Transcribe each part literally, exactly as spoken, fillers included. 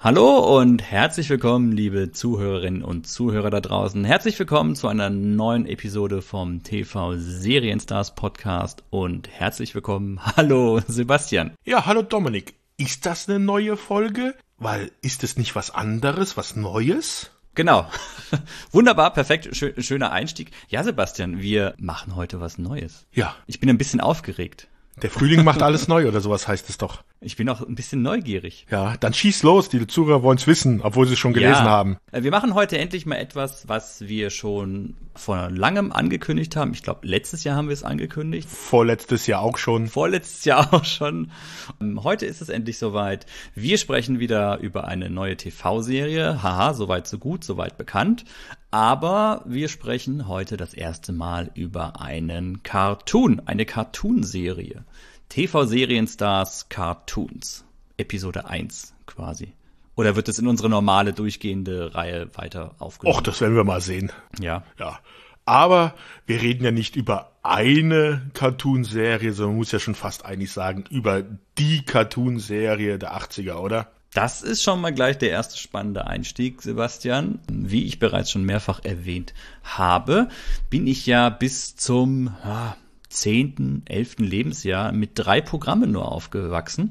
Hallo und herzlich willkommen, liebe Zuhörerinnen und Zuhörer da draußen. Herzlich willkommen zu einer neuen Episode vom T V Serienstars Podcast und herzlich willkommen, hallo Sebastian. Ja, hallo Dominik. Ist das eine neue Folge? Weil, ist es nicht was anderes, was Neues? Genau. Wunderbar, perfekt, schön, schöner Einstieg. Ja, Sebastian, wir machen heute was Neues. Ja. Ich bin ein bisschen aufgeregt. Der Frühling macht alles neu oder sowas heißt es doch. Ich bin auch ein bisschen neugierig. Ja, dann schieß los, die Zuhörer wollen es wissen, obwohl sie es schon gelesen ja, haben. Wir machen heute endlich mal etwas, was wir schon vor langem angekündigt haben. Ich glaube, letztes Jahr haben wir es angekündigt. Vorletztes Jahr auch schon. Vorletztes Jahr auch schon. Heute ist es endlich soweit. Wir sprechen wieder über eine neue T V-Serie. Haha, soweit so gut, soweit bekannt. Aber wir sprechen heute das erste Mal über einen Cartoon, eine Cartoon-Serie. T V Serienstars Cartoons. Episode eins quasi. Oder wird es in unsere normale durchgehende Reihe weiter aufgenommen? Och, das werden wir mal sehen. Ja. Ja. Aber wir reden ja nicht über eine Cartoon-Serie, sondern man muss ja schon fast eigentlich sagen, über die Cartoon-Serie der achtziger, oder? Das ist schon mal gleich der erste spannende Einstieg, Sebastian. Wie ich bereits schon mehrfach erwähnt habe, bin ich ja bis zum ja, zehnten, elften Lebensjahr mit drei Programmen nur aufgewachsen.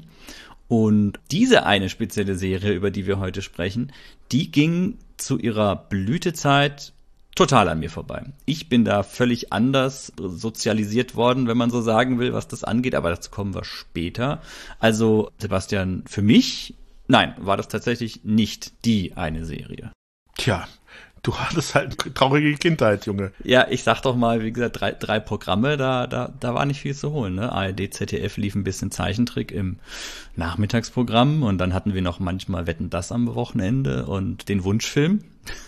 Und diese eine spezielle Serie, über die wir heute sprechen, die ging zu ihrer Blütezeit total an mir vorbei. Ich bin da völlig anders sozialisiert worden, wenn man so sagen will, was das angeht, aber dazu kommen wir später. Also, Sebastian, für mich, nein, war das tatsächlich nicht die eine Serie. Tja, du hattest halt eine traurige Kindheit, Junge. Ja, ich sag doch mal, wie gesagt, drei, drei Programme, da, da, da war nicht viel zu holen, ne? A R D, Z D F lief ein bisschen Zeichentrick im Nachmittagsprogramm und dann hatten wir noch manchmal Wetten, das am Wochenende und den Wunschfilm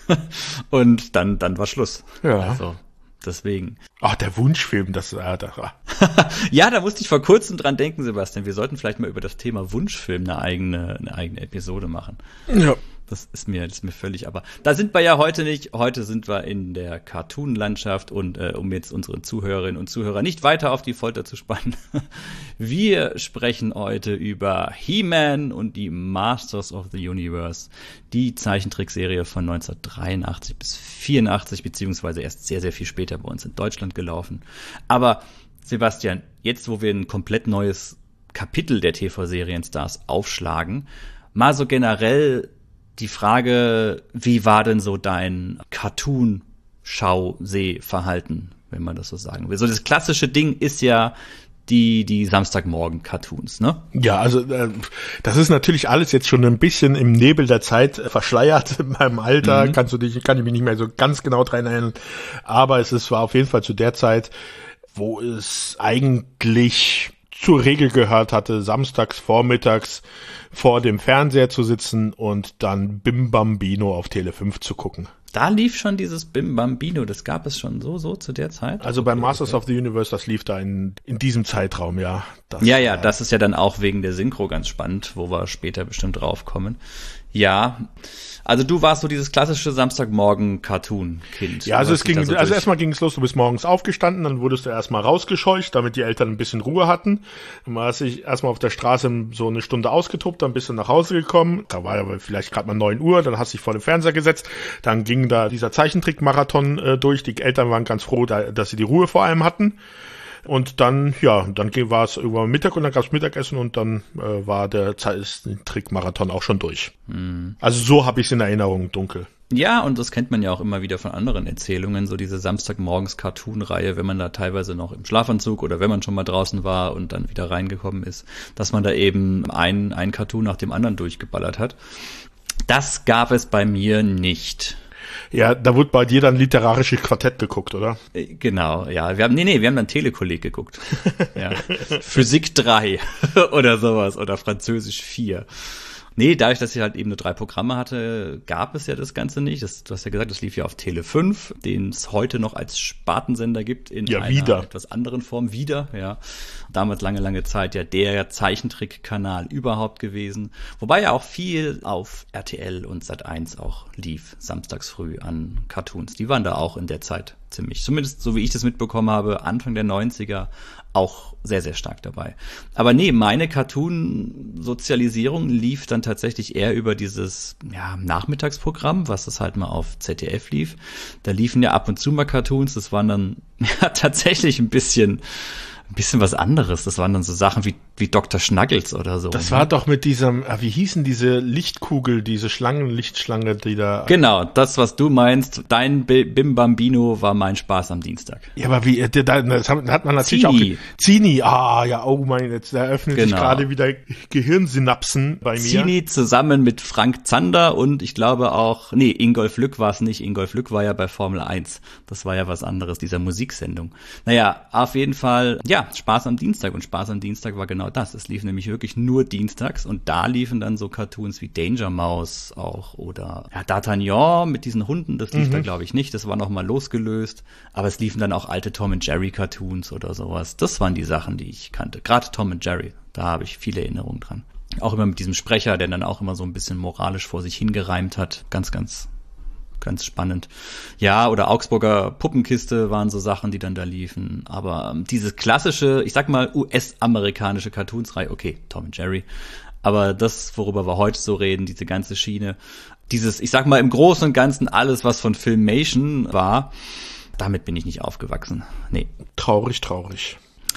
und dann, dann war Schluss. Ja. Also, deswegen. Ach, der Wunschfilm, das, äh, das war. Ja, da musste ich vor kurzem dran denken, Sebastian. Wir sollten vielleicht mal über das Thema Wunschfilm eine eigene, eine eigene Episode machen. Ja. Das ist mir, das ist mir völlig, aber da sind wir ja heute nicht. Heute sind wir in der Cartoon-Landschaft und äh, um jetzt unsere Zuhörerinnen und Zuhörer nicht weiter auf die Folter zu spannen, wir sprechen heute über He-Man und die Masters of the Universe, die Zeichentrickserie von neunzehnhundertdreiundachtzig bis vierundachtzig, beziehungsweise erst sehr, sehr viel später bei uns in Deutschland gelaufen. Aber Sebastian, jetzt wo wir ein komplett neues Kapitel der T V Serienstars aufschlagen, mal so generell die Frage, wie war denn so dein Cartoon-Schau-Seh-Verhalten, wenn man das so sagen will? So das klassische Ding ist ja die die Samstagmorgen-Cartoons, ne? Ja, also äh, das ist natürlich alles jetzt schon ein bisschen im Nebel der Zeit äh, verschleiert. In meinem Alter mhm. kannst du dich, kann ich mich nicht mehr so ganz genau dran erinnern, aber es ist, war auf jeden Fall zu der Zeit, wo es eigentlich zur Regel gehört hatte, samstags vormittags vor dem Fernseher zu sitzen und dann Bim Bambino auf Tele fünf zu gucken. Da lief schon dieses Bim Bambino, das gab es schon so, so zu der Zeit? Also bei Masters okay. of the Universe, das lief da in, in diesem Zeitraum, ja. Das, ja, ja, das ist ja dann auch wegen der Synchro ganz spannend, wo wir später bestimmt draufkommen. Ja, also du warst so dieses klassische Samstagmorgen-Cartoon-Kind. Ja, also es ging, so also erstmal ging es los, du bist morgens aufgestanden, dann wurdest du erstmal rausgescheucht, damit die Eltern ein bisschen Ruhe hatten. Dann hast du dich erstmal auf der Straße so eine Stunde ausgetobt, dann bist du nach Hause gekommen. Da war aber vielleicht gerade mal neun Uhr, dann hast du dich vor den Fernseher gesetzt. Dann ging da dieser Zeichentrick-Marathon äh, durch. Die Eltern waren ganz froh, da, dass sie die Ruhe vor allem hatten. Und dann, ja, dann war es irgendwann Mittag und dann gab's Mittagessen und dann äh, war der Zeichentrick-Marathon auch schon durch. Mhm. Also so habe ich es in Erinnerung, dunkel. Ja, und das kennt man ja auch immer wieder von anderen Erzählungen, so diese Samstagmorgens-Cartoon-Reihe, wenn man da teilweise noch im Schlafanzug oder wenn man schon mal draußen war und dann wieder reingekommen ist, dass man da eben ein, ein Cartoon nach dem anderen durchgeballert hat. Das gab es bei mir nicht. Ja, da wurde bei dir dann literarisches Quartett geguckt, oder? Genau, ja. Wir haben, nee, nee, wir haben dann Telekolleg geguckt. Ja. Physik drei oder sowas oder Französisch vier. Nee, dadurch, dass ich halt eben nur drei Programme hatte, gab es ja das Ganze nicht. Das, du hast ja gesagt, das lief ja auf Tele fünf, den es heute noch als Spartensender gibt in ja, einer wieder. etwas anderen Form. Wieder, ja. Damals lange, lange Zeit ja der Zeichentrickkanal überhaupt gewesen. Wobei ja auch viel auf R T L und Sat eins auch lief, samstags früh an Cartoons. Die waren da auch in der Zeit ziemlich. Zumindest so wie ich das mitbekommen habe, Anfang der neunziger auch sehr, sehr stark dabei. Aber nee, meine Cartoon-Sozialisierung lief dann tatsächlich eher über dieses ja, Nachmittagsprogramm, was das halt mal auf Z D F lief. Da liefen ja ab und zu mal Cartoons, das waren dann ja tatsächlich ein bisschen ein bisschen was anderes. Das waren dann so Sachen wie wie Doktor Schnuggles oder so. Das war doch mit diesem, wie hießen diese Lichtkugel, diese Schlangen-Lichtschlange, die da... Genau, das, was du meinst. Dein Bim Bambino war mein Spaß am Dienstag. Ja, aber wie, das hat man natürlich Zini. auch... Zini, ah, ja, oh mein, jetzt eröffnen genau. sich gerade wieder Gehirnsynapsen bei mir. Zini zusammen mit Frank Zander und ich glaube auch, nee, Ingolf Lück war es nicht. Ingolf Lück war ja bei Formel eins. Das war ja was anderes, dieser Musiksendung. Naja, auf jeden Fall, ja, Spaß am Dienstag. Und Spaß am Dienstag war genau das. Es lief nämlich wirklich nur dienstags und da liefen dann so Cartoons wie Danger Mouse auch oder ja, D'Artagnan mit diesen Hunden, das lief mhm. da glaube ich nicht, das war nochmal losgelöst, aber es liefen dann auch alte Tom and Jerry Cartoons oder sowas. Das waren die Sachen, die ich kannte. Gerade Tom and Jerry, da habe ich viele Erinnerungen dran. Auch immer mit diesem Sprecher, der dann auch immer so ein bisschen moralisch vor sich hingereimt hat. Ganz, ganz Ganz spannend. Ja, oder Augsburger Puppenkiste waren so Sachen, die dann da liefen. Aber ähm, diese klassische, ich sag mal, U S-amerikanische Cartoonsreihe, okay, Tom and Jerry. Aber das, worüber wir heute so reden, diese ganze Schiene, dieses, ich sag mal, im Großen und Ganzen alles, was von Filmation war, damit bin ich nicht aufgewachsen. Nee. Traurig, traurig.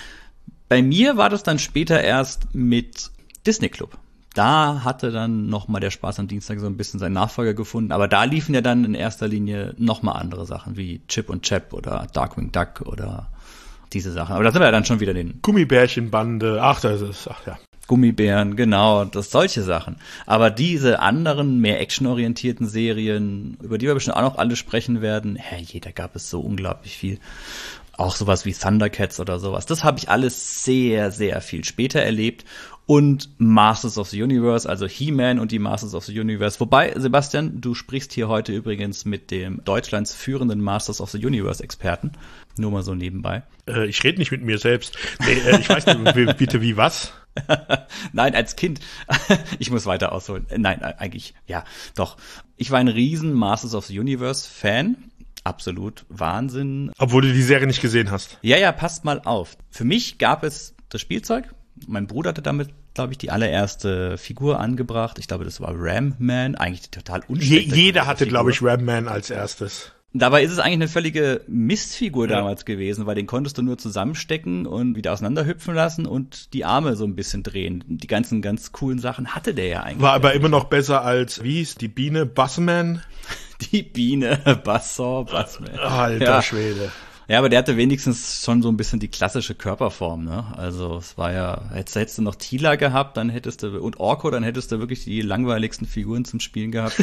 Bei mir war das dann später erst mit Disney Club. Da hatte dann nochmal der Spaß am Dienstag so ein bisschen seinen Nachfolger gefunden. Aber da liefen ja dann in erster Linie nochmal andere Sachen, wie Chip und Chap oder Darkwing Duck oder diese Sachen. Aber da sind wir ja dann schon wieder den... Gummibärchenbande, ach, das ist, ach ja. Gummibären, genau, das solche Sachen. Aber diese anderen, mehr actionorientierten Serien, über die wir bestimmt auch noch alle sprechen werden, herrje, da gab es so unglaublich viel. Auch sowas wie Thundercats oder sowas. Das habe ich alles sehr, sehr viel später erlebt. Und Masters of the Universe, also He-Man und die Masters of the Universe. Wobei, Sebastian, du sprichst hier heute übrigens mit dem Deutschlands führenden Masters of the Universe-Experten. Nur mal so nebenbei. Äh, ich rede nicht mit mir selbst. Nee, äh, ich weiß nicht, bitte wie was? Nein, als Kind. Ich muss weiter ausholen. Nein, eigentlich, ja, doch. Ich war ein riesen Masters of the Universe-Fan. Absolut Wahnsinn. Obwohl du die Serie nicht gesehen hast. Ja, ja, passt mal auf. Für mich gab es das Spielzeug. Mein Bruder hatte damit, glaube ich, die allererste Figur angebracht. Ich glaube, das war Ram Man. Eigentlich total unspektakulär. Je, jeder hatte, glaube ich, Ram Man als erstes. Dabei ist es eigentlich eine völlige Mistfigur ja. damals gewesen, weil den konntest du nur zusammenstecken und wieder auseinanderhüpfen lassen und die Arme so ein bisschen drehen. Die ganzen ganz coolen Sachen hatte der ja eigentlich. War aber immer noch besser als, wie hieß die Biene? Bassman? Die Biene, Basson, Bassman. Alter ja. Schwede. Ja, aber der hatte wenigstens schon so ein bisschen die klassische Körperform, ne? Also es war ja, hättest, hättest du noch Tila gehabt, dann hättest du, und Orko, dann hättest du wirklich die langweiligsten Figuren zum Spielen gehabt.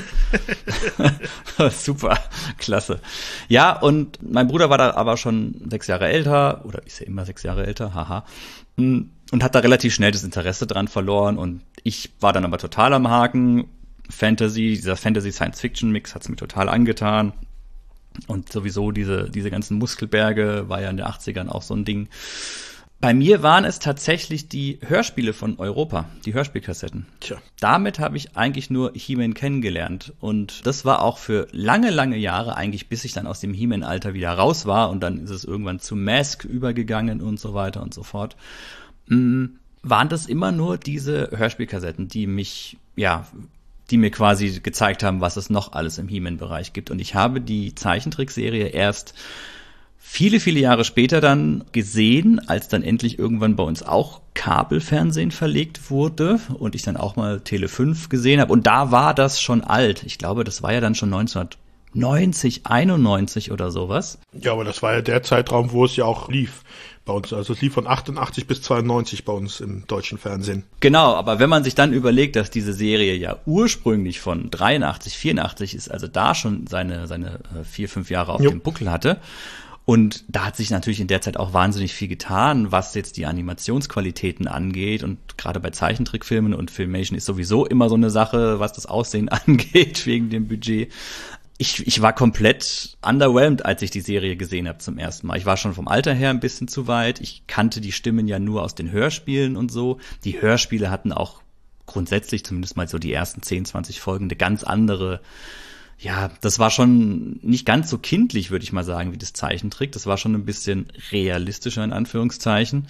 Super, klasse. Ja, und mein Bruder war da aber schon sechs Jahre älter, oder ist ja immer sechs Jahre älter, haha, und hat da relativ schnell das Interesse dran verloren und ich war dann aber total am Haken. Fantasy, dieser Fantasy-Science-Fiction-Mix hat's mir total angetan. Und sowieso diese, diese ganzen Muskelberge war ja in den achtzigern auch so ein Ding. Bei mir waren es tatsächlich die Hörspiele von Europa, die Hörspielkassetten. Tja. Damit habe ich eigentlich nur He-Man kennengelernt. Und das war auch für lange, lange Jahre, eigentlich bis ich dann aus dem He-Man-Alter wieder raus war. Und dann ist es irgendwann zu Mask übergegangen und so weiter und so fort. Mhm. Waren das immer nur diese Hörspielkassetten, die mich, ja... die mir quasi gezeigt haben, was es noch alles im He-Man-Bereich gibt. Und ich habe die Zeichentrickserie erst viele, viele Jahre später dann gesehen, als dann endlich irgendwann bei uns auch Kabelfernsehen verlegt wurde und ich dann auch mal Tele fünf gesehen habe. Und da war das schon alt. Ich glaube, das war ja dann schon neunzehnhundertneunzig, einundneunzig oder sowas. Ja, aber das war ja der Zeitraum, wo es ja auch lief bei uns. Also es lief von achtundachtzig bis zweiundneunzig bei uns im deutschen Fernsehen. Genau, aber wenn man sich dann überlegt, dass diese Serie ja ursprünglich von dreiundachtzig, vierundachtzig ist, also da schon seine seine vier, fünf Jahre auf jo. dem Buckel hatte. Und da hat sich natürlich in der Zeit auch wahnsinnig viel getan, was jetzt die Animationsqualitäten angeht. Und gerade bei Zeichentrickfilmen und Filmation ist sowieso immer so eine Sache, was das Aussehen angeht, wegen dem Budget. Ich, ich war komplett underwhelmed, als ich die Serie gesehen habe zum ersten Mal. Ich war schon vom Alter her ein bisschen zu weit. Ich kannte die Stimmen ja nur aus den Hörspielen und so. Die Hörspiele hatten auch grundsätzlich, zumindest mal so die ersten zehn, zwanzig Folgen, eine ganz andere, ja, das war schon nicht ganz so kindlich, würde ich mal sagen, wie das Zeichentrick. Das war schon ein bisschen realistischer, in Anführungszeichen.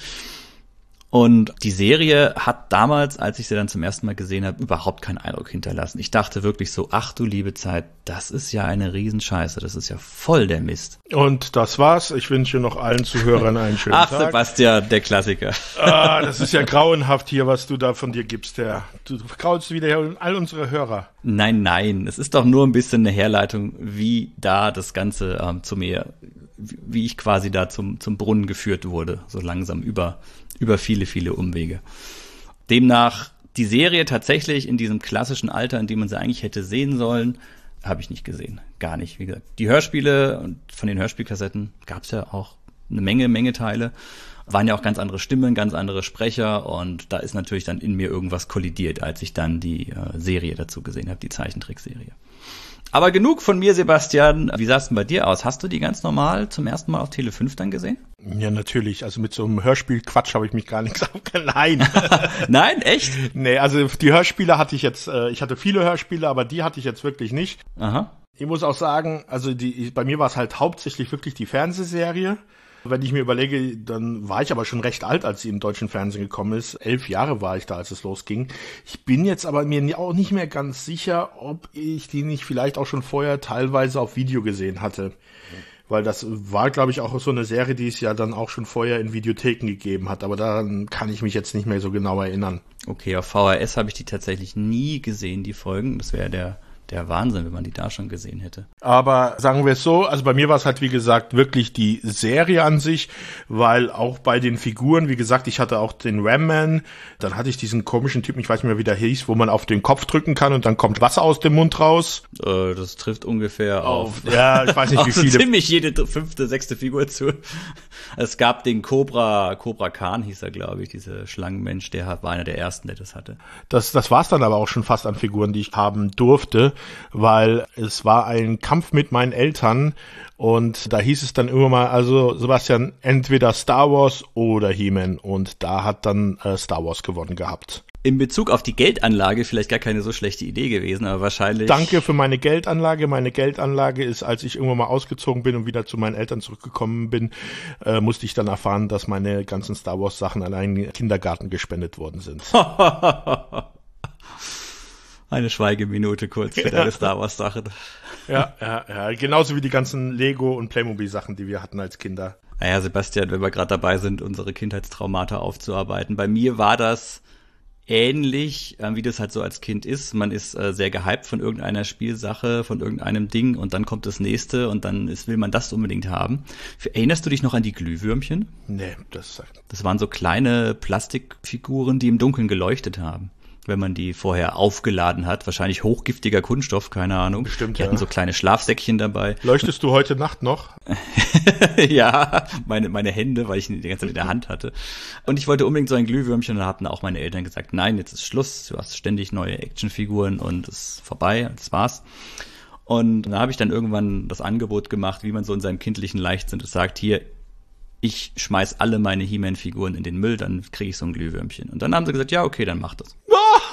Und die Serie hat damals, als ich sie dann zum ersten Mal gesehen habe, überhaupt keinen Eindruck hinterlassen. Ich dachte wirklich so, ach du liebe Zeit, das ist ja eine Riesenscheiße, das ist ja voll der Mist. Und das war's. Ich wünsche noch allen Zuhörern einen schönen ach, Tag. Ach Sebastian, der Klassiker. Ah, das ist ja grauenhaft hier, was du da von dir gibst. Der, du graulst wieder all unsere Hörer. Nein, nein, es ist doch nur ein bisschen eine Herleitung, wie da das Ganze ähm, zu mir, wie ich quasi da zum, zum Brunnen geführt wurde, so langsam über über viele, viele Umwege. Demnach die Serie tatsächlich in diesem klassischen Alter, in dem man sie eigentlich hätte sehen sollen, habe ich nicht gesehen. Gar nicht. Wie gesagt, die Hörspiele und von den Hörspielkassetten gab es ja auch eine Menge, Menge Teile. Waren ja auch ganz andere Stimmen, ganz andere Sprecher und da ist natürlich dann in mir irgendwas kollidiert, als ich dann die äh, Serie dazu gesehen habe, die Zeichentrickserie. Aber genug von mir, Sebastian. Wie sah es denn bei dir aus? Hast du die ganz normal zum ersten Mal auf Tele fünf dann gesehen? Ja, natürlich. Also mit so einem Hörspiel-Quatsch habe ich mich gar nichts aufgenommen. Nein. Nein, echt? Nee, also die Hörspiele hatte ich jetzt, äh, ich hatte viele Hörspiele, aber die hatte ich jetzt wirklich nicht. Aha. Ich muss auch sagen, also die, bei mir war es halt hauptsächlich wirklich die Fernsehserie. Wenn ich mir überlege, dann war ich aber schon recht alt, als sie im deutschen Fernsehen gekommen ist. Elf Jahre war ich da, als es losging. Ich bin jetzt aber mir auch nicht mehr ganz sicher, ob ich die nicht vielleicht auch schon vorher teilweise auf Video gesehen hatte. Weil das war, glaube ich, auch so eine Serie, die es ja dann auch schon vorher in Videotheken gegeben hat. Aber daran kann ich mich jetzt nicht mehr so genau erinnern. Okay, auf V H S habe ich die tatsächlich nie gesehen, die Folgen. Das wäre der... Der Wahnsinn, wenn man die da schon gesehen hätte. Aber sagen wir es so, also bei mir war es halt, wie gesagt, wirklich die Serie an sich, weil auch bei den Figuren, wie gesagt, ich hatte auch den Ram-Man, dann hatte ich diesen komischen Typen, ich weiß nicht mehr, wie der hieß, wo man auf den Kopf drücken kann und dann kommt Wasser aus dem Mund raus. Äh, das trifft ungefähr auf, auf ja, ich weiß nicht, wie viele. So ziemlich jede fünfte, sechste Figur zu. Es gab den Cobra, Cobra Khan hieß er, glaube ich, dieser Schlangenmensch, der war einer der ersten, der das hatte. Das, das war's dann aber auch schon fast an Figuren, die ich haben durfte, weil es war ein Kampf mit meinen Eltern und da hieß es dann immer mal, also Sebastian, entweder Star Wars oder He-Man und da hat dann äh, Star Wars gewonnen gehabt. In Bezug auf die Geldanlage vielleicht gar keine so schlechte Idee gewesen, aber wahrscheinlich... Danke für meine Geldanlage. Meine Geldanlage ist, als ich irgendwann mal ausgezogen bin und wieder zu meinen Eltern zurückgekommen bin, äh, musste ich dann erfahren, dass meine ganzen Star Wars Sachen an einen Kindergarten gespendet worden sind. Eine Schweigeminute kurz für deine Star Wars Sachen. Ja, ja, ja. Genauso wie die ganzen Lego- und Playmobil-Sachen, die wir hatten als Kinder. Naja, Sebastian, wenn wir gerade dabei sind, unsere Kindheitstraumata aufzuarbeiten. Bei mir war das ähnlich, wie das halt so als Kind ist. Man ist äh, sehr gehypt von irgendeiner Spielsache, von irgendeinem Ding und dann kommt das nächste und dann ist, will man das unbedingt haben. Erinnerst du dich noch an die Glühwürmchen? Nee, das... Das waren so kleine Plastikfiguren, die im Dunkeln geleuchtet haben, wenn man die vorher aufgeladen hat. Wahrscheinlich hochgiftiger Kunststoff, keine Ahnung. Bestimmt, die ja. hatten so kleine Schlafsäckchen dabei. Leuchtest du heute Nacht noch? Ja, meine meine Hände, weil ich ihn die ganze Zeit in der Hand hatte. Und ich wollte unbedingt so ein Glühwürmchen und da hatten auch meine Eltern gesagt, nein, jetzt ist Schluss, du hast ständig neue Actionfiguren und es ist vorbei, das war's. Und da habe ich dann irgendwann das Angebot gemacht, wie man so in seinem kindlichen Leichtsinn sagt, hier, ich schmeiß alle meine He-Man-Figuren in den Müll, dann kriege ich so ein Glühwürmchen. Und dann haben sie gesagt, ja, okay, dann mach das.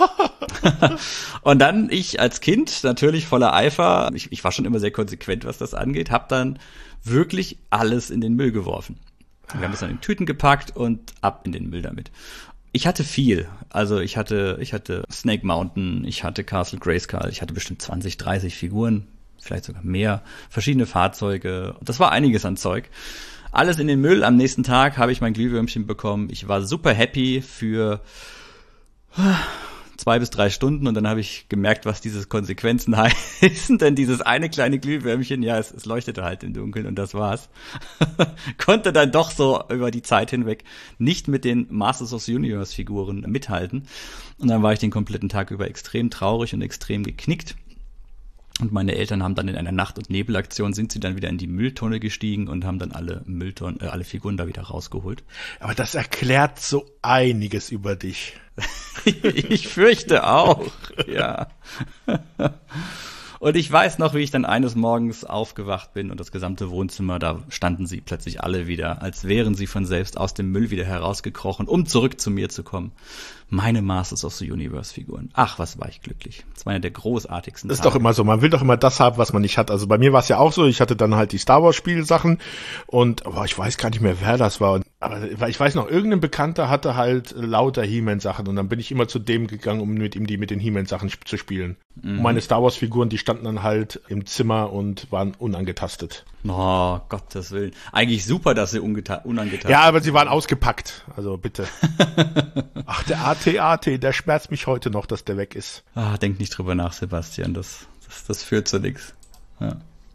Und dann ich als Kind, natürlich voller Eifer, ich, ich war schon immer sehr konsequent, was das angeht, habe dann wirklich alles in den Müll geworfen. Wir haben das dann in Tüten gepackt und ab in den Müll damit. Ich hatte viel. Also ich hatte, ich hatte Snake Mountain, ich hatte Castle Grayskull, ich hatte bestimmt zwanzig, dreißig Figuren, vielleicht sogar mehr, verschiedene Fahrzeuge. Das war einiges an Zeug. Alles in den Müll. Am nächsten Tag habe ich mein Glühwürmchen bekommen. Ich war super happy für zwei bis drei Stunden und dann habe ich gemerkt, was diese Konsequenzen heißen. Denn dieses eine kleine Glühwürmchen, ja, es, es leuchtete halt im Dunkeln und das war's. Konnte dann doch so über die Zeit hinweg nicht mit den Masters of the Universe Figuren mithalten. Und dann war ich den kompletten Tag über extrem traurig und extrem geknickt. Und meine Eltern haben dann in einer Nacht- und Nebelaktion sind sie dann wieder in die Mülltonne gestiegen und haben dann alle Mülltonnen, äh, alle Figuren da wieder rausgeholt. Aber das erklärt so einiges über dich. Ich fürchte auch, ja. Und ich weiß noch, wie ich dann eines Morgens aufgewacht bin und das gesamte Wohnzimmer, da standen sie plötzlich alle wieder, als wären sie von selbst aus dem Müll wieder herausgekrochen, um zurück zu mir zu kommen. meine Masters of the Universe Figuren. Ach, was war ich glücklich. Das war einer der großartigsten Das ist Tage. doch immer so, man will doch immer das haben, was man nicht hat. Also bei mir war es ja auch so, ich hatte dann halt die Star Wars Spielsachen und boah, ich weiß gar nicht mehr, wer das war. Aber ich weiß noch, irgendein Bekannter hatte halt lauter He-Man Sachen und dann bin ich immer zu dem gegangen, um mit ihm die mit den He-Man Sachen zu spielen. Mhm. Und meine Star Wars Figuren, die standen dann halt im Zimmer und waren unangetastet. Oh, Gottes Willen. Eigentlich super, dass sie ungeta- unangetastet Ja, aber sie waren ausgepackt. Also bitte. Ach, der A T A T, der schmerzt mich heute noch, dass der weg ist. Ah, denk nicht drüber nach, Sebastian. Das, das, das führt zu nichts. Ja.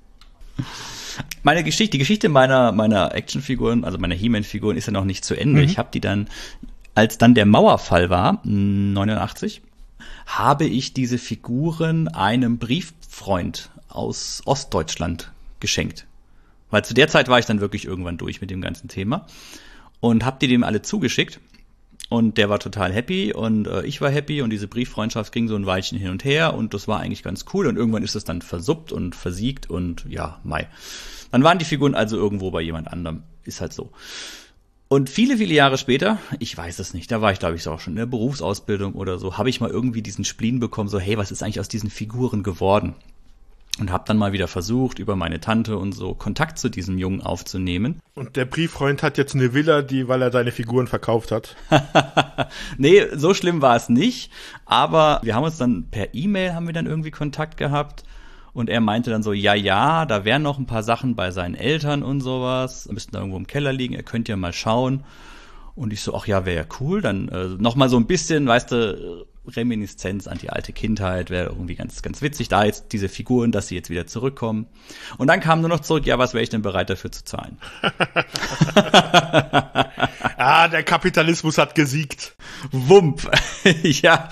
Meine Geschichte, die Geschichte meiner, meiner Actionfiguren, also meiner He-Man-Figuren, ist ja noch nicht zu Ende. Mhm. Ich habe die dann, als dann der Mauerfall war, neunundachtzig, habe ich diese Figuren einem Brieffreund aus Ostdeutschland geschenkt. Weil zu der Zeit war ich dann wirklich irgendwann durch mit dem ganzen Thema und habe die dem alle zugeschickt. Und der war total happy und äh, ich war happy und diese Brieffreundschaft ging so ein Weilchen hin und her und das war eigentlich ganz cool und irgendwann ist es dann versuppt und versiegt und ja, mei. Dann waren die Figuren also irgendwo bei jemand anderem, ist halt so. Und viele, viele Jahre später, ich weiß es nicht, da war ich glaube ich auch schon in der Berufsausbildung oder so, habe ich mal irgendwie diesen Spleen bekommen, so hey, was ist eigentlich aus diesen Figuren geworden? Und habe dann mal wieder versucht, über meine Tante und so Kontakt zu diesem Jungen aufzunehmen. Und der Brieffreund hat jetzt eine Villa, die, weil er deine Figuren verkauft hat. Nee, so schlimm war es nicht. Aber wir haben uns dann per E-Mail haben wir dann irgendwie Kontakt gehabt. Und er meinte dann so, ja, ja, da wären noch ein paar Sachen bei seinen Eltern und sowas. Müssten da irgendwo im Keller liegen, ihr könnt ja mal schauen. Und ich so, ach ja, wäre ja cool. Dann äh, noch mal so ein bisschen, weißt du, Reminiszenz an die alte Kindheit, wäre irgendwie ganz, ganz witzig, da jetzt diese Figuren, dass sie jetzt wieder zurückkommen. Und dann kam nur noch zurück, ja, was wäre ich denn bereit dafür zu zahlen? Ah, der Kapitalismus hat gesiegt. Wump. Ja.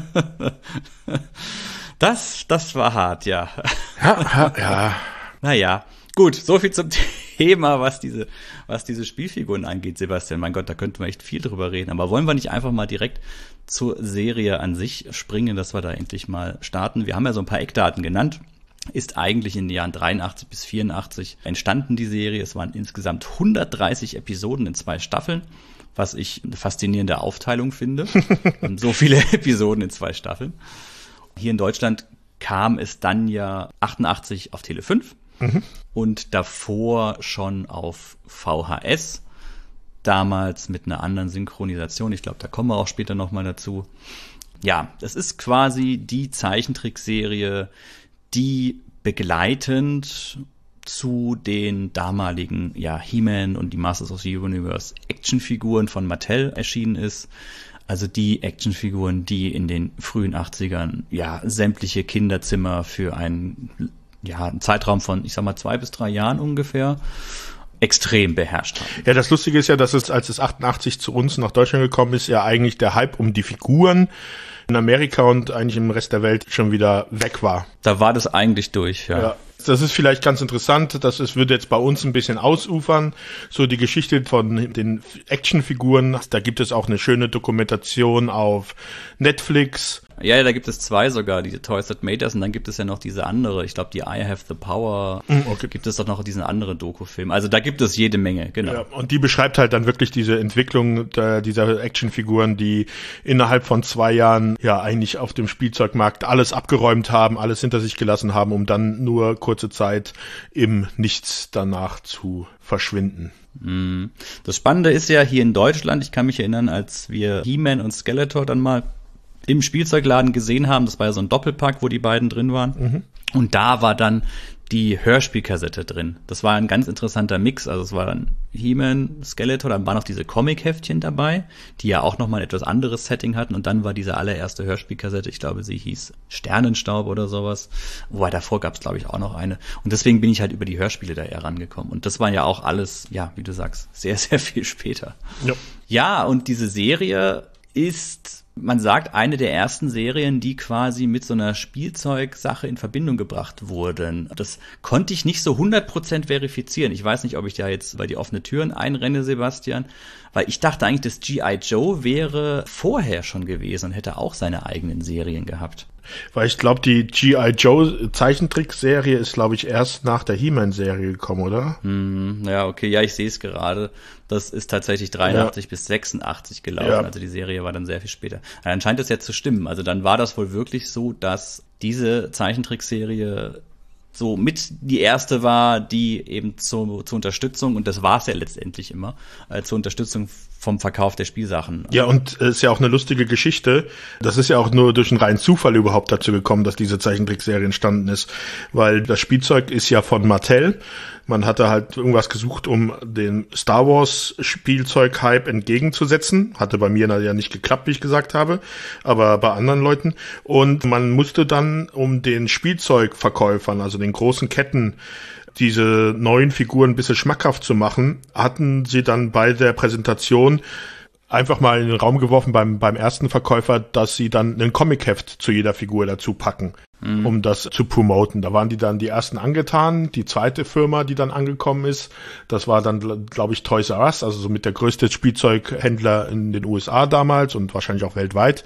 Das, das war hart, ja. Ja, ja. Naja, gut, so viel zum Thema, was diese, was diese Spielfiguren angeht, Sebastian. Mein Gott, da könnte man echt viel drüber reden. Aber wollen wir nicht einfach mal direkt zur Serie an sich springen, dass wir da endlich mal starten? Wir haben ja so ein paar Eckdaten genannt. Ist eigentlich in den Jahren dreiundachtzig bis vierundachtzig entstanden, die Serie. Es waren insgesamt hundertdreißig Episoden in zwei Staffeln, was ich eine faszinierende Aufteilung finde. So viele Episoden in zwei Staffeln. Hier in Deutschland kam es dann ja achtundachtzig auf Tele fünf mhm. und davor schon auf V H S. Damals mit einer anderen Synchronisation. Ich glaube, da kommen wir auch später nochmal dazu. Ja, es ist quasi die Zeichentrickserie, die begleitend zu den damaligen ja, He-Man und die Masters of the Universe Actionfiguren von Mattel erschienen ist. Also die Actionfiguren, die in den frühen achtzigern ja sämtliche Kinderzimmer für einen, ja, einen Zeitraum von, ich sag mal, zwei bis drei Jahren ungefähr extrem beherrscht haben. Ja, das Lustige ist ja, dass es, als es achtundachtzig zu uns nach Deutschland gekommen ist, ja eigentlich der Hype um die Figuren in Amerika und eigentlich im Rest der Welt schon wieder weg war. Da war das eigentlich durch, ja. Ja. Das ist vielleicht ganz interessant, das ist, würde jetzt bei uns ein bisschen ausufern, so die Geschichte von den Actionfiguren. Da gibt es auch eine schöne Dokumentation auf Netflix. Ja, da gibt es zwei sogar, die Toys That Made Us, und dann gibt es ja noch diese andere, ich glaube die I Have the Power, okay. Gibt es doch noch diesen anderen Doku-Film. Also da gibt es jede Menge, genau. Ja, und die beschreibt halt dann wirklich diese Entwicklung der, dieser Actionfiguren, die innerhalb von zwei Jahren ja eigentlich auf dem Spielzeugmarkt alles abgeräumt haben, alles hinter sich gelassen haben, um dann nur kurze Zeit im Nichts danach zu verschwinden. Das Spannende ist ja hier in Deutschland, ich kann mich erinnern, als wir He-Man und Skeletor dann mal im Spielzeugladen gesehen haben, das war ja so ein Doppelpack, wo die beiden drin waren. Mhm. Und da war dann die Hörspielkassette drin. Das war ein ganz interessanter Mix. Also es war dann He-Man, Skeletor, dann waren noch diese Comic-Heftchen dabei, die ja auch nochmal ein etwas anderes Setting hatten. Und dann war diese allererste Hörspielkassette, ich glaube, sie hieß Sternenstaub oder sowas. Wobei davor gab es, glaube ich, auch noch eine. Und deswegen bin ich halt über die Hörspiele da eher rangekommen. Und das war ja auch alles, ja, wie du sagst, sehr, sehr viel später. Ja, ja, und diese Serie ist, man sagt, eine der ersten Serien, die quasi mit so einer Spielzeugsache in Verbindung gebracht wurden. Das konnte ich nicht so hundert Prozent verifizieren. Ich weiß nicht, ob ich da jetzt bei die offene Türen einrenne, Sebastian, weil ich dachte eigentlich, das G I. Joe wäre vorher schon gewesen und hätte auch seine eigenen Serien gehabt. Weil ich glaube, die G I. Joe Zeichentrickserie ist, glaube ich, erst nach der He-Man-Serie gekommen, oder? Hm, ja, okay, ja, ich sehe es gerade. Das ist tatsächlich dreiundachtzig ja. bis sechsundachtzig gelaufen, ja. Also die Serie war dann sehr viel später. Dann scheint es ja zu stimmen. Also dann war das wohl wirklich so, dass diese Zeichentrickserie so mit die erste war, die eben zu, zur Unterstützung, und das war es ja letztendlich immer, äh, zur Unterstützung vom Verkauf der Spielsachen. Ja, und es ist ja auch eine lustige Geschichte. Das ist ja auch nur durch einen reinen Zufall überhaupt dazu gekommen, dass diese Zeichentrickserie entstanden ist. Weil das Spielzeug ist ja von Mattel. Man hatte halt irgendwas gesucht, um den Star Wars Spielzeug-Hype entgegenzusetzen. Hatte bei mir ja nicht geklappt, wie ich gesagt habe, aber bei anderen Leuten. Und man musste dann, um den Spielzeugverkäufern, also den großen Ketten, diese neuen Figuren ein bisschen schmackhaft zu machen, hatten sie dann bei der Präsentation einfach mal in den Raum geworfen beim beim ersten Verkäufer, dass sie dann ein Comicheft zu jeder Figur dazu packen, mhm. um das zu promoten. Da waren die dann die ersten angetan. Die zweite Firma, die dann angekommen ist, das war dann, glaube ich, Toys R Us, also somit der größte Spielzeughändler in den U S A damals und wahrscheinlich auch weltweit.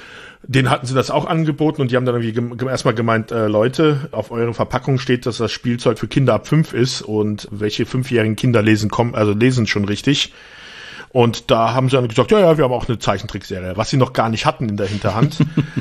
Den hatten sie das auch angeboten und die haben dann irgendwie gem- erstmal gemeint, äh, Leute, auf euren Verpackungen steht, dass das Spielzeug für Kinder ab fünf ist und welche fünfjährigen Kinder lesen kommen, also lesen schon richtig. Und da haben sie dann gesagt, ja, ja, wir haben auch eine Zeichentrickserie, was sie noch gar nicht hatten in der Hinterhand.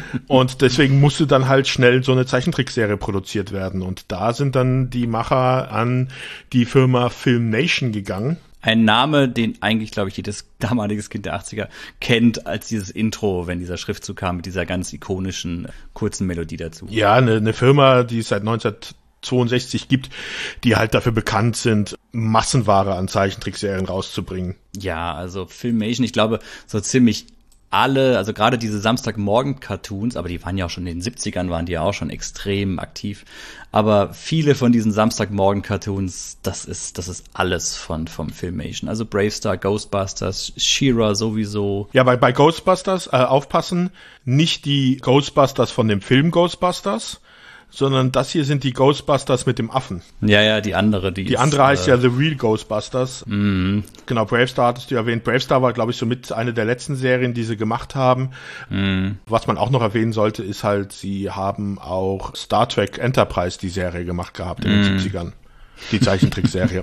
Und deswegen musste dann halt schnell so eine Zeichentrickserie produziert werden. Und da sind dann die Macher an die Firma Filmation gegangen. Ein Name, den eigentlich, glaube ich, jedes damaliges Kind der achtziger kennt als dieses Intro, wenn dieser Schriftzug kam mit dieser ganz ikonischen, kurzen Melodie dazu. Ja, eine, eine Firma, die es seit neunzehnhundertzweiundsechzig gibt, die halt dafür bekannt sind, Massenware an Zeichentrickserien rauszubringen. Ja, also Filmation, ich glaube, so ziemlich alle, also gerade diese Samstagmorgen-Cartoons, aber die waren ja auch schon in den siebzigern, waren die ja auch schon extrem aktiv. Aber viele von diesen Samstagmorgen-Cartoons, das ist, das ist alles von, vom Filmation. Also Bravestar, Ghostbusters, She-Ra sowieso. Ja, bei, bei Ghostbusters, äh, aufpassen, nicht die Ghostbusters von dem Film Ghostbusters, sondern das hier sind die Ghostbusters mit dem Affen. Ja, ja, die andere, die Die ist, andere heißt äh, ja The Real Ghostbusters. Mhm. Genau, Bravestar hattest du erwähnt. Bravestar war, glaube ich, somit eine der letzten Serien, die sie gemacht haben. Mhm. Was man auch noch erwähnen sollte, ist halt, sie haben auch Star Trek Enterprise die Serie gemacht gehabt in den Mhm. siebzigern. Die Zeichentrickserie.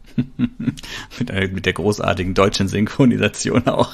mit, der, mit der großartigen deutschen Synchronisation auch.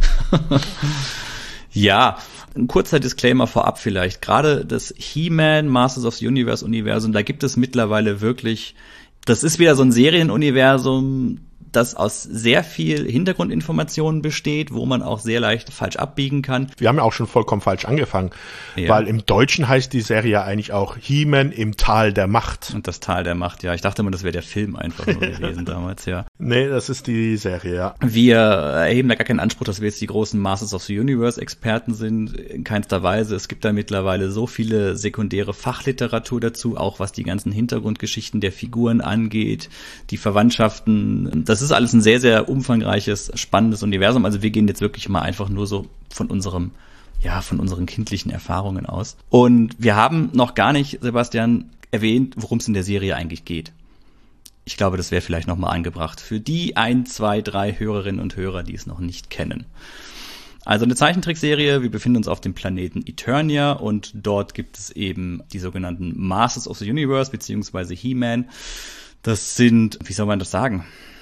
Ja, ein kurzer Disclaimer vorab vielleicht. Gerade das He-Man, Masters of the Universe Universum, da gibt es mittlerweile wirklich, das ist wieder so ein Serienuniversum, das aus sehr viel Hintergrundinformationen besteht, wo man auch sehr leicht falsch abbiegen kann. Wir haben ja auch schon vollkommen falsch angefangen, Ja. weil im Deutschen heißt die Serie ja eigentlich auch He-Man im Tal der Macht. Und das Tal der Macht, ja. Ich dachte immer, das wäre der Film einfach nur gewesen damals, ja. Nee, das ist die Serie, ja. Wir erheben da gar keinen Anspruch, dass wir jetzt die großen Masters of the Universe Experten sind. In keinster Weise. Es gibt da mittlerweile so viele sekundäre Fachliteratur dazu, auch was die ganzen Hintergrundgeschichten der Figuren angeht, die Verwandtschaften. Das ist alles ein sehr, sehr umfangreiches, spannendes Universum. Also wir gehen jetzt wirklich mal einfach nur so von unserem, ja, von unseren kindlichen Erfahrungen aus. Und wir haben noch gar nicht, Sebastian, erwähnt, worum es in der Serie eigentlich geht. Ich glaube, das wäre vielleicht noch mal angebracht für die ein, zwei, drei Hörerinnen und Hörer, die es noch nicht kennen. Also eine Zeichentrickserie, wir befinden uns auf dem Planeten Eternia und dort gibt es eben die sogenannten Masters of the Universe beziehungsweise He-Man. Das sind, wie soll man das sagen?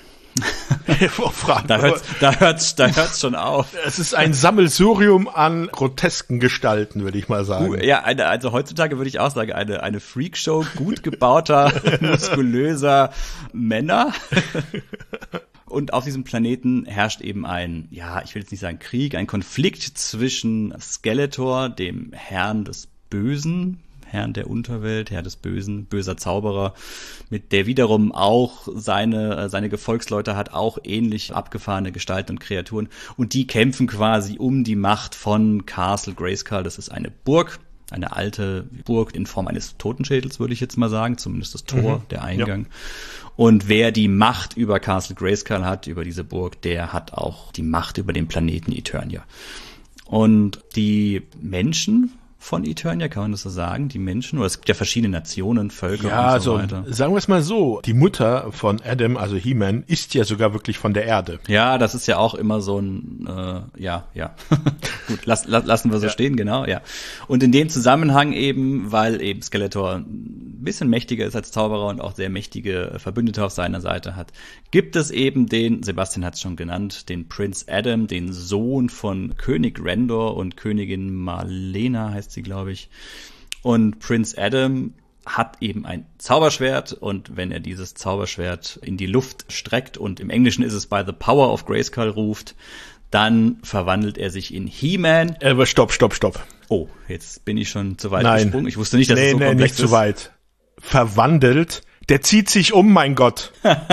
da hört's, da hört's, da hört's schon auf. Es ist ein Sammelsurium an grotesken Gestalten, würde ich mal sagen. Ja, eine, also heutzutage würde ich auch sagen, eine, eine Freakshow gut gebauter, muskulöser Männer. Und auf diesem Planeten herrscht eben ein, ja, ich will jetzt nicht sagen Krieg, ein Konflikt zwischen Skeletor, dem Herrn des Bösen, Herrn der Unterwelt, Herr des Bösen, böser Zauberer, mit der wiederum auch seine seine Gefolgsleute hat, auch ähnlich abgefahrene Gestalten und Kreaturen. Und die kämpfen quasi um die Macht von Castle Grayskull. Das ist eine Burg, eine alte Burg in Form eines Totenschädels, würde ich jetzt mal sagen, zumindest das Tor, mhm, der Eingang. Ja. Und wer die Macht über Castle Grayskull hat, über diese Burg, der hat auch die Macht über den Planeten Eternia. Und die Menschen von Eternia, kann man das so sagen? Die Menschen, oder es gibt ja verschiedene Nationen, Völker ja, und so also, weiter. Sagen wir es mal so, die Mutter von Adam, also He-Man, ist ja sogar wirklich von der Erde. Ja, das ist ja auch immer so ein, äh, ja, ja. Gut, lass, lass, lassen wir so ja. stehen, genau, ja. Und in dem Zusammenhang eben, weil eben Skeletor ein bisschen mächtiger ist als Zauberer und auch sehr mächtige Verbündete auf seiner Seite hat, gibt es eben den, Sebastian hat es schon genannt, den Prince Adam, den Sohn von König Rendor und Königin Marlena heißt sie, glaube ich. Und Prince Adam hat eben ein Zauberschwert und wenn er dieses Zauberschwert in die Luft streckt und im Englischen ist es by the power of Grayskull ruft, dann verwandelt er sich in He-Man. Äh, aber stopp, stopp, stopp. Oh, jetzt bin ich schon zu weit Nein. gesprungen. Ich wusste nicht, dass nee, es so nee, komplex nicht ist. zu weit. Verwandelt. Der zieht sich um, mein Gott.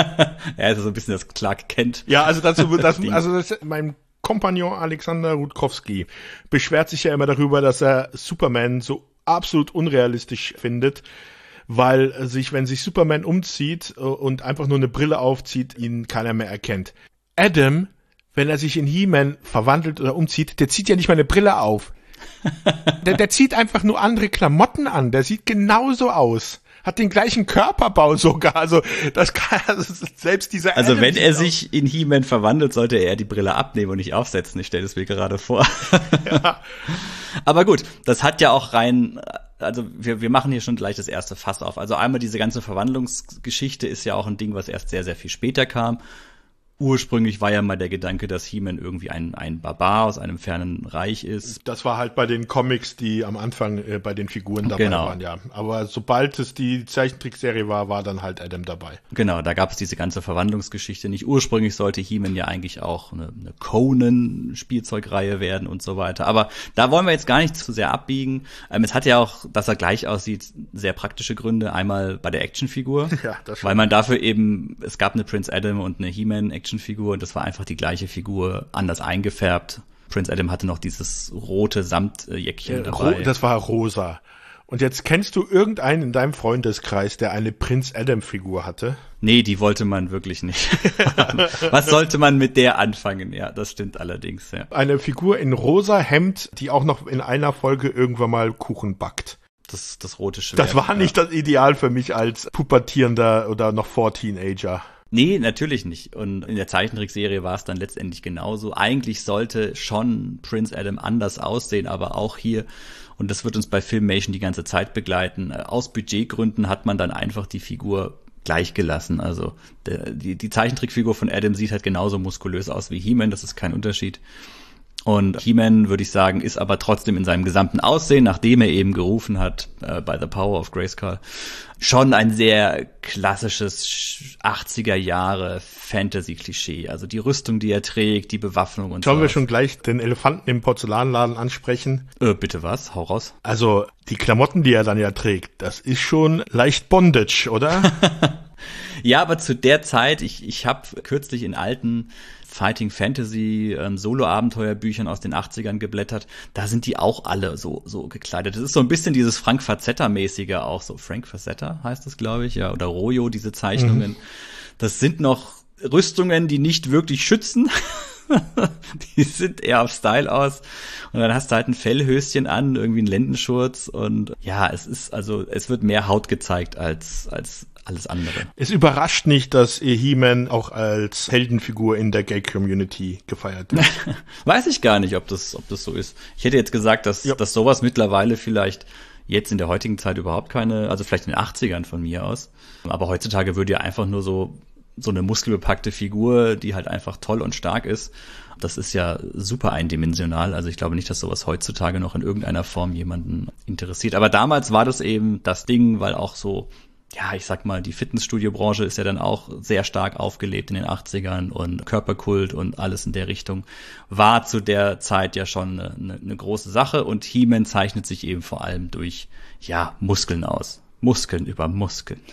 Er ist so ein bisschen das Clark Kent. Ja, also das, das also das, mein Kompagnon Alexander Rutkowski beschwert sich ja immer darüber, dass er Superman so absolut unrealistisch findet, weil sich, wenn sich Superman umzieht und einfach nur eine Brille aufzieht, ihn keiner mehr erkennt. Adam, wenn er sich in He-Man verwandelt oder umzieht, der zieht ja nicht mal eine Brille auf. der, der zieht einfach nur andere Klamotten an. Der sieht genauso aus. Hat den gleichen Körperbau sogar. Also das kann also selbst dieser. Also Adam wenn er sich in He-Man verwandelt, sollte er die Brille abnehmen und nicht aufsetzen. Ich stelle es mir gerade vor. Ja. Aber gut, das hat ja auch rein. Also wir, wir machen hier schon gleich das erste Fass auf. Also einmal diese ganze Verwandlungsgeschichte ist ja auch ein Ding, was erst sehr, sehr viel später kam. Ursprünglich war ja mal der Gedanke, dass He-Man irgendwie ein, ein Barbar aus einem fernen Reich ist. Das war halt bei den Comics, die am Anfang äh, bei den Figuren dabei genau. waren, ja. Aber sobald es die Zeichentrickserie war, war dann halt Adam dabei. Genau, da gab es diese ganze Verwandlungsgeschichte nicht. Ursprünglich sollte He-Man ja eigentlich auch eine, eine Conan-Spielzeugreihe werden und so weiter. Aber da wollen wir jetzt gar nicht zu sehr abbiegen. Ähm, es hat ja auch, dass er gleich aussieht, sehr praktische Gründe. Einmal bei der Actionfigur, ja, das schon. Weil man dafür eben, es gab eine Prince Adam und eine He-Man-Action Figur und das war einfach die gleiche Figur, anders eingefärbt. Prince Adam hatte noch dieses rote Samtjäckchen äh, dabei. Das war rosa. Und jetzt kennst du irgendeinen in deinem Freundeskreis, der eine Prince Adam Figur hatte? Nee, die wollte man wirklich nicht. Was sollte man mit der anfangen? Ja, das stimmt allerdings. Ja. Eine Figur in rosa Hemd, die auch noch in einer Folge irgendwann mal Kuchen backt. Das, das rote Schwert. Das war nicht das Ideal für mich als pubertierender oder noch vor Teenager. Nee, natürlich nicht. Und in der Zeichentrickserie war es dann letztendlich genauso. Eigentlich sollte schon Prince Adam anders aussehen, aber auch hier, und das wird uns bei Filmation die ganze Zeit begleiten, aus Budgetgründen hat man dann einfach die Figur gleich gelassen. Also der, die, die Zeichentrickfigur von Adam sieht halt genauso muskulös aus wie He-Man, das ist kein Unterschied. Und He-Man, würde ich sagen, ist aber trotzdem in seinem gesamten Aussehen, nachdem er eben gerufen hat, äh, by the power of Grayskull, schon ein sehr klassisches achtziger Jahre Fantasy-Klischee. Also die Rüstung, die er trägt, die Bewaffnung und so. Sollen wir schon gleich den Elefanten im Porzellanladen ansprechen? Äh, bitte was? Hau raus. Also die Klamotten, die er dann ja trägt, das ist schon leicht Bondage, oder? Ja, aber zu der Zeit, ich, ich habe kürzlich in alten Fighting Fantasy ähm, Solo-Abenteuerbüchern aus den achtzigern geblättert, da sind die auch alle so so gekleidet. Das ist so ein bisschen dieses Frank Frazetta-mäßige auch, so Frank Frazetta heißt das, glaube ich, ja, oder Royo, diese Zeichnungen. Mhm. Das sind noch Rüstungen, die nicht wirklich schützen. Die sind eher auf Style aus. Und dann hast du halt ein Fellhöschen an, irgendwie einen Lendenschurz und ja, es ist, also es wird mehr Haut gezeigt als als alles andere. Es überrascht nicht, dass He-Man auch als Heldenfigur in der Gay-Community gefeiert wird. Weiß ich gar nicht, ob das, ob das so ist. Ich hätte jetzt gesagt, dass, ja. dass sowas mittlerweile vielleicht jetzt in der heutigen Zeit überhaupt keine, also vielleicht in den achtzigern von mir aus. Aber heutzutage würde ja einfach nur so, so eine muskelbepackte Figur, die halt einfach toll und stark ist. Das ist ja super eindimensional. Also ich glaube nicht, dass sowas heutzutage noch in irgendeiner Form jemanden interessiert. Aber damals war das eben das Ding, weil auch so, ja, ich sag mal, die Fitnessstudio-Branche ist ja dann auch sehr stark aufgelebt in den achtzigern und Körperkult und alles in der Richtung war zu der Zeit ja schon eine, eine, eine große Sache und He-Man zeichnet sich eben vor allem durch, ja, Muskeln aus. Muskeln über Muskeln.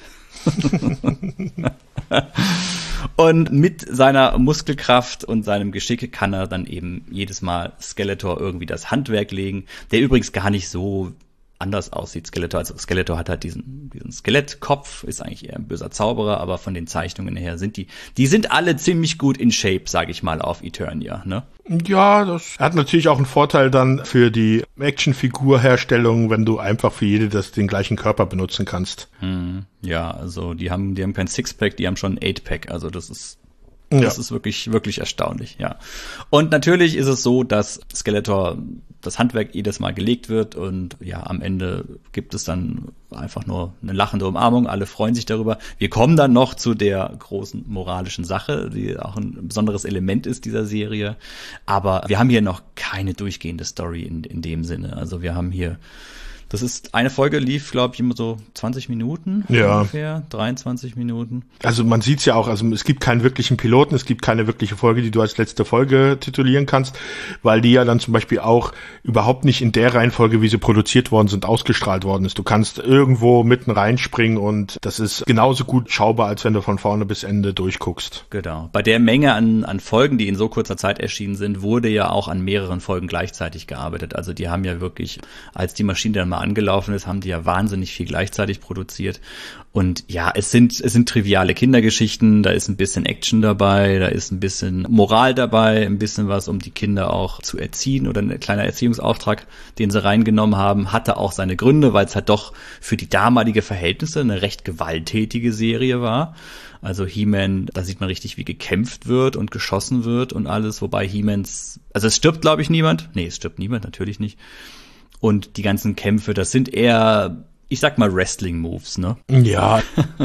Und mit seiner Muskelkraft und seinem Geschick kann er dann eben jedes Mal Skeletor irgendwie das Handwerk legen, der übrigens gar nicht so anders aussieht, Skeletor. Also Skeletor hat halt diesen, diesen Skelettkopf, ist eigentlich eher ein böser Zauberer, aber von den Zeichnungen her sind die, die sind alle ziemlich gut in Shape, sage ich mal, auf Eternia, ne? Ja, das hat natürlich auch einen Vorteil dann für die Actionfigurherstellung, wenn du einfach für jede das den gleichen Körper benutzen kannst. Hm, ja, also die haben, die haben kein Sixpack, die haben schon ein Eightpack, also das ist Das ja. ist wirklich, wirklich erstaunlich, ja. Und natürlich ist es so, dass Skeletor das Handwerk jedes Mal gelegt wird und ja, am Ende gibt es dann einfach nur eine lachende Umarmung. Alle freuen sich darüber. Wir kommen dann noch zu der großen moralischen Sache, die auch ein besonderes Element ist dieser Serie. Aber wir haben hier noch keine durchgehende Story in, in dem Sinne. Also wir haben hier Das ist, eine Folge lief, glaube ich, immer so zwanzig Minuten ja. ungefähr, dreiundzwanzig Minuten. Also man sieht's ja auch, also es gibt keinen wirklichen Piloten, es gibt keine wirkliche Folge, die du als letzte Folge titulieren kannst, weil die ja dann zum Beispiel auch überhaupt nicht in der Reihenfolge, wie sie produziert worden sind, ausgestrahlt worden ist. Du kannst irgendwo mitten reinspringen und das ist genauso gut schaubar, als wenn du von vorne bis Ende durchguckst. Genau. Bei der Menge an, an Folgen, die in so kurzer Zeit erschienen sind, wurde ja auch an mehreren Folgen gleichzeitig gearbeitet. Also die haben ja wirklich, als die Maschine dann mal angelaufen ist, haben die ja wahnsinnig viel gleichzeitig produziert. Und ja, es sind es sind triviale Kindergeschichten, da ist ein bisschen Action dabei, da ist ein bisschen Moral dabei, ein bisschen was, um die Kinder auch zu erziehen oder ein kleiner Erziehungsauftrag, den sie reingenommen haben, hatte auch seine Gründe, weil es halt doch für die damalige Verhältnisse eine recht gewalttätige Serie war. Also He-Man, da sieht man richtig, wie gekämpft wird und geschossen wird und alles, wobei He-Mans, also es stirbt, glaube ich, niemand. Nee, es stirbt niemand, natürlich nicht. Und die ganzen Kämpfe, das sind eher, ich sag mal, Wrestling-Moves, ne? Ja,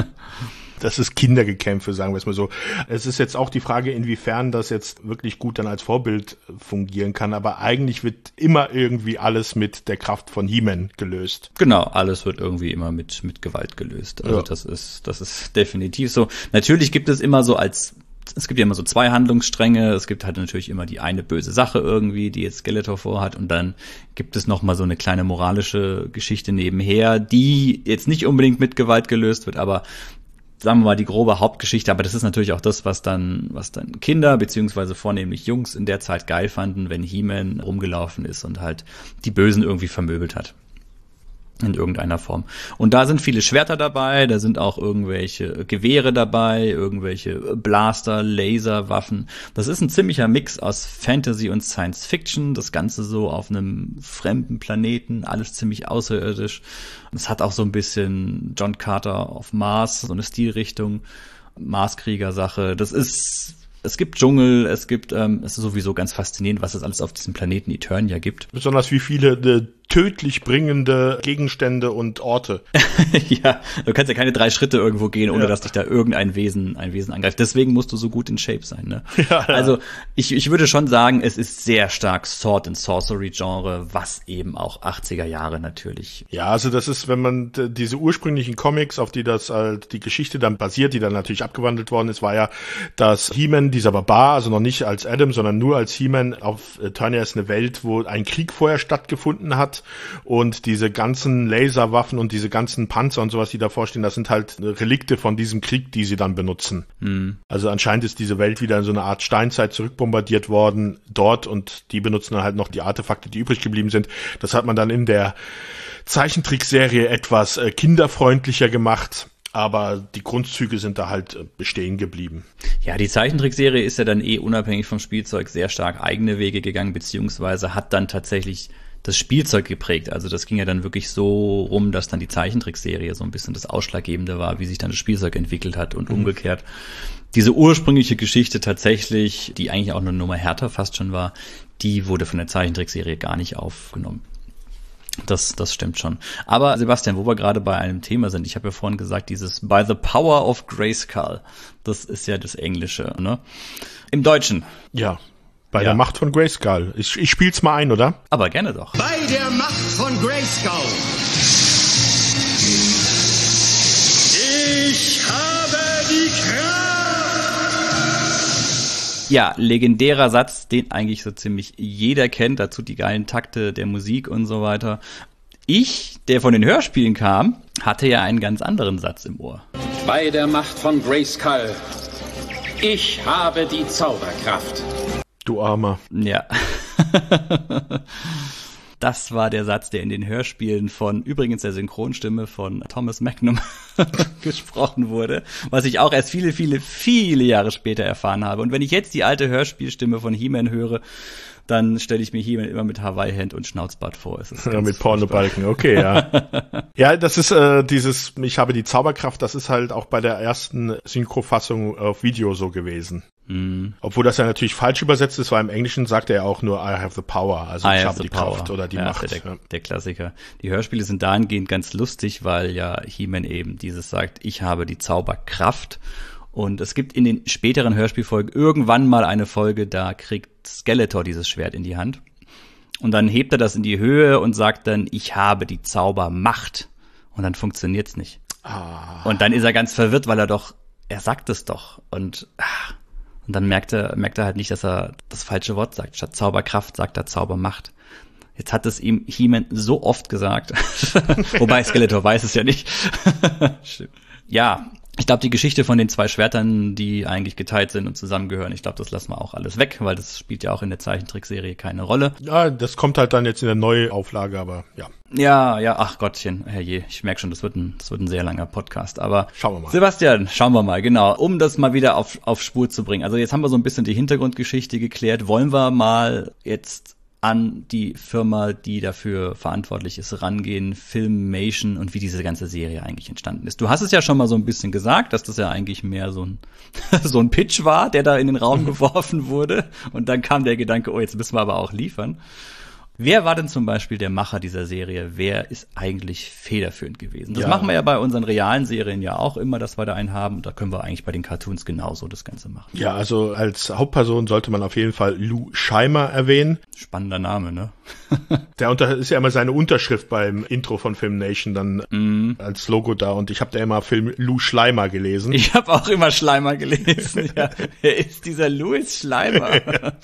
das ist Kindergekämpfe, sagen wir es mal so. Es ist jetzt auch die Frage, inwiefern das jetzt wirklich gut dann als Vorbild fungieren kann, aber eigentlich wird immer irgendwie alles mit der Kraft von He-Man gelöst. Genau, alles wird irgendwie immer mit mit Gewalt gelöst. Also ja. das ist das ist definitiv so. Natürlich gibt es immer so als Es gibt ja immer so zwei Handlungsstränge. Es gibt halt natürlich immer die eine böse Sache irgendwie, die jetzt Skeletor vorhat. Und dann gibt es noch mal so eine kleine moralische Geschichte nebenher, die jetzt nicht unbedingt mit Gewalt gelöst wird, aber sagen wir mal die grobe Hauptgeschichte. Aber das ist natürlich auch das, was dann was dann Kinder beziehungsweise vornehmlich Jungs in der Zeit geil fanden, wenn He-Man rumgelaufen ist und halt die Bösen irgendwie vermöbelt hat. In irgendeiner Form. Und da sind viele Schwerter dabei, da sind auch irgendwelche Gewehre dabei, irgendwelche Blaster, Laserwaffen. Das ist ein ziemlicher Mix aus Fantasy und Science Fiction. Das Ganze so auf einem fremden Planeten, alles ziemlich außerirdisch. Es hat auch so ein bisschen John Carter auf Mars, so eine Stilrichtung, Marskrieger-Sache. Das ist... Es gibt Dschungel, es gibt, ähm, es ist sowieso ganz faszinierend, was es alles auf diesem Planeten Eternia gibt. Besonders wie viele äh, tödlich bringende Gegenstände und Orte. Ja, du kannst ja keine drei Schritte irgendwo gehen, ohne ja. dass dich da irgendein Wesen, ein Wesen angreift. Deswegen musst du so gut in Shape sein, ne? Ja, ja. Also, ich, ich würde schon sagen, es ist sehr stark Sword and Sorcery Genre, was eben auch achtziger Jahre natürlich. Ja, also das ist, wenn man d- diese ursprünglichen Comics, auf die das halt die Geschichte dann basiert, die dann natürlich abgewandelt worden ist, war ja, dass He-Man, dieser Barbar, also noch nicht als Adam, sondern nur als He-Man, auf Eternia ist eine Welt, wo ein Krieg vorher stattgefunden hat. Und diese ganzen Laserwaffen und diese ganzen Panzer und sowas, die davor stehen, das sind halt Relikte von diesem Krieg, die sie dann benutzen. Mhm. Also anscheinend ist diese Welt wieder in so eine Art Steinzeit zurückbombardiert worden dort und die benutzen dann halt noch die Artefakte, die übrig geblieben sind. Das hat man dann in der Zeichentrickserie etwas äh, kinderfreundlicher gemacht. Aber die Grundzüge sind da halt bestehen geblieben. Ja, die Zeichentrickserie ist ja dann eh unabhängig vom Spielzeug sehr stark eigene Wege gegangen, beziehungsweise hat dann tatsächlich das Spielzeug geprägt. Also das ging ja dann wirklich so rum, dass dann die Zeichentrickserie so ein bisschen das Ausschlaggebende war, wie sich dann das Spielzeug entwickelt hat und mhm. umgekehrt. Diese ursprüngliche Geschichte tatsächlich, die eigentlich auch eine Nummer härter fast schon war, die wurde von der Zeichentrickserie gar nicht aufgenommen. Das, das stimmt schon. Aber Sebastian, wo wir gerade bei einem Thema sind, ich habe ja vorhin gesagt, dieses By the Power of Grayskull, das ist ja das Englische, ne? Im Deutschen. Ja, bei ja. der Macht von Grayskull. Ich, ich spiel's mal ein, oder? Aber gerne doch. Bei der Macht von Grayskull. Ich habe die Kraft. Ja, legendärer Satz, den eigentlich so ziemlich jeder kennt, dazu die geilen Takte der Musik und so weiter. Ich, der von den Hörspielen kam, hatte ja einen ganz anderen Satz im Ohr. Bei der Macht von Grayskull, ich habe die Zauberkraft. Du Armer. Ja. das war der Satz, der in den Hörspielen von, übrigens der Synchronstimme von Thomas Magnum gesprochen wurde, was ich auch erst viele, viele, viele Jahre später erfahren habe. Und wenn ich jetzt die alte Hörspielstimme von He-Man höre, dann stelle ich mir He-Man immer mit Hawaii-Hemd und Schnauzbart vor. Es ist ja, mit Pornobalken, okay, ja. Ja, das ist äh, dieses, ich habe die Zauberkraft, das ist halt auch bei der ersten Synchrofassung auf Video so gewesen. Mhm. Obwohl das ja natürlich falsch übersetzt ist, weil im Englischen sagt er ja auch nur I have the power, also I ich have habe the die power. Kraft oder die ja, Macht. Der, ja. der Klassiker. Die Hörspiele sind dahingehend ganz lustig, weil ja He-Man eben dieses sagt, ich habe die Zauberkraft. Und es gibt in den späteren Hörspielfolgen irgendwann mal eine Folge, da kriegt Skeletor dieses Schwert in die Hand. Und dann hebt er das in die Höhe und sagt dann, ich habe die Zaubermacht. Und dann funktioniert's nicht. Ah. Und dann ist er ganz verwirrt, weil er doch, er sagt es doch. Und, ach, und dann merkt er, merkt er halt nicht, dass er das falsche Wort sagt. Statt Zauberkraft sagt er Zaubermacht. Jetzt hat es ihm He-Man so oft gesagt. Wobei Skeletor weiß es ja nicht. Ja. Ich glaube, die Geschichte von den zwei Schwertern, die eigentlich geteilt sind und zusammengehören, ich glaube, das lassen wir auch alles weg, weil das spielt ja auch in der Zeichentrickserie keine Rolle. Ja, das kommt halt dann jetzt in der Neuauflage, aber ja. Ja, ja, ach Gottchen, herrje, ich merke schon, das wird ein, das wird ein sehr langer Podcast, aber schauen wir mal. Sebastian, schauen wir mal, genau, um das mal wieder auf, auf Spur zu bringen. Also jetzt haben wir so ein bisschen die Hintergrundgeschichte geklärt, wollen wir mal jetzt an die Firma, die dafür verantwortlich ist, rangehen, Filmation und wie diese ganze Serie eigentlich entstanden ist. Du hast es ja schon mal so ein bisschen gesagt, dass das ja eigentlich mehr so ein so ein Pitch war, der da in den Raum geworfen wurde. Und dann kam der Gedanke, oh, jetzt müssen wir aber auch liefern. Wer war denn zum Beispiel der Macher dieser Serie? Wer ist eigentlich federführend gewesen? Das ja. machen wir ja bei unseren realen Serien ja auch immer, dass wir da einen haben. Da können wir eigentlich bei den Cartoons genauso das Ganze machen. Ja, also als Hauptperson sollte man auf jeden Fall Lou Scheimer erwähnen. Spannender Name, ne? Der unter ist ja immer seine Unterschrift beim Intro von Filmation dann mm. als Logo da. Und ich habe da immer Film Lou Schleimer gelesen. Ich habe auch immer Schleimer gelesen. Ja. Wer ist dieser Louis Schleimer? Ja.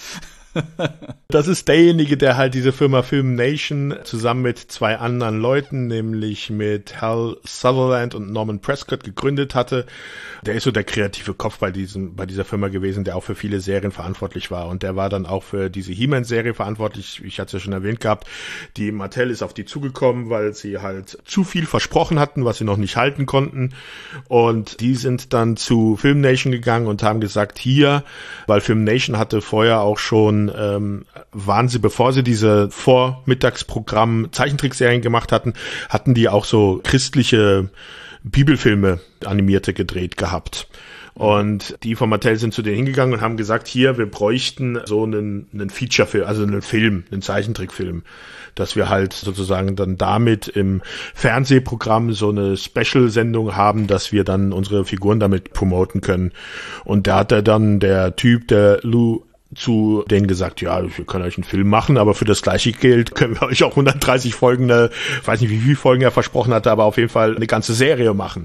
Das ist derjenige, der halt diese Firma Filmation zusammen mit zwei anderen Leuten, nämlich mit Hal Sutherland und Norman Prescott gegründet hatte. Der ist so der kreative Kopf bei diesem, bei dieser Firma gewesen, der auch für viele Serien verantwortlich war. Und der war dann auch für diese He-Man-Serie verantwortlich. Ich hatte es ja schon erwähnt gehabt. Die Mattel ist auf die zugekommen, weil sie halt zu viel versprochen hatten, was sie noch nicht halten konnten. Und die sind dann zu Filmation gegangen und haben gesagt, hier, weil Filmation hatte vorher auch schon ähm, waren sie, bevor sie diese Vormittagsprogramm Zeichentrickserien gemacht hatten, hatten die auch so christliche Bibelfilme animierte gedreht gehabt. Und die von Mattel sind zu denen hingegangen und haben gesagt, hier, wir bräuchten so einen, einen Feature-Film, also einen Film, einen Zeichentrickfilm, dass wir halt sozusagen dann damit im Fernsehprogramm so eine Special-Sendung haben, dass wir dann unsere Figuren damit promoten können. Und da hat er dann der Typ, der Lou zu denen gesagt, ja, wir können euch einen Film machen, aber für das gleiche Geld können wir euch auch hundertdreißig Folgen, äh, ich weiß nicht, wie viele Folgen er versprochen hatte, aber auf jeden Fall eine ganze Serie machen.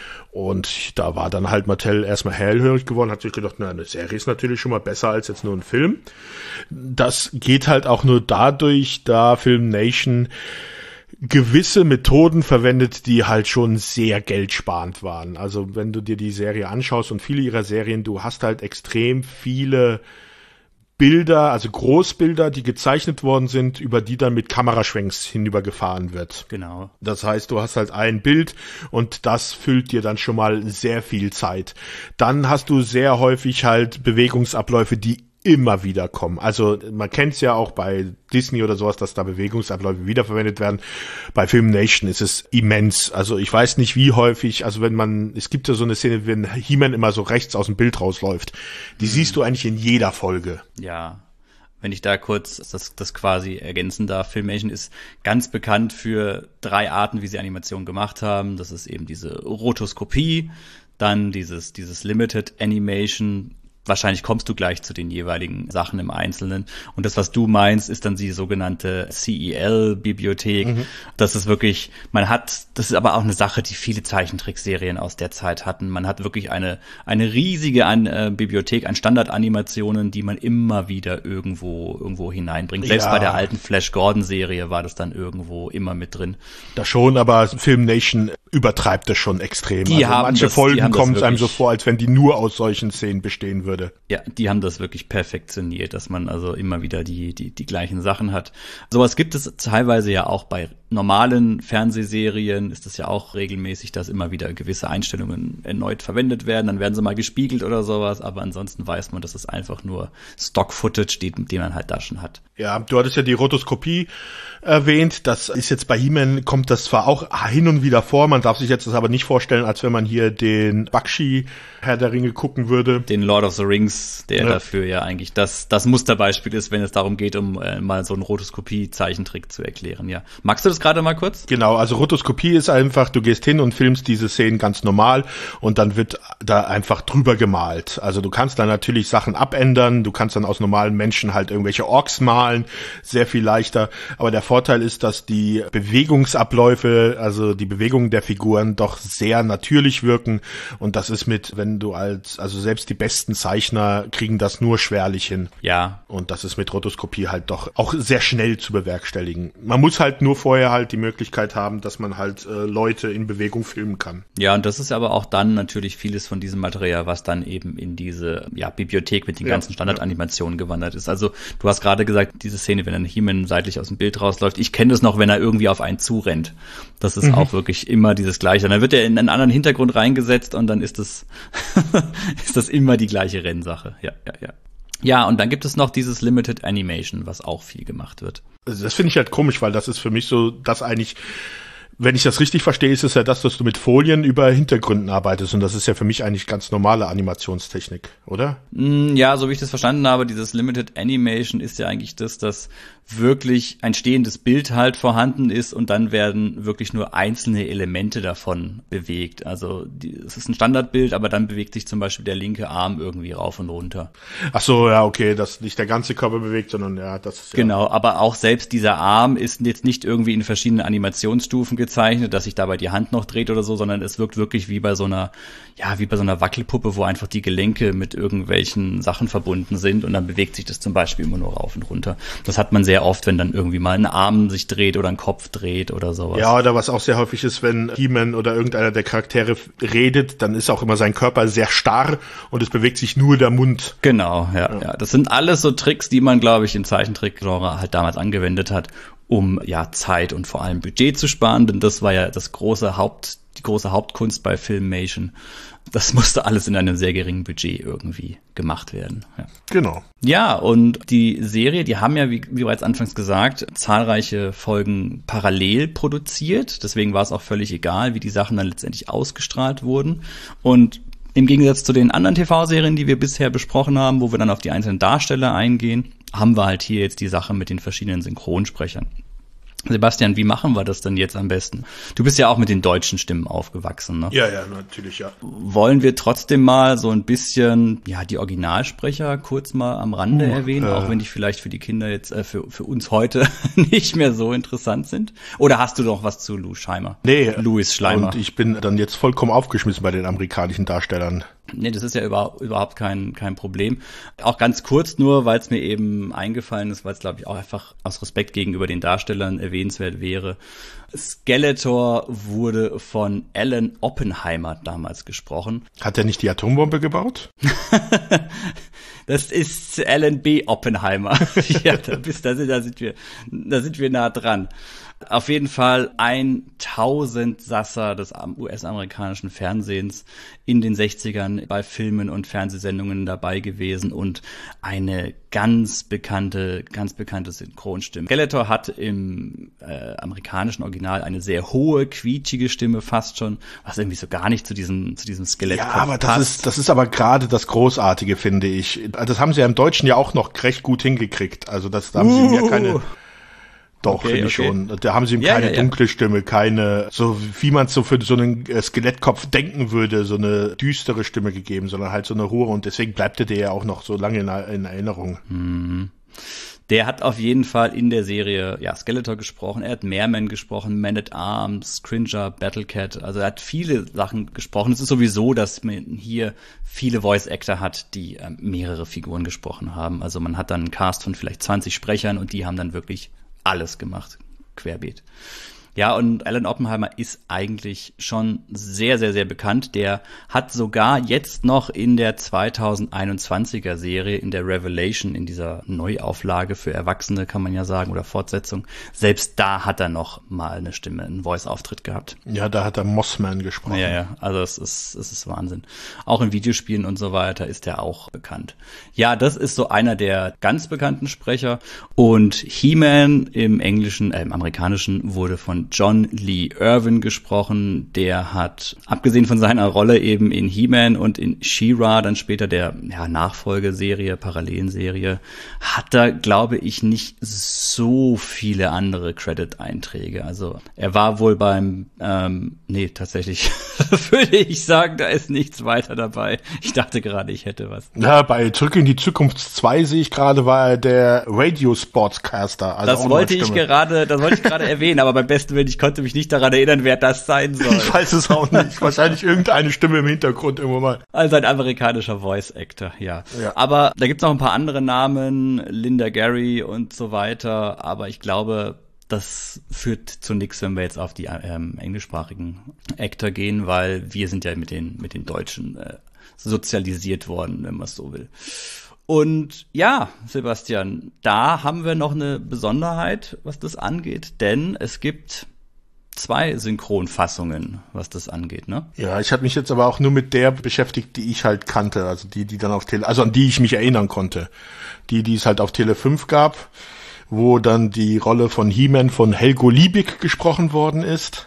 Und da war dann halt Mattel erstmal hellhörig geworden, hat sich gedacht, na, eine Serie ist natürlich schon mal besser als jetzt nur ein Film. Das geht halt auch nur dadurch, da Filmation gewisse Methoden verwendet, die halt schon sehr geldsparend waren. Also wenn du dir die Serie anschaust und viele ihrer Serien, du hast halt extrem viele Bilder, also Großbilder, die gezeichnet worden sind, über die dann mit Kameraschwenks hinübergefahren wird. Genau. Das heißt, du hast halt ein Bild und das füllt dir dann schon mal sehr viel Zeit. Dann hast du sehr häufig halt Bewegungsabläufe, die immer wieder kommen. Also man kennt es ja auch bei Disney oder sowas, dass da Bewegungsabläufe wiederverwendet werden. Bei Filmation ist es immens. Also ich weiß nicht, wie häufig, also wenn man, es gibt ja so eine Szene, wenn He-Man immer so rechts aus dem Bild rausläuft. Die mhm. siehst du eigentlich in jeder Folge. Ja. Wenn ich da kurz das, das quasi ergänzen darf, Filmation ist ganz bekannt für drei Arten, wie sie Animation gemacht haben. Das ist eben diese Rotoskopie, dann dieses, dieses Limited Animation. Wahrscheinlich kommst du gleich zu den jeweiligen Sachen im Einzelnen. Und das, was du meinst, ist dann die sogenannte C E L-Bibliothek. Mhm. Das ist wirklich, man hat, das ist aber auch eine Sache, die viele Zeichentrickserien aus der Zeit hatten. Man hat wirklich eine eine riesige an, äh, Bibliothek an Standardanimationen, die man immer wieder irgendwo irgendwo hineinbringt. Selbst ja. bei der alten Flash Gordon-Serie war das dann irgendwo immer mit drin. Da schon, aber Filmation übertreibt das schon extrem. Die also haben manche das, Folgen kommen es einem so wirklich, vor, als wenn die nur aus solchen Szenen bestehen würde. Ja, die haben das wirklich perfektioniert, dass man also immer wieder die, die, die gleichen Sachen hat. Sowas gibt es teilweise ja auch bei normalen Fernsehserien, ist es ja auch regelmäßig, dass immer wieder gewisse Einstellungen erneut verwendet werden, dann werden sie mal gespiegelt oder sowas, aber ansonsten weiß man, dass es einfach nur Stock-Footage, die, die man halt da schon hat. Ja, du hattest ja die Rotoskopie erwähnt, das ist jetzt bei He-Man, kommt das zwar auch hin und wieder vor, man darf sich jetzt das aber nicht vorstellen, als wenn man hier den Bakshi Herr der Ringe gucken würde. Den Lord of the Rings, der ja. dafür ja eigentlich das, das Musterbeispiel ist, wenn es darum geht, um äh, mal so einen Rotoskopie-Zeichentrick zu erklären, ja. Magst du das gerade mal kurz? Genau, also Rotoskopie ist einfach, du gehst hin und filmst diese Szenen ganz normal und dann wird da einfach drüber gemalt. Also du kannst da natürlich Sachen abändern, du kannst dann aus normalen Menschen halt irgendwelche Orks malen, sehr viel leichter, aber der Vorteil ist, dass die Bewegungsabläufe, also die Bewegungen der Figuren doch sehr natürlich wirken und das ist mit, wenn du als, also selbst die besten Zeichner kriegen das nur schwerlich hin. Ja. Und das ist mit Rotoskopie halt doch auch sehr schnell zu bewerkstelligen. Man muss halt nur vorher halt die Möglichkeit haben, dass man halt äh, Leute in Bewegung filmen kann. Ja, und das ist aber auch dann natürlich vieles von diesem Material, was dann eben in diese ja, Bibliothek mit den ja, ganzen Standardanimationen ja. gewandert ist. Also du hast gerade gesagt, diese Szene, wenn dann He-Man seitlich aus dem Bild rausläuft, ich kenne das noch, wenn er irgendwie auf einen zurennt. Das ist mhm. auch wirklich immer dieses Gleiche. Und dann wird er in einen anderen Hintergrund reingesetzt und dann ist das ist das immer die gleiche Rennsache. Ja, ja, ja. Ja, und dann gibt es noch dieses Limited Animation, was auch viel gemacht wird. Also das finde ich halt komisch, weil das ist für mich so, dass eigentlich, wenn ich das richtig verstehe, ist es ja das, dass du mit Folien über Hintergründen arbeitest und das ist ja für mich eigentlich ganz normale Animationstechnik, oder? Ja, so wie ich das verstanden habe, dieses Limited Animation ist ja eigentlich das, dass wirklich ein stehendes Bild halt vorhanden ist und dann werden wirklich nur einzelne Elemente davon bewegt. Also die, es ist ein Standardbild, aber dann bewegt sich zum Beispiel der linke Arm irgendwie rauf und runter. Ach so, ja, okay, dass nicht der ganze Körper bewegt, sondern ja, das ist ja... Genau, aber auch selbst dieser Arm ist jetzt nicht irgendwie in verschiedenen Animationsstufen gezeichnet, dass sich dabei die Hand noch dreht oder so, sondern es wirkt wirklich wie bei so einer, ja, wie bei so einer Wackelpuppe, wo einfach die Gelenke mit irgendwelchen Sachen verbunden sind und dann bewegt sich das zum Beispiel immer nur rauf und runter. Das hat man sehr oft, wenn dann irgendwie mal ein Arm sich dreht oder ein Kopf dreht oder sowas. Ja, oder was auch sehr häufig ist, wenn He-Man oder irgendeiner der Charaktere redet, dann ist auch immer sein Körper sehr starr und es bewegt sich nur der Mund. Genau, ja, ja. ja. Das sind alles so Tricks, die man, glaube ich, im Zeichentrickgenre halt damals angewendet hat, um ja Zeit und vor allem Budget zu sparen, denn das war ja das große Haupt, die große Hauptkunst bei Filmation. Das musste alles in einem sehr geringen Budget irgendwie gemacht werden. Ja. Genau. Ja, und die Serie, die haben ja, wie, wie bereits anfangs gesagt, zahlreiche Folgen parallel produziert. Deswegen war es auch völlig egal, wie die Sachen dann letztendlich ausgestrahlt wurden. Und im Gegensatz zu den anderen T V-Serien, die wir bisher besprochen haben, wo wir dann auf die einzelnen Darsteller eingehen, haben wir halt hier jetzt die Sache mit den verschiedenen Synchronsprechern. Sebastian, wie machen wir das denn jetzt am besten? Du bist ja auch mit den deutschen Stimmen aufgewachsen, ne? Ja, ja, natürlich, ja. Wollen wir trotzdem mal so ein bisschen, ja, die Originalsprecher kurz mal am Rande uh, erwähnen, äh. auch wenn die vielleicht für die Kinder jetzt, äh, für, für uns heute nicht mehr so interessant sind? Oder hast du noch was zu Lou Schleimer? Nee. Louis Schleimer. Und ich bin dann jetzt vollkommen aufgeschmissen bei den amerikanischen Darstellern. Nee, das ist ja über, überhaupt kein kein Problem. Auch ganz kurz nur, weil es mir eben eingefallen ist, weil es, glaube ich, auch einfach aus Respekt gegenüber den Darstellern erwähnenswert wäre. Skeletor wurde von Alan Oppenheimer damals gesprochen. Hat er nicht die Atombombe gebaut? Das ist Alan B. Oppenheimer. Ja, da, bist, da, sind, da, sind wir, da sind wir nah dran. Auf jeden Fall ein Tausendsasser des U S-amerikanischen Fernsehens in den sechzigern bei Filmen und Fernsehsendungen dabei gewesen und eine ganz bekannte, ganz bekannte Synchronstimme. Skeletor hat im äh, amerikanischen Original eine sehr hohe, quietschige Stimme fast schon, was irgendwie so gar nicht zu diesem, zu diesem Skelett passt. Ja, aber das ist, das ist aber gerade das Großartige, finde ich. Das haben sie ja im Deutschen ja auch noch recht gut hingekriegt. Also das, da haben uh. sie mir keine... Doch, okay, finde ich okay. schon. Da haben sie ihm ja, keine ja, ja. dunkle Stimme, keine, so wie man es so für so einen Skelettkopf denken würde, so eine düstere Stimme gegeben, sondern halt so eine hohe und deswegen bleibt der ja auch noch so lange in, in Erinnerung. Mhm. Der hat auf jeden Fall in der Serie ja Skeletor gesprochen, er hat Mehrman gesprochen, Man-at-Arms, Cringer, Battlecat, also er hat viele Sachen gesprochen. Es ist sowieso, dass man hier viele Voice-Actor hat, die äh, mehrere Figuren gesprochen haben. Also man hat dann einen Cast von vielleicht zwanzig Sprechern und die haben dann wirklich alles gemacht, querbeet. Ja, und Alan Oppenheimer ist eigentlich schon sehr, sehr, sehr bekannt. Der hat sogar jetzt noch in der zweitausendeinundzwanziger Serie, in der Revelation, in dieser Neuauflage für Erwachsene, kann man ja sagen, oder Fortsetzung, selbst da hat er noch mal eine Stimme, einen Voice-Auftritt gehabt. Ja, da hat er Mossman gesprochen. Ja, ja, also es ist, es ist Wahnsinn. Auch in Videospielen und so weiter ist er auch bekannt. Ja, das ist so einer der ganz bekannten Sprecher. Und He-Man im Englischen, äh, im Amerikanischen wurde von John Lee Irvin gesprochen. Der hat, abgesehen von seiner Rolle eben in He-Man und in She-Ra, dann später der ja, Nachfolgeserie, Parallelenserie, hat er, glaube ich, nicht so viele andere Credit-Einträge. Also er war wohl beim, ähm, nee, tatsächlich würde ich sagen, da ist nichts weiter dabei. Ich dachte gerade, ich hätte was. Ja, bei Zurück in die Zukunft zwei sehe ich gerade, war er der Radio-Sportscaster. Also das wollte ich gerade, das wollte ich gerade erwähnen, aber beim besten Willen, ich konnte mich nicht daran erinnern, wer das sein soll. Ich weiß es auch nicht. Wahrscheinlich irgendeine Stimme im Hintergrund irgendwo mal. Also ein amerikanischer Voice-Actor, ja. ja. Aber da gibt's noch ein paar andere Namen, Linda Gary und so weiter, aber ich glaube, das führt zu nichts, wenn wir jetzt auf die ähm, englischsprachigen Actor gehen, weil wir sind ja mit den mit den Deutschen äh, sozialisiert worden, wenn man es so will. Und ja, Sebastian, da haben wir noch eine Besonderheit, was das angeht, denn es gibt zwei Synchronfassungen, was das angeht, ne? Ja, ich habe mich jetzt aber auch nur mit der beschäftigt, die ich halt kannte, also die, die dann auf Tele, also an die ich mich erinnern konnte. Die, die es halt auf Tele fünf gab, wo dann die Rolle von He-Man von Helgo Liebig gesprochen worden ist.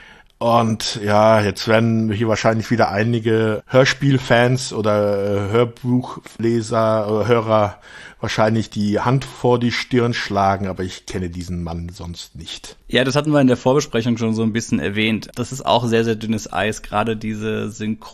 Und ja, jetzt werden hier wahrscheinlich wieder einige Hörspielfans oder äh, Hörbuchleser oder Hörer wahrscheinlich die Hand vor die Stirn schlagen, aber ich kenne diesen Mann sonst nicht. Ja, das hatten wir in der Vorbesprechung schon so ein bisschen erwähnt. Das ist auch sehr, sehr dünnes Eis, gerade diese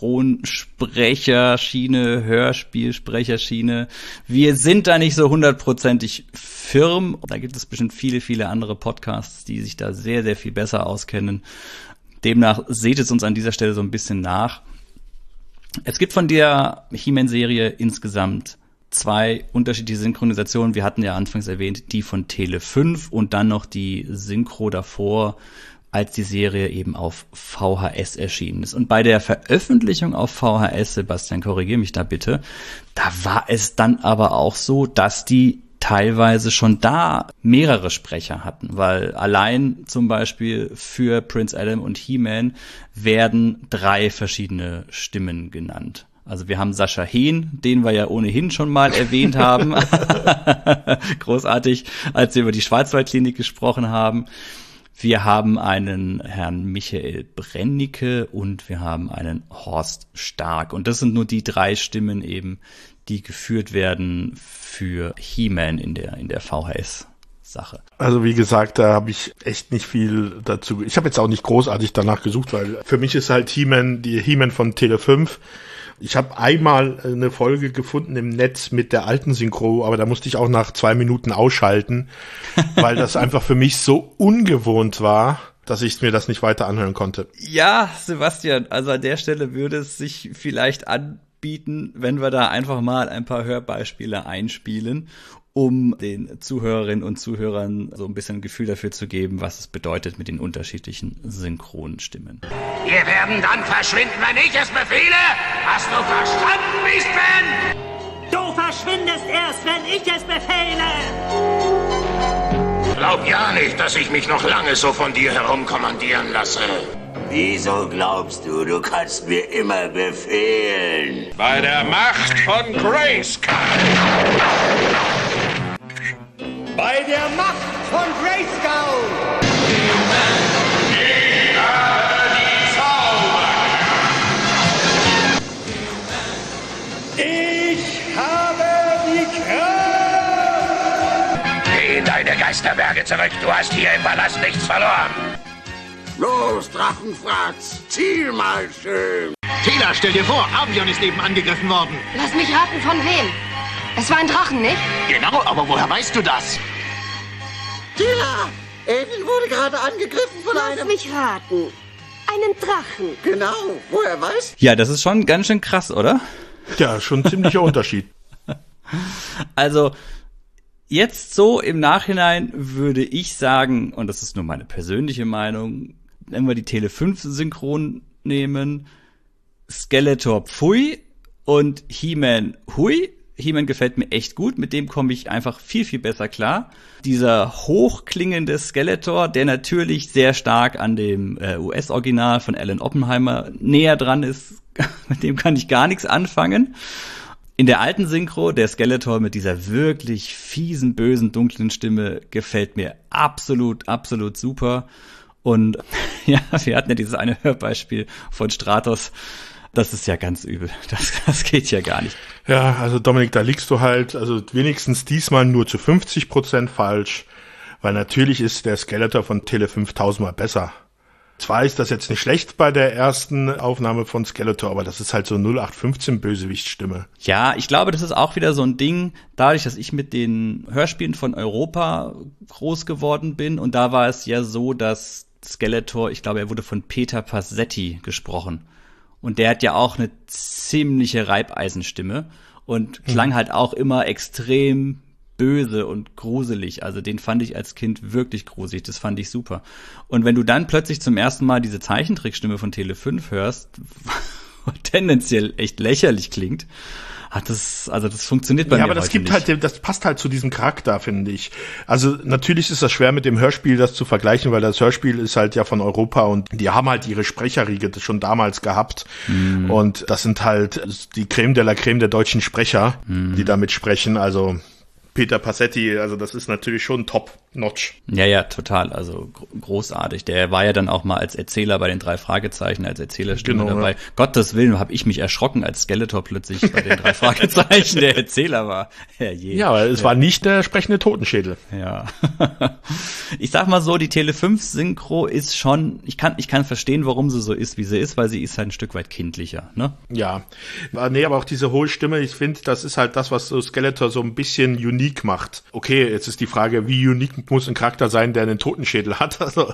Synchronsprecherschiene, Hörspielsprecherschiene. Wir sind da nicht so hundertprozentig firm. Da gibt es bestimmt viele, viele andere Podcasts, die sich da sehr, sehr viel besser auskennen. Demnach seht es uns an dieser Stelle so ein bisschen nach. Es gibt von der He-Man-Serie insgesamt zwei unterschiedliche Synchronisationen. Wir hatten ja anfangs erwähnt, die von Tele fünf und dann noch die Synchro davor, als die Serie eben auf V H S erschienen ist. Und bei der Veröffentlichung auf V H S, Sebastian, korrigier mich da bitte, da war es dann aber auch so, dass die teilweise schon da mehrere Sprecher hatten, weil allein zum Beispiel für Prince Adam und He-Man werden drei verschiedene Stimmen genannt. Also wir haben Sascha Hehn, den wir ja ohnehin schon mal erwähnt haben. Großartig, als wir über die Schwarzwaldklinik gesprochen haben. Wir haben einen Herrn Michael Brennicke und wir haben einen Horst Stark. Und das sind nur die drei Stimmen eben, die geführt werden für He-Man in der in der V H S-Sache. Also wie gesagt, da habe ich echt nicht viel dazu. Ich habe jetzt auch nicht großartig danach gesucht, weil für mich ist halt He-Man, die He-Man von Tele fünf. Ich habe einmal eine Folge gefunden im Netz mit der alten Synchro, aber da musste ich auch nach zwei Minuten ausschalten, weil das einfach für mich so ungewohnt war, dass ich mir das nicht weiter anhören konnte. Ja, Sebastian, also an der Stelle würde es sich vielleicht anbieten, wenn wir da einfach mal ein paar Hörbeispiele einspielen, um den Zuhörerinnen und Zuhörern so ein bisschen ein Gefühl dafür zu geben, was es bedeutet mit den unterschiedlichen Synchronstimmen. Wir werden dann verschwinden, wenn ich es befehle. Hast du verstanden, Beastman? Du verschwindest erst, wenn ich es befehle. Glaub ja nicht, dass ich mich noch lange so von dir herumkommandieren lasse. Wieso glaubst du, du kannst mir immer befehlen? Bei der Macht von Grayskull. Bei der Macht von Grayskull! Ich habe die Zauberkraft! Ich habe die Kraft! Geh in deine Geisterberge zurück, du hast hier im Palast nichts verloren! Los, Drachenfratz, ziel mal schön! Tila, stell dir vor, Avion ist eben angegriffen worden. Lass mich raten, von wem? Es war ein Drachen, nicht? Genau, aber woher weißt du das? Tila, Elvin wurde gerade angegriffen von Lass einem... mich raten. Einen Drachen. Genau, woher weißt Ja, das ist schon ganz schön krass, oder? Ja, schon ein ziemlicher Unterschied. Also, Jetzt so im Nachhinein würde ich sagen, und das ist nur meine persönliche Meinung, wenn wir die Tele fünf Synchron nehmen, Skeletor pfui und He-Man hui. He-Man gefällt mir echt gut, mit dem komme ich einfach viel, viel besser klar. Dieser hochklingende Skeletor, der natürlich sehr stark an dem äh, U S-Original von Alan Oppenheimer näher dran ist, mit dem kann ich gar nichts anfangen. In der alten Synchro, der Skeletor mit dieser wirklich fiesen, bösen, dunklen Stimme gefällt mir absolut, absolut super. Und ja, wir hatten ja dieses eine Hörbeispiel von Stratos. Das ist ja ganz übel. Das, das geht ja gar nicht. Ja, also Dominik, da liegst du halt, also wenigstens diesmal nur zu fünfzig Prozent falsch, weil natürlich ist der Skeletor von Tele fünf tausendmal besser. Zwar ist das jetzt nicht schlecht bei der ersten Aufnahme von Skeletor, aber das ist halt so null acht fünfzehn Bösewichtstimme. Ja, ich glaube, das ist auch wieder so ein Ding, dadurch, dass ich mit den Hörspielen von Europa groß geworden bin. Und da war es ja so, dass Skeletor, ich glaube, er wurde von Peter Passetti gesprochen. Und der hat ja auch eine ziemliche Reibeisenstimme und klang halt auch immer extrem böse und gruselig. Also den fand ich als Kind wirklich gruselig. Das fand ich super. Und wenn du dann plötzlich zum ersten Mal diese Zeichentrickstimme von Tele fünf hörst, tendenziell echt lächerlich klingt, hat das, also das funktioniert bei ja, mir aber das heute gibt nicht. halt, das passt halt zu diesem Charakter, finde ich. Also natürlich ist das schwer mit dem Hörspiel das zu vergleichen, weil das Hörspiel ist halt ja von Europa und die haben halt ihre Sprecherriege schon damals gehabt. Mm. Und das sind halt die Creme de la Creme der deutschen Sprecher, mm. die damit sprechen. Also Peter Passetti, also das ist natürlich schon top-notch. Ja, ja, total, also großartig. Der war ja dann auch mal als Erzähler bei den drei Fragezeichen, als Erzählerstimme genau, dabei. Ja. Gottes Willen, habe ich mich erschrocken, als Skeletor plötzlich bei den drei Fragezeichen der Erzähler war. Herrje. Ja, aber es ja. war nicht der sprechende Totenschädel. Ja. Ich sag mal so, die Tele fünf Synchro ist schon, ich kann ich kann verstehen, warum sie so ist, wie sie ist, weil sie ist halt ein Stück weit kindlicher, ne? Ja. Nee, aber auch diese hohe Stimme, ich finde, das ist halt das, was so Skeletor so ein bisschen unique macht. Okay, jetzt ist die Frage, wie unique muss ein Charakter sein, der einen Totenschädel hat? Also,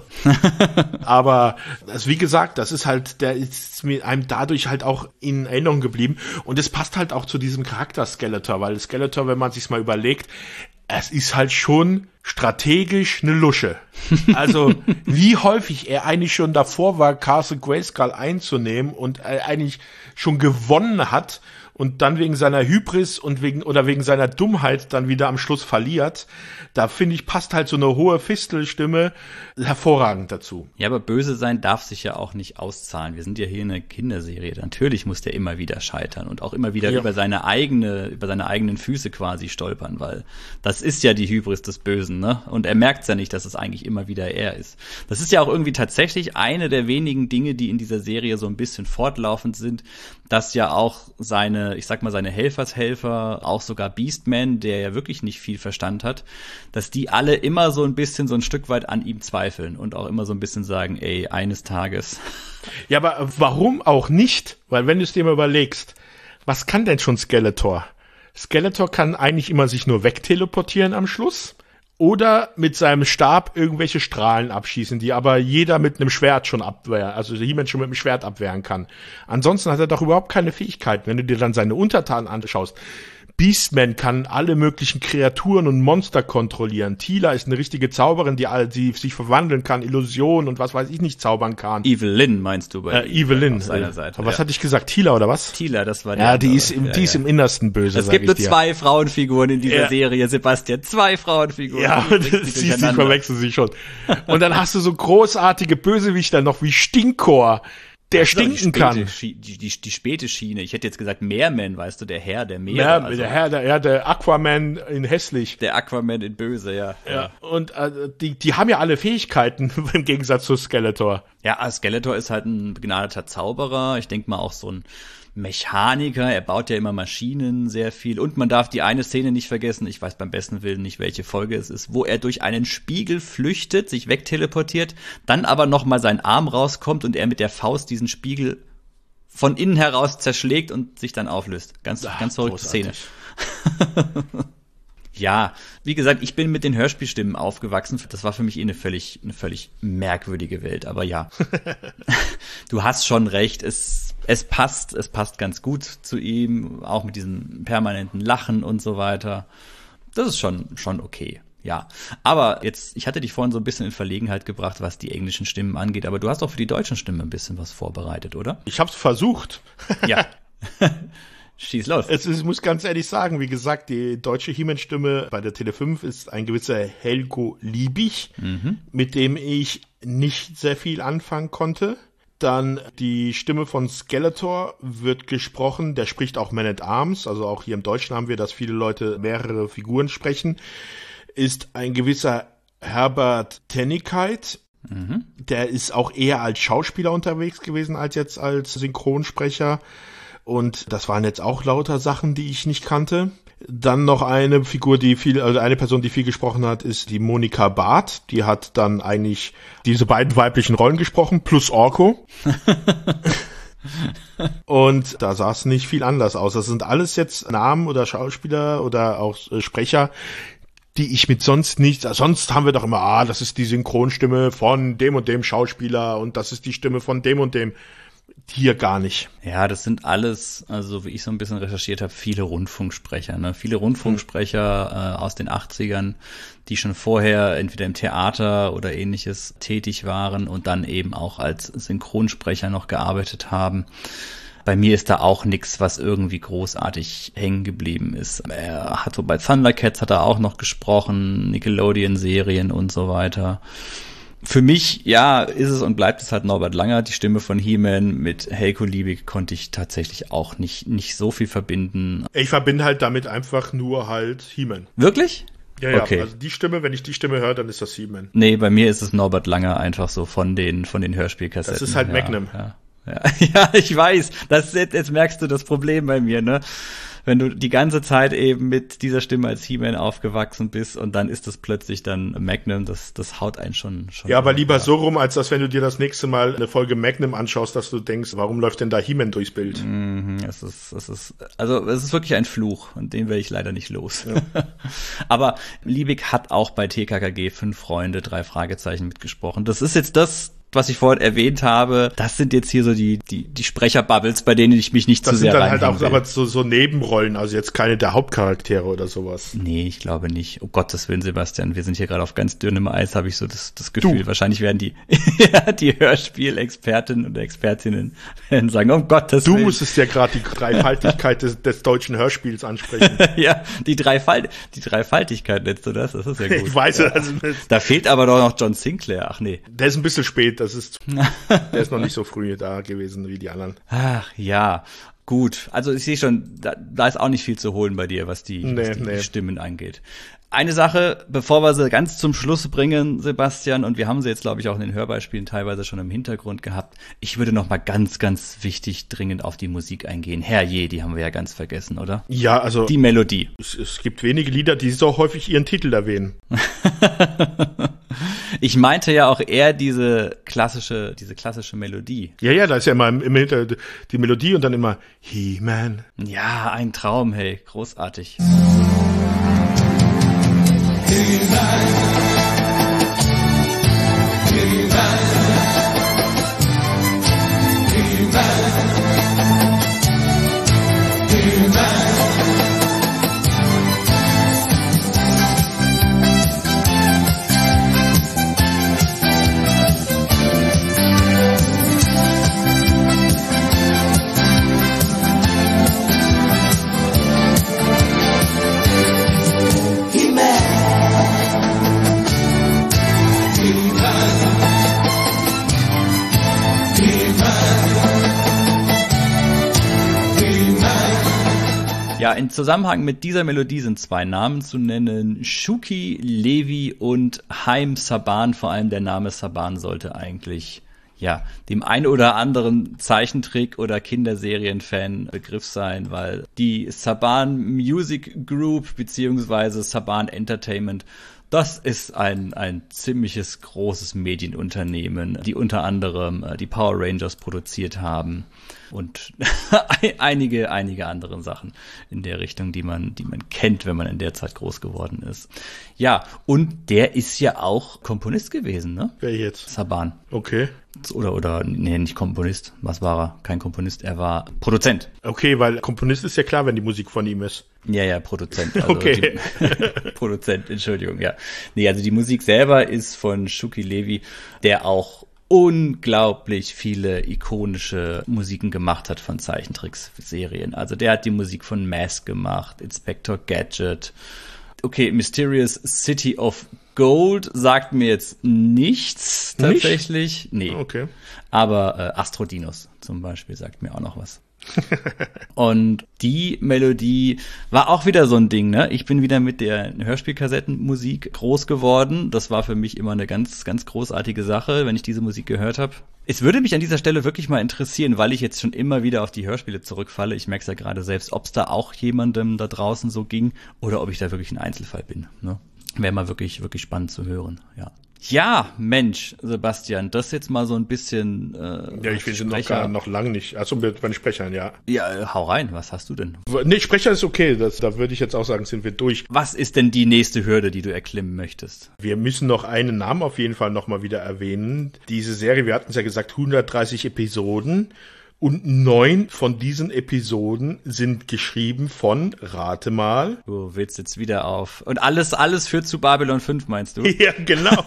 aber das, wie gesagt, das ist halt, der ist mit einem dadurch halt auch in Erinnerung geblieben und es passt halt auch zu diesem Charakter Skeletor, weil Skeletor, wenn man sich's mal überlegt, es ist halt schon strategisch eine Lusche. Also, wie häufig er eigentlich schon davor war, Castle Grayskull einzunehmen und er eigentlich schon gewonnen hat und dann wegen seiner Hybris und wegen oder wegen seiner Dummheit dann wieder am Schluss verliert, da finde ich, passt halt so eine hohe Fistelstimme hervorragend dazu. Ja, aber böse sein darf sich ja auch nicht auszahlen. Wir sind ja hier in einer Kinderserie. Natürlich muss der immer wieder scheitern und auch immer wieder ja. über seine eigene, über seine eigenen Füße quasi stolpern, weil das ist ja die Hybris des Bösen, ne? Und er merkt ja nicht, dass es eigentlich immer wieder er ist. Das ist ja auch irgendwie tatsächlich eine der wenigen Dinge, die in dieser Serie so ein bisschen fortlaufend sind, dass ja auch seine, ich sag mal, seine Helfershelfer, auch sogar Beastman, der ja wirklich nicht viel Verstand hat, dass die alle immer so ein bisschen so ein Stück weit an ihm zweifeln und auch immer so ein bisschen sagen, ey, eines Tages. Ja, aber warum auch nicht? Weil wenn du es dir mal überlegst, was kann denn schon Skeletor? Skeletor kann eigentlich immer sich nur wegteleportieren am Schluss oder mit seinem Stab irgendwelche Strahlen abschießen, die aber jeder mit einem Schwert schon abwehren, also jemand schon mit einem Schwert abwehren kann. Ansonsten hat er doch überhaupt keine Fähigkeiten. Wenn du dir dann seine Untertanen anschaust, Beastman kann alle möglichen Kreaturen und Monster kontrollieren. Teela ist eine richtige Zauberin, die, die sich verwandeln kann, Illusionen und was weiß ich nicht zaubern kann. Evelyn meinst du bei äh, Evelyn. Auf seiner Seite. Aber was ja. hatte ich gesagt? Teela oder was? Teela, das war die Ja, andere. die ist im, ja, die ist ja. im Innersten böse. Es gibt nur zwei Frauenfiguren in dieser ja. Serie, Sebastian. Zwei Frauenfiguren. Ja, das siehst du, verwechseln sie schon. Und dann hast du so großartige Bösewichter noch wie Stinkor, der stinken die kann. Schi- die, die, die späte Schiene. Ich hätte jetzt gesagt Meerman, weißt du, der Herr der Meere. Ja, also der Herr, der, ja, der Aquaman in hässlich. Der Aquaman in böse, ja. Ja. Und äh, die, die haben ja alle Fähigkeiten im Gegensatz zu Skeletor. Ja, Skeletor ist halt ein begnadeter Zauberer. Ich denke mal auch so ein Mechaniker. Er baut ja immer Maschinen sehr viel. Und man darf die eine Szene nicht vergessen, ich weiß beim besten Willen nicht, welche Folge es ist, wo er durch einen Spiegel flüchtet, sich wegteleportiert, dann aber noch mal sein Arm rauskommt und er mit der Faust diesen Spiegel von innen heraus zerschlägt und sich dann auflöst. Ganz, Ach, ganz verrückte Szene. Ja, wie gesagt, ich bin mit den Hörspielstimmen aufgewachsen. Das war für mich eh eine völlig, eine völlig merkwürdige Welt. Aber ja, du hast schon recht. Es, es passt, es passt ganz gut zu ihm. Auch mit diesem permanenten Lachen und so weiter. Das ist schon, schon okay. Ja, aber jetzt, ich hatte dich vorhin so ein bisschen in Verlegenheit gebracht, was die englischen Stimmen angeht, aber du hast auch für die deutschen Stimmen ein bisschen was vorbereitet, oder? Ich hab's versucht. Ja. Schieß los. Es ist, ich muss ganz ehrlich sagen, wie gesagt, die deutsche He-Man-Stimme bei der Tele fünf ist ein gewisser Helgo Liebig, mhm. mit dem ich nicht sehr viel anfangen konnte. Dann die Stimme von Skeletor wird gesprochen, der spricht auch Man at Arms, also auch hier im Deutschen haben wir, dass viele Leute mehrere Figuren sprechen, ist ein gewisser Herbert Tennikeit. Mhm. Der ist auch eher als Schauspieler unterwegs gewesen als jetzt als Synchronsprecher. Und das waren jetzt auch lauter Sachen, die ich nicht kannte. Dann noch eine Figur, die viel, also eine Person, die viel gesprochen hat, ist die Monika Barth. Die hat dann eigentlich diese beiden weiblichen Rollen gesprochen, plus Orko. Und da sah es nicht viel anders aus. Das sind alles jetzt Namen oder Schauspieler oder auch Sprecher, die ich mit sonst nicht, sonst haben wir doch immer, ah, das ist die Synchronstimme von dem und dem Schauspieler und das ist die Stimme von dem und dem. Hier gar nicht. Ja, das sind alles, also wie ich so ein bisschen recherchiert habe, viele Rundfunksprecher, ne? Viele Rundfunksprecher hm. äh, aus den achtzigern, die schon vorher entweder im Theater oder ähnliches tätig waren und dann eben auch als Synchronsprecher noch gearbeitet haben. Bei mir ist da auch nichts, was irgendwie großartig hängen geblieben ist. Er hat so bei Thundercats hat er auch noch gesprochen, Nickelodeon-Serien und so weiter. Für mich, ja, ist es und bleibt es halt Norbert Langer. Die Stimme von He-Man mit Helgo Liebig konnte ich tatsächlich auch nicht, nicht so viel verbinden. Ich verbinde halt damit einfach nur halt He-Man. Wirklich? Ja, ja, okay. Also die Stimme, wenn ich die Stimme höre, dann ist das He-Man. Nee, bei mir ist es Norbert Langer einfach so von den, von den Hörspielkassetten. Das ist halt ja, Magnum. Ja, ja. Ja, ich weiß. Das, jetzt merkst du das Problem bei mir, ne? Wenn du die ganze Zeit eben mit dieser Stimme als He-Man aufgewachsen bist und dann ist das plötzlich dann Magnum, das, das haut einen schon, schon. Ja, aber lieber so rum, als dass wenn du dir das nächste Mal eine Folge Magnum anschaust, dass du denkst, warum läuft denn da He-Man durchs Bild? Mhm, es ist, es ist, also, es ist wirklich ein Fluch und den werde ich leider nicht los. Ja. Aber Liebig hat auch bei T K K G Fünf Freunde, drei Fragezeichen mitgesprochen. Das ist jetzt das, was ich vorhin erwähnt habe, das sind jetzt hier so die die die Sprecherbubbles, bei denen ich mich nicht das zu sehr reinhängen will. Das sind dann halt auch aber so, so Nebenrollen, also jetzt keine der Hauptcharaktere oder sowas. Nee, ich glaube nicht. Oh Gottes Willen, Sebastian, wir sind hier gerade auf ganz dünnem Eis, habe ich so das das Gefühl. Du. Wahrscheinlich werden die ja, die Hörspielexpertinnen und Expertinnen werden sagen, um Gottes du Willen. Du musstest ja gerade die Dreifaltigkeit des, des deutschen Hörspiels ansprechen. Ja, die Dreifalt die Dreifaltigkeit nennst du das? Das ist ja gut. Ich weiß, ja. Also, da fehlt aber doch noch John Sinclair. Ach nee. Der ist ein bisschen spät. Das ist, der ist noch nicht so früh da gewesen wie die anderen. Ach ja, gut. Also ich sehe schon, da, da ist auch nicht viel zu holen bei dir, was die, nee, was die nee. Stimmen angeht. Eine Sache, bevor wir sie ganz zum Schluss bringen, Sebastian, und wir haben sie jetzt, glaube ich, auch in den Hörbeispielen teilweise schon im Hintergrund gehabt. Ich würde noch mal ganz, ganz wichtig dringend auf die Musik eingehen. Herrje, die haben wir ja ganz vergessen, oder? Ja, also die Melodie. Es, es gibt wenige Lieder, die so häufig ihren Titel erwähnen. Ich meinte ja auch eher diese klassische, diese klassische Melodie. Ja, ja, da ist ja immer im Hinter die Melodie und dann immer He-Man. Ja, ein Traum, hey, großartig. He-Man. He-Man. He-Man. He-Man. Ja, in Zusammenhang mit dieser Melodie sind zwei Namen zu nennen. Shuki Levy und Haim Saban. Vor allem der Name Saban sollte eigentlich, ja, dem ein oder anderen Zeichentrick- oder Kinderserien-Fan Begriff sein, weil die Saban Music Group beziehungsweise Saban Entertainment, das ist ein ein ziemliches großes Medienunternehmen, die unter anderem äh, die Power Rangers produziert haben und einige einige andere Sachen in der Richtung, die man die man kennt, wenn man in der Zeit groß geworden ist. Ja, und der ist ja auch Komponist gewesen, ne? Wer jetzt? Saban. Okay. Oder, oder, nee, nicht Komponist. Was war er? Kein Komponist, er war Produzent. Okay, weil Komponist ist ja klar, wenn die Musik von ihm ist. Ja, ja, Produzent. Also okay. Die, Produzent, Entschuldigung, ja. Nee, also die Musik selber ist von Shuki Levy, der auch unglaublich viele ikonische Musiken gemacht hat von Zeichentrickserien. Also der hat die Musik von Mask gemacht, Inspector Gadget. Okay, Mysterious City of Gold sagt mir jetzt nichts tatsächlich. Nicht? Nee. Okay. Aber äh, Astrodinos zum Beispiel sagt mir auch noch was. Und die Melodie war auch wieder so ein Ding, ne? Ich bin wieder mit der Hörspielkassettenmusik groß geworden. Das war für mich immer eine ganz, ganz großartige Sache, wenn ich diese Musik gehört habe. Es würde mich an dieser Stelle wirklich mal interessieren, weil ich jetzt schon immer wieder auf die Hörspiele zurückfalle. Ich merke es ja gerade selbst, ob es da auch jemandem da draußen so ging oder ob ich da wirklich ein Einzelfall bin, ne? Wäre mal wirklich, wirklich spannend zu hören, ja. Ja, Mensch, Sebastian, das jetzt mal so ein bisschen äh, ja, ich will noch, gar, noch lang nicht. Also bei den Sprechern, ja. Ja, äh, hau rein, was hast du denn? Nee, Sprecher ist okay, das, da würde ich jetzt auch sagen, sind wir durch. Was ist denn die nächste Hürde, die du erklimmen möchtest? Wir müssen noch einen Namen auf jeden Fall nochmal wieder erwähnen. Diese Serie, wir hatten es ja gesagt, hundertdreißig Episoden. Und neun von diesen Episoden sind geschrieben von, rate mal. Du willst jetzt wieder auf. Und alles, alles führt zu Babylon fünf, meinst du? Ja, genau.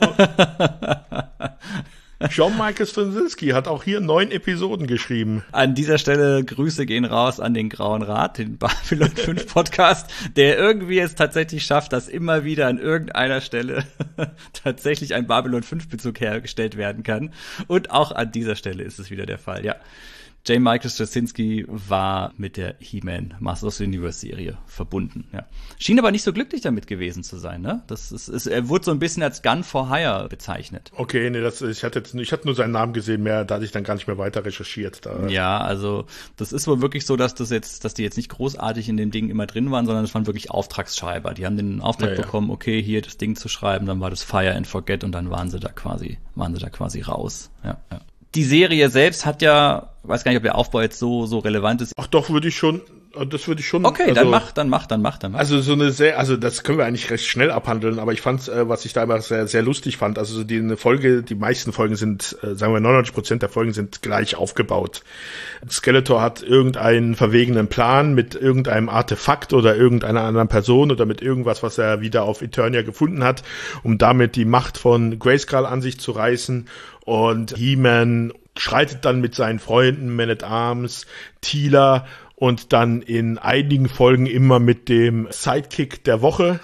John Michael Straczynski hat auch hier neun Episoden geschrieben. An dieser Stelle Grüße gehen raus an den Grauen Rat, den Babylon fünf Podcast, der irgendwie es tatsächlich schafft, dass immer wieder an irgendeiner Stelle tatsächlich ein Babylon fünf Bezug hergestellt werden kann. Und auch an dieser Stelle ist es wieder der Fall, ja. J. Michael Straczynski war mit der He-Man Masters of the Universe Serie verbunden, ja. Schien aber nicht so glücklich damit gewesen zu sein, ne? Das ist, ist, er wurde so ein bisschen als Gun for Hire bezeichnet. Okay, nee, das, ich hatte jetzt, ich hatte nur seinen Namen gesehen, mehr, da hatte ich dann gar nicht mehr weiter recherchiert. Da. Ja, also, das ist wohl wirklich so, dass das jetzt, dass die jetzt nicht großartig in dem Ding immer drin waren, sondern es waren wirklich Auftragsschreiber. Die haben den Auftrag ja, ja. bekommen, okay, hier das Ding zu schreiben, dann war das Fire and Forget und dann waren sie da quasi, waren sie da quasi raus, ja, ja. Die Serie selbst hat ja, weiß gar nicht, ob der Aufbau jetzt so so relevant ist. Ach doch, würde ich schon, das würde ich schon. Okay, also, dann mach, dann mach, dann mach, dann mach. Also so eine sehr, also das können wir eigentlich recht schnell abhandeln, aber ich fand, äh, was ich da immer sehr sehr lustig fand, also so die eine Folge, die meisten Folgen sind, äh, sagen wir neunundneunzig Prozent der Folgen sind gleich aufgebaut. Skeletor hat irgendeinen verwegenen Plan mit irgendeinem Artefakt oder irgendeiner anderen Person oder mit irgendwas, was er wieder auf Eternia gefunden hat, um damit die Macht von Grayskull an sich zu reißen. Und He-Man schreitet dann mit seinen Freunden Man-at-Arms, Teela und dann in einigen Folgen immer mit dem Sidekick der Woche.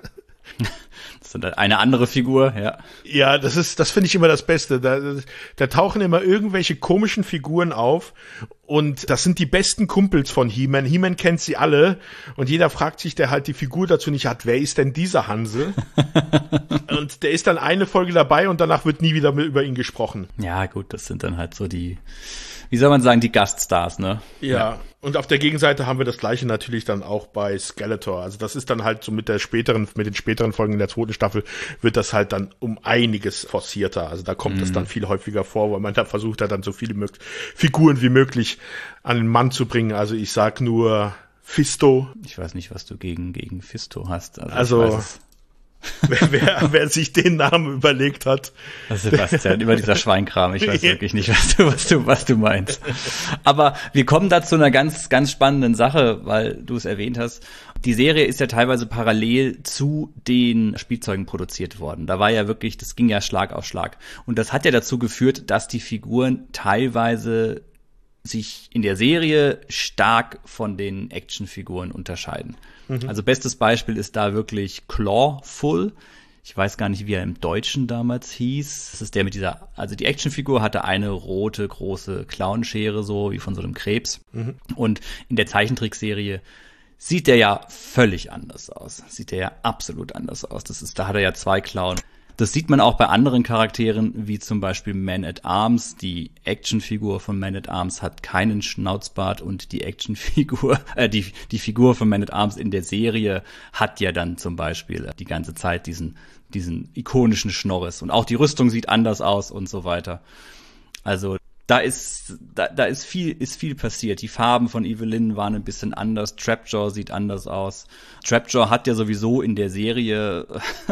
Das ist eine andere Figur, ja. Ja, das ist, das finde ich immer das Beste. Da, da tauchen immer irgendwelche komischen Figuren auf und das sind die besten Kumpels von He-Man. He-Man kennt sie alle und jeder fragt sich, der halt die Figur dazu nicht hat, wer ist denn dieser Hansel? Und der ist dann eine Folge dabei und danach wird nie wieder über ihn gesprochen. Ja, gut, das sind dann halt so die, wie soll man sagen, die Gaststars, ne? Ja, ja. Und auf der Gegenseite haben wir das Gleiche natürlich dann auch bei Skeletor. Also das ist dann halt so mit der späteren, mit den späteren Folgen in der zweiten Staffel wird das halt dann um einiges forcierter. Also da kommt es mhm. dann viel häufiger vor, weil man da versucht hat, dann so viele mög- Figuren wie möglich an den Mann zu bringen. Also ich sag nur Fisto. Ich weiß nicht, was du gegen, gegen Fisto hast. Also, also wer, wer, wer sich den Namen überlegt hat. Sebastian, über dieser Schweinkram. Ich weiß wirklich nicht, was du, was du, was du meinst. Aber wir kommen da zu einer ganz, ganz spannenden Sache, weil du es erwähnt hast. Die Serie ist ja teilweise parallel zu den Spielzeugen produziert worden. Da war ja wirklich, das ging ja Schlag auf Schlag. Und das hat ja dazu geführt, dass die Figuren teilweise sich in der Serie stark von den Actionfiguren unterscheiden. Mhm. Also bestes Beispiel ist da wirklich Clawful. Ich weiß gar nicht, wie er im Deutschen damals hieß. Das ist der mit dieser, also die Actionfigur hatte eine rote, große Clownschere, so wie von so einem Krebs. Mhm. Und in der Zeichentrickserie sieht der ja völlig anders aus. Sieht der ja absolut anders aus. Das ist, da hat er ja zwei Klauen. Das sieht man auch bei anderen Charakteren, wie zum Beispiel Man-at-Arms. Die Actionfigur von Man-at-Arms hat keinen Schnauzbart und die Actionfigur, äh, die, die Figur von Man-at-Arms in der Serie hat ja dann zum Beispiel die ganze Zeit diesen, diesen ikonischen Schnorres. Und auch die Rüstung sieht anders aus und so weiter. Also, Da ist, da, da ist viel, ist viel passiert. Die Farben von Evelyn waren ein bisschen anders. Trapjaw sieht anders aus. Trapjaw hat ja sowieso in der Serie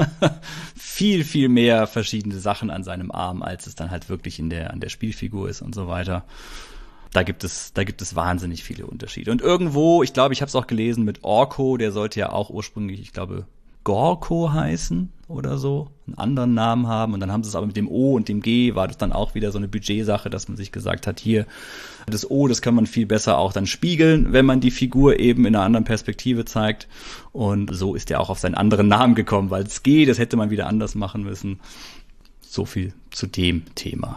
viel, viel mehr verschiedene Sachen an seinem Arm, als es dann halt wirklich in der, an der Spielfigur ist und so weiter. Da gibt es, da gibt es wahnsinnig viele Unterschiede. Und irgendwo, ich glaube, ich habe es auch gelesen mit Orko, der sollte ja auch ursprünglich, ich glaube, Gorko heißen oder so, einen anderen Namen haben. Und dann haben sie es aber mit dem O und dem G, war das dann auch wieder so eine Budgetsache, dass man sich gesagt hat, hier, das O, das kann man viel besser auch dann spiegeln, wenn man die Figur eben in einer anderen Perspektive zeigt. Und so ist er auch auf seinen anderen Namen gekommen, weil das G, das hätte man wieder anders machen müssen. So viel zu dem Thema.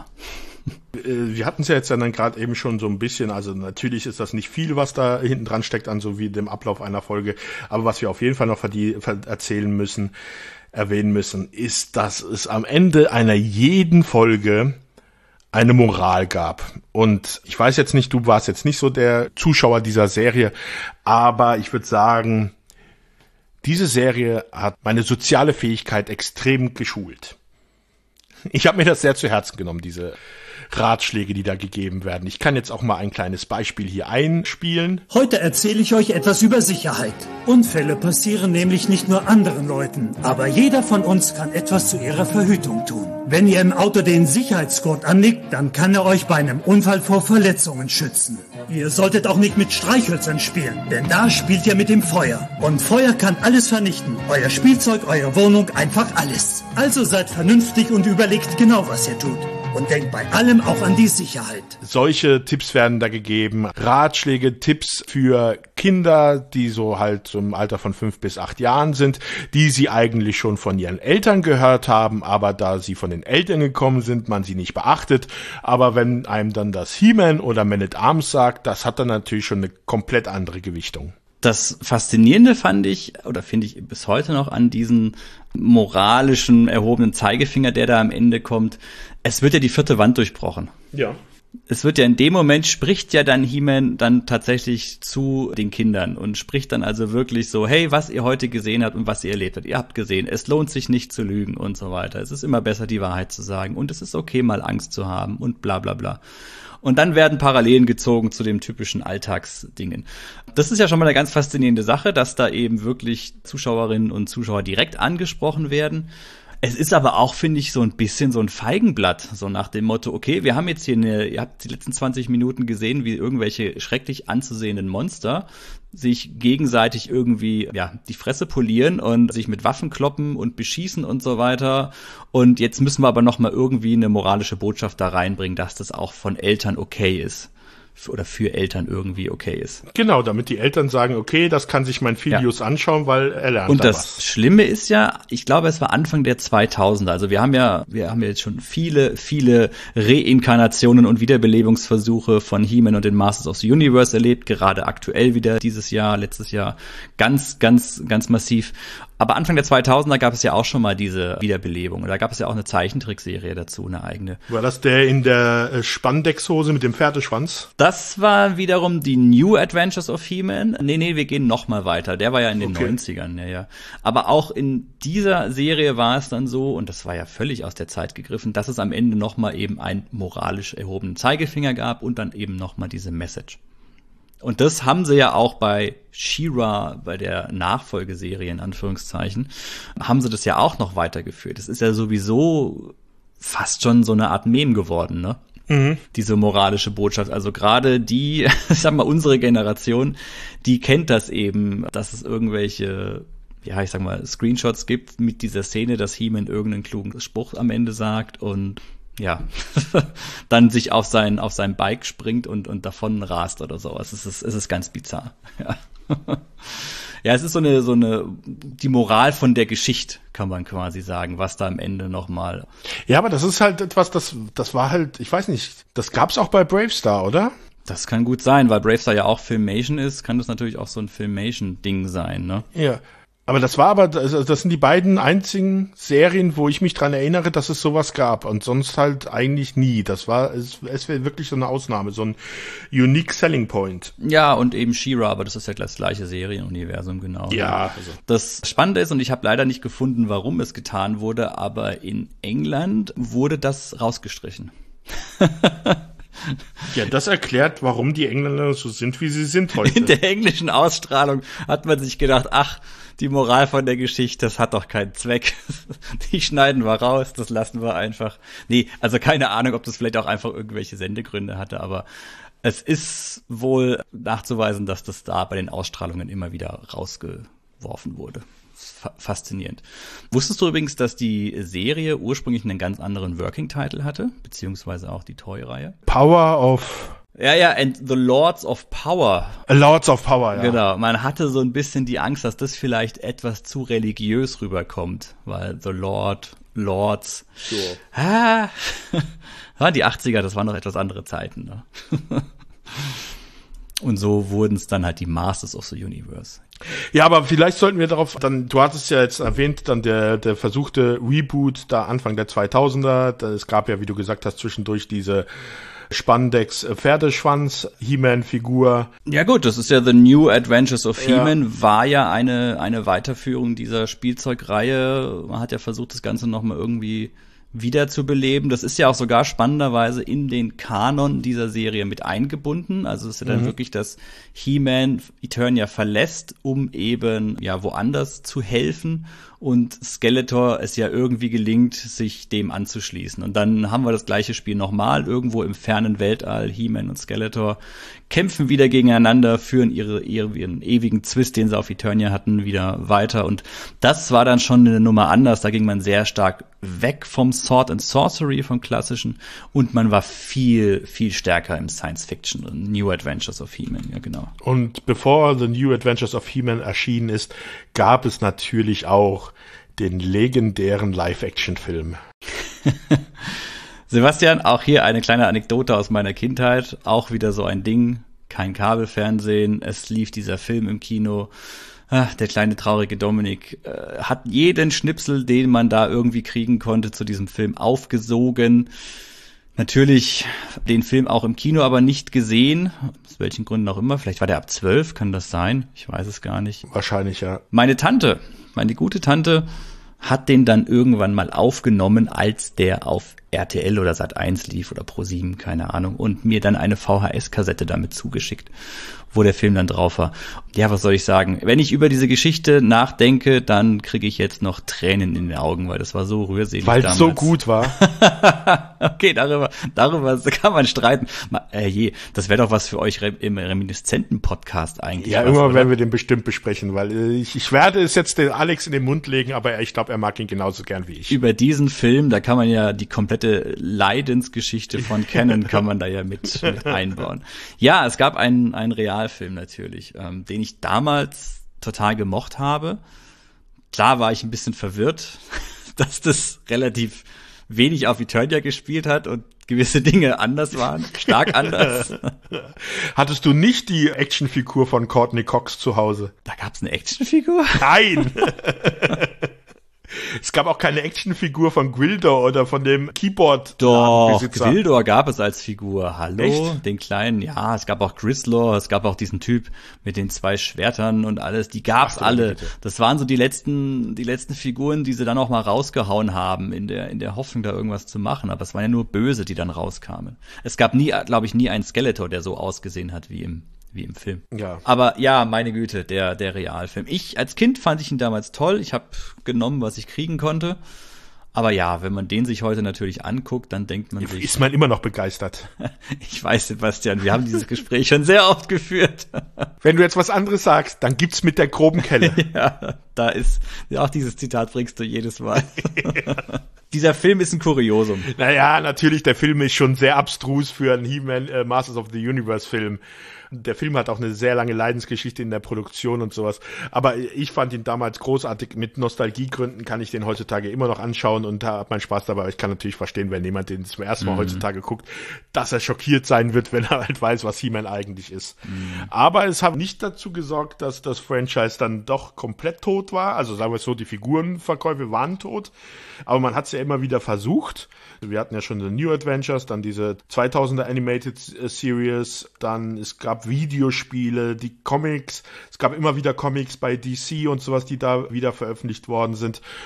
Wir hatten es ja jetzt dann gerade eben schon so ein bisschen, also natürlich ist das nicht viel, was da hinten dran steckt an so wie dem Ablauf einer Folge, aber was wir auf jeden Fall noch erzählen müssen, erwähnen müssen, ist, dass es am Ende einer jeden Folge eine Moral gab. Und ich weiß jetzt nicht, du warst jetzt nicht so der Zuschauer dieser Serie, aber ich würde sagen, diese Serie hat meine soziale Fähigkeit extrem geschult. Ich habe mir das sehr zu Herzen genommen, diese Ratschläge, die da gegeben werden. Ich kann jetzt auch mal ein kleines Beispiel hier einspielen. Heute erzähle ich euch etwas über Sicherheit. Unfälle passieren nämlich nicht nur anderen Leuten, aber jeder von uns kann etwas zu ihrer Verhütung tun. Wenn ihr im Auto den Sicherheitsgurt anlegt, dann kann er euch bei einem Unfall vor Verletzungen schützen. Ihr solltet auch nicht mit Streichhölzern spielen, denn da spielt ihr mit dem Feuer. Und Feuer kann alles vernichten. Euer Spielzeug, eure Wohnung, einfach alles. Also seid vernünftig und überlegt genau, was ihr tut. Und denkt bei allem auch an die Sicherheit. Solche Tipps werden da gegeben. Ratschläge, Tipps für Kinder, die so halt so im Alter von fünf bis acht Jahren sind, die sie eigentlich schon von ihren Eltern gehört haben, aber da sie von den Eltern gekommen sind, man sie nicht beachtet. Aber wenn einem dann das He-Man oder Man at Arms sagt, das hat dann natürlich schon eine komplett andere Gewichtung. Das Faszinierende fand ich, oder finde ich bis heute noch an diesen moralischen, erhobenen Zeigefinger, der da am Ende kommt. Es wird ja die vierte Wand durchbrochen. Ja. Es wird ja in dem Moment, spricht ja dann He-Man dann tatsächlich zu den Kindern und spricht dann also wirklich so, hey, was ihr heute gesehen habt und was ihr erlebt habt, ihr habt gesehen, es lohnt sich nicht zu lügen und so weiter. Es ist immer besser, die Wahrheit zu sagen und es ist okay, mal Angst zu haben und bla bla bla. Und dann werden Parallelen gezogen zu dem typischen Alltagsdingen. Das ist ja schon mal eine ganz faszinierende Sache, dass da eben wirklich Zuschauerinnen und Zuschauer direkt angesprochen werden. Es ist aber auch, finde ich, so ein bisschen so ein Feigenblatt, so nach dem Motto, okay, wir haben jetzt hier eine, ihr habt die letzten zwanzig Minuten gesehen, wie irgendwelche schrecklich anzusehenden Monster sich gegenseitig irgendwie, ja, die Fresse polieren und sich mit Waffen kloppen und beschießen und so weiter. Und jetzt müssen wir aber noch mal irgendwie eine moralische Botschaft da reinbringen, dass das auch von Eltern okay ist. Oder für Eltern irgendwie okay ist. Genau, damit die Eltern sagen, okay, das kann sich mein Filius ja. anschauen, weil er lernt Und da das was. Schlimme ist ja, ich glaube, es war Anfang der zweitausender. Also wir haben ja, wir haben ja jetzt schon viele, viele Reinkarnationen und Wiederbelebungsversuche von He-Man und den Masters of the Universe erlebt. Gerade aktuell wieder dieses Jahr, letztes Jahr ganz, ganz, ganz massiv. Aber Anfang der zweitausender gab es ja auch schon mal diese Wiederbelebung. Da gab es ja auch eine Zeichentrickserie dazu, eine eigene. War das der in der Spandexhose mit dem Pferdeschwanz? Das war wiederum die New Adventures of He-Man. Nee, nee, wir gehen noch mal weiter. Der war ja in den okay. neunzigern. Ja, ja. Aber auch in dieser Serie war es dann so, und das war ja völlig aus der Zeit gegriffen, dass es am Ende noch mal eben einen moralisch erhobenen Zeigefinger gab und dann eben noch mal diese Message. Und das haben sie ja auch bei She-Ra, bei der Nachfolgeserie in Anführungszeichen, haben sie das ja auch noch weitergeführt. Das ist ja sowieso fast schon so eine Art Meme geworden, ne? Mhm. Diese moralische Botschaft. Also gerade die, ich sag mal, unsere Generation, die kennt das eben, dass es irgendwelche, ja, ich sag mal, Screenshots gibt mit dieser Szene, dass He-Man irgendeinen klugen Spruch am Ende sagt und ja, dann sich auf sein, auf sein Bike springt und, und davon rast oder sowas. Es ist, es ist ganz bizarr. Ja. Ja, es ist so eine, so eine, die Moral von der Geschichte, kann man quasi sagen, was da am Ende nochmal. Ja, aber das ist halt etwas, das, das war halt, ich weiß nicht, das gab's auch bei Bravestar, oder? Das kann gut sein, weil Bravestar ja auch Filmation ist, kann das natürlich auch so ein Filmation-Ding sein, ne? Ja. Aber das war aber, das sind die beiden einzigen Serien, wo ich mich dran erinnere, dass es sowas gab und sonst halt eigentlich nie. Das war, es, es wäre wirklich so eine Ausnahme, so ein unique selling point. Ja, und eben She-Ra, aber das ist ja das gleiche Serienuniversum, genau. Ja. Also. Das Spannende ist, und ich habe leider nicht gefunden, warum es getan wurde, aber in England wurde das rausgestrichen. Ja, das erklärt, warum die Engländer so sind, wie sie sind heute. In der englischen Ausstrahlung hat man sich gedacht, ach, die Moral von der Geschichte, das hat doch keinen Zweck. Die schneiden wir raus, das lassen wir einfach. Nee, also keine Ahnung, ob das vielleicht auch einfach irgendwelche Sendegründe hatte, aber es ist wohl nachzuweisen, dass das da bei den Ausstrahlungen immer wieder rausgeworfen wurde. Faszinierend. Wusstest du übrigens, dass die Serie ursprünglich einen ganz anderen Working-Title hatte, beziehungsweise auch die Toy-Reihe? Power of... Ja, ja, and the Lords of Power. Lords of Power, ja. Genau, man hatte so ein bisschen die Angst, dass das vielleicht etwas zu religiös rüberkommt, weil the Lord, Lords. So. Ah, die achtziger, das waren noch etwas andere Zeiten. Ne? Und so wurden es dann halt die Masters of the Universe. Ja, aber vielleicht sollten wir darauf, dann, du hattest ja jetzt erwähnt, dann der, der versuchte Reboot da Anfang der zweitausender. Es gab ja, wie du gesagt hast, zwischendurch diese Spandex-Pferdeschwanz, He-Man-Figur. Ja gut, das ist ja The New Adventures of Ja. He-Man, war ja eine eine Weiterführung dieser Spielzeugreihe. Man hat ja versucht, das Ganze nochmal irgendwie wieder zu beleben. Das ist ja auch sogar spannenderweise in den Kanon dieser Serie mit eingebunden. Also es ist ja dann Mhm. wirklich, dass He-Man Eternia verlässt, um eben ja woanders zu helfen. Und Skeletor es ja irgendwie gelingt, sich dem anzuschließen. Und dann haben wir das gleiche Spiel nochmal, irgendwo im fernen Weltall. He-Man und Skeletor kämpfen wieder gegeneinander, führen ihre, ihren ewigen Zwist, den sie auf Eternia hatten, wieder weiter. Und das war dann schon eine Nummer anders. Da ging man sehr stark weg vom Sword and Sorcery, vom klassischen. Und man war viel, viel stärker im Science-Fiction. New Adventures of He-Man, ja genau. Und bevor The New Adventures of He-Man erschienen ist, gab es natürlich auch den legendären Live-Action-Film. Sebastian, auch hier eine kleine Anekdote aus meiner Kindheit. Auch wieder so ein Ding. Kein Kabelfernsehen. Es lief dieser Film im Kino. Ach, der kleine traurige Dominik äh, hat jeden Schnipsel, den man da irgendwie kriegen konnte, zu diesem Film aufgesogen. Natürlich den Film auch im Kino, aber nicht gesehen. Aus welchen Gründen auch immer. Vielleicht war der ab zwölf, kann das sein? Ich weiß es gar nicht. Wahrscheinlich, ja. Meine Tante, meine gute Tante, hat den dann irgendwann mal aufgenommen, als der auf R T L oder Sat eins lief oder Pro sieben, keine Ahnung, und mir dann eine V H S-Kassette damit zugeschickt, wo der Film dann drauf war. Ja, was soll ich sagen? Wenn ich über diese Geschichte nachdenke, dann kriege ich jetzt noch Tränen in den Augen, weil das war so rührselig Weil damals. es so gut war. Okay, darüber, darüber kann man streiten. Ma, äh, je, das wäre doch was für euch im Reminiszenten-Podcast eigentlich. Ja, was, immer oder? werden wir den bestimmt besprechen, weil äh, ich, ich werde es jetzt den Alex in den Mund legen, aber ich glaube, er mag ihn genauso gern wie ich. Über diesen Film, da kann man ja die komplette Leidensgeschichte von Canon kann man da ja mit, mit einbauen. Ja, es gab einen, einen Realfilm natürlich, ähm, den ich damals total gemocht habe. Klar war ich ein bisschen verwirrt, dass das relativ wenig auf Eternia gespielt hat und gewisse Dinge anders waren, stark anders. Hattest du nicht die Actionfigur von Courtney Cox zu Hause? Da gab's eine Actionfigur? Nein! Es gab auch keine Actionfigur von Gwildor oder von dem Keyboard. Doch, Gwildor gab es als Figur. Hallo, echt? Den kleinen, ja, es gab auch Grislor, es gab auch diesen Typ mit den zwei Schwertern und alles, die gab's Ach, alle. bitte. Das waren so die letzten, die letzten Figuren, die sie dann auch mal rausgehauen haben, in der, in der Hoffnung, da irgendwas zu machen. Aber es waren ja nur Böse, die dann rauskamen. Es gab nie, glaube ich, nie einen Skeletor, der so ausgesehen hat wie im wie im Film. Ja. Aber ja, meine Güte, der der Realfilm. Ich als Kind fand ich ihn damals toll. Ich habe genommen, was ich kriegen konnte. Aber ja, wenn man den sich heute natürlich anguckt, dann denkt man sich... Ist man immer noch begeistert. Ich weiß, Sebastian, wir haben dieses Gespräch schon sehr oft geführt. Wenn du jetzt was anderes sagst, dann gibt's mit der groben Kelle. Ja, da ist... Auch dieses Zitat bringst du jedes Mal. Ja. Dieser Film ist ein Kuriosum. Naja, natürlich, der Film ist schon sehr abstrus für einen He-Man äh, Masters of the Universe Film. Der Film hat auch eine sehr lange Leidensgeschichte in der Produktion und sowas. Aber ich fand ihn damals großartig. Mit Nostalgiegründen kann ich den heutzutage immer noch anschauen und da hat meinen Spaß dabei. Aber ich kann natürlich verstehen, wenn jemand den zum ersten Mal mhm. heutzutage guckt, dass er schockiert sein wird, wenn er halt weiß, was He-Man eigentlich ist. Mhm. Aber es hat nicht dazu gesorgt, dass das Franchise dann doch komplett tot war. Also sagen wir es so, die Figurenverkäufe waren tot. Aber man hat es ja immer wieder versucht. Wir hatten ja schon The New Adventures, dann diese zweitausender Animated Series, dann es gab Videospiele, die Comics, es gab immer wieder Comics bei D C und sowas, die da wieder veröffentlicht worden sind.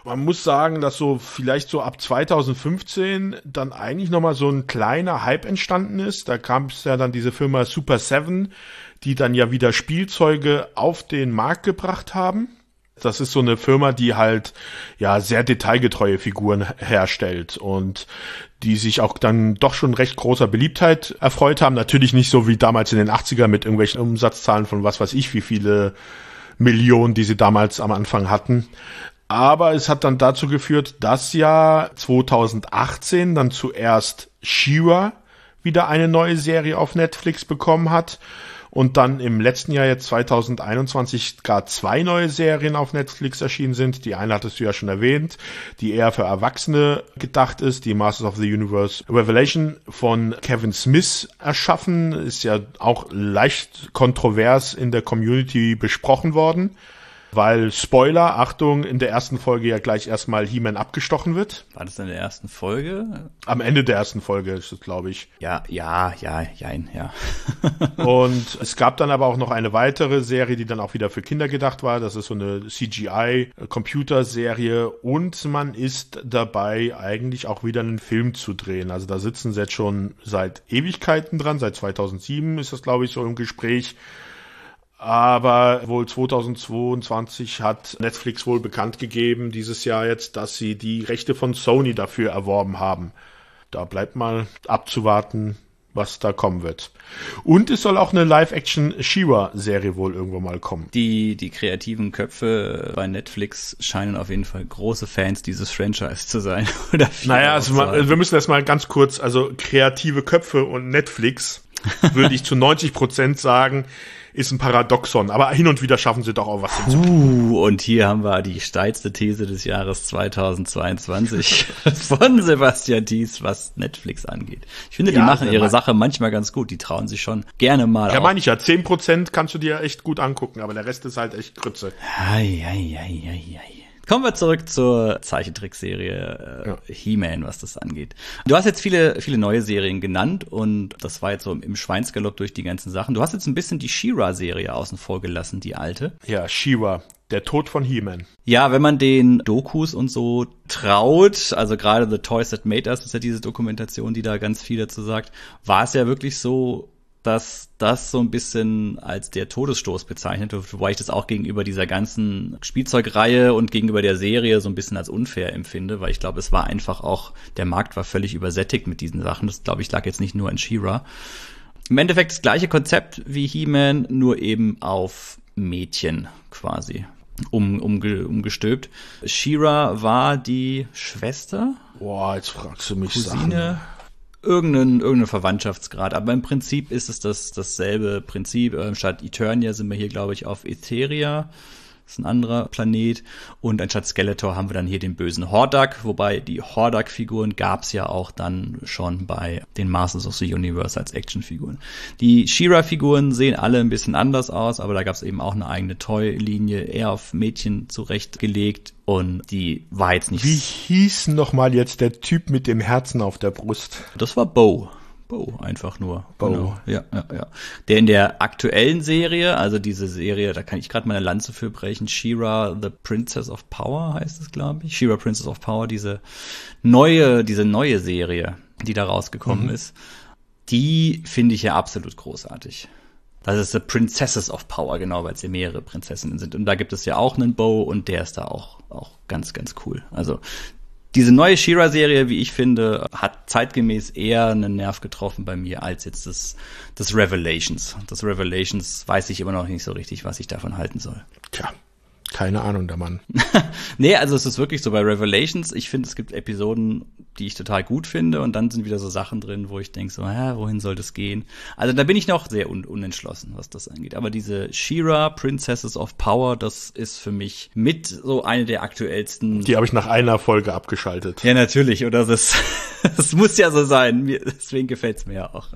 Man muss sagen, dass so vielleicht so ab zweitausendfünfzehn dann eigentlich nochmal so ein kleiner Hype entstanden ist. Da kam es ja dann diese Firma Super Seven, die dann ja wieder Spielzeuge auf den Markt gebracht haben. Das ist so eine Firma, die halt ja sehr detailgetreue Figuren herstellt und die sich auch dann doch schon recht großer Beliebtheit erfreut haben. Natürlich nicht so wie damals in den achtziger mit irgendwelchen Umsatzzahlen von was weiß ich, wie viele Millionen, die sie damals am Anfang hatten. Aber es hat dann dazu geführt, dass ja zweitausendachtzehn dann zuerst She-Ra wieder eine neue Serie auf Netflix bekommen hat. Und dann im letzten Jahr, jetzt zweitausendeinundzwanzig, gar zwei neue Serien auf Netflix erschienen sind. Die eine hattest du ja schon erwähnt, die eher für Erwachsene gedacht ist. Die Masters of the Universe Revelation von Kevin Smith erschaffen. Ist ja auch leicht kontrovers in der Community besprochen worden. Weil, Spoiler, Achtung, in der ersten Folge ja gleich erstmal He-Man abgestochen wird. War das in der ersten Folge? Am Ende der ersten Folge ist es, glaube ich. Ja, ja, ja, jein, ja. Und es gab dann aber auch noch eine weitere Serie, die dann auch wieder für Kinder gedacht war. Das ist so eine C G I-Computerserie. Und man ist dabei, eigentlich auch wieder einen Film zu drehen. Also da sitzen sie jetzt schon seit Ewigkeiten dran. Seit zweitausendsieben ist das, glaube ich, so im Gespräch. Aber wohl zweitausendzweiundzwanzig hat Netflix wohl bekannt gegeben, dieses Jahr jetzt, dass sie die Rechte von Sony dafür erworben haben. Da bleibt mal abzuwarten, was da kommen wird. Und es soll auch eine Live-Action-She-Ra-Serie wohl irgendwo mal kommen. Die, die kreativen Köpfe bei Netflix scheinen auf jeden Fall große Fans dieses Franchise zu sein. Oder naja, also mal, wir müssen erst mal ganz kurz, also kreative Köpfe und Netflix, würde ich zu neunzig Prozent sagen, ist ein Paradoxon, aber hin und wieder schaffen sie doch auch was hinzukriegen. Uh, und hier haben wir die steilste These des Jahres zweitausendzweiundzwanzig von Sebastian Thies, was Netflix angeht. Ich finde, die ja, machen ihre Sache manchmal ganz gut, die trauen sich schon gerne mal Ja, meine ich ja, zehn Prozent kannst du dir echt gut angucken, aber der Rest ist halt echt Grütze. Ei, ei, ei, ei, ei. Kommen wir zurück zur Zeichentrickserie äh, ja. He-Man, was das angeht. Du hast jetzt viele viele neue Serien genannt und das war jetzt so im Schweinsgalopp durch die ganzen Sachen. Du hast jetzt ein bisschen die She-Ra-Serie außen vor gelassen, die alte. Ja, She-Ra, der Tod von He-Man. Ja, wenn man den Dokus und so traut, also gerade The Toys That Made Us, ist ja diese Dokumentation, die da ganz viel dazu sagt, war es ja wirklich so, dass das so ein bisschen als der Todesstoß bezeichnet wird, wobei ich das auch gegenüber dieser ganzen Spielzeugreihe und gegenüber der Serie so ein bisschen als unfair empfinde, weil ich glaube, es war einfach auch, der Markt war völlig übersättigt mit diesen Sachen. Das, glaube ich, lag jetzt nicht nur an She-Ra. Im Endeffekt das gleiche Konzept wie He-Man, nur eben auf Mädchen quasi um, umge, umgestülpt. She-Ra war die Schwester? Boah, jetzt fragst du mich Cousine? Sachen. Irgendeinen, irgendeinen Verwandtschaftsgrad. Aber im Prinzip ist es das, dasselbe Prinzip. Ähm, statt Eternia sind wir hier, glaube ich, auf Etheria. Das ist ein anderer Planet. Und anstatt Skeletor haben wir dann hier den bösen Hordak. Wobei die Hordak-Figuren gab es ja auch dann schon bei den Masters of the Universe als Actionfiguren. Die She-Ra-Figuren sehen alle ein bisschen anders aus, aber da gab es eben auch eine eigene Toy-Linie, eher auf Mädchen zurechtgelegt. Und die war jetzt nicht... Wie hieß noch mal jetzt der Typ mit dem Herzen auf der Brust? Das war Bo. Bo, einfach nur. Bo. Genau. Ja, ja, ja. Der in der aktuellen Serie, also diese Serie, da kann ich gerade meine Lanze für brechen, She-Ra, The Princess of Power heißt es, glaube ich. She-Ra, Princess of Power, diese neue, diese neue Serie, die da rausgekommen mhm. ist, die finde ich ja absolut großartig. Das ist The Princesses of Power, genau, weil es ja mehrere Prinzessinnen sind. Und da gibt es ja auch einen Bo und der ist da auch, auch ganz, ganz cool. Also, diese neue She-Ra-Serie, wie ich finde, hat zeitgemäß eher einen Nerv getroffen bei mir als jetzt das, das Revelations. Das Revelations weiß ich immer noch nicht so richtig, was ich davon halten soll. Tja, keine Ahnung, der Mann. Nee, also es ist wirklich so bei Revelations. Ich finde, es gibt Episoden, die ich total gut finde und dann sind wieder so Sachen drin, wo ich denke so, hä, wohin soll das gehen? Also da bin ich noch sehr un- unentschlossen, was das angeht. Aber diese She-Ra, Princesses of Power, das ist für mich mit so eine der aktuellsten. Die habe ich nach einer Folge abgeschaltet. Ja, natürlich. Oder das, das muss ja so sein. Mir, deswegen gefällt's mir ja auch.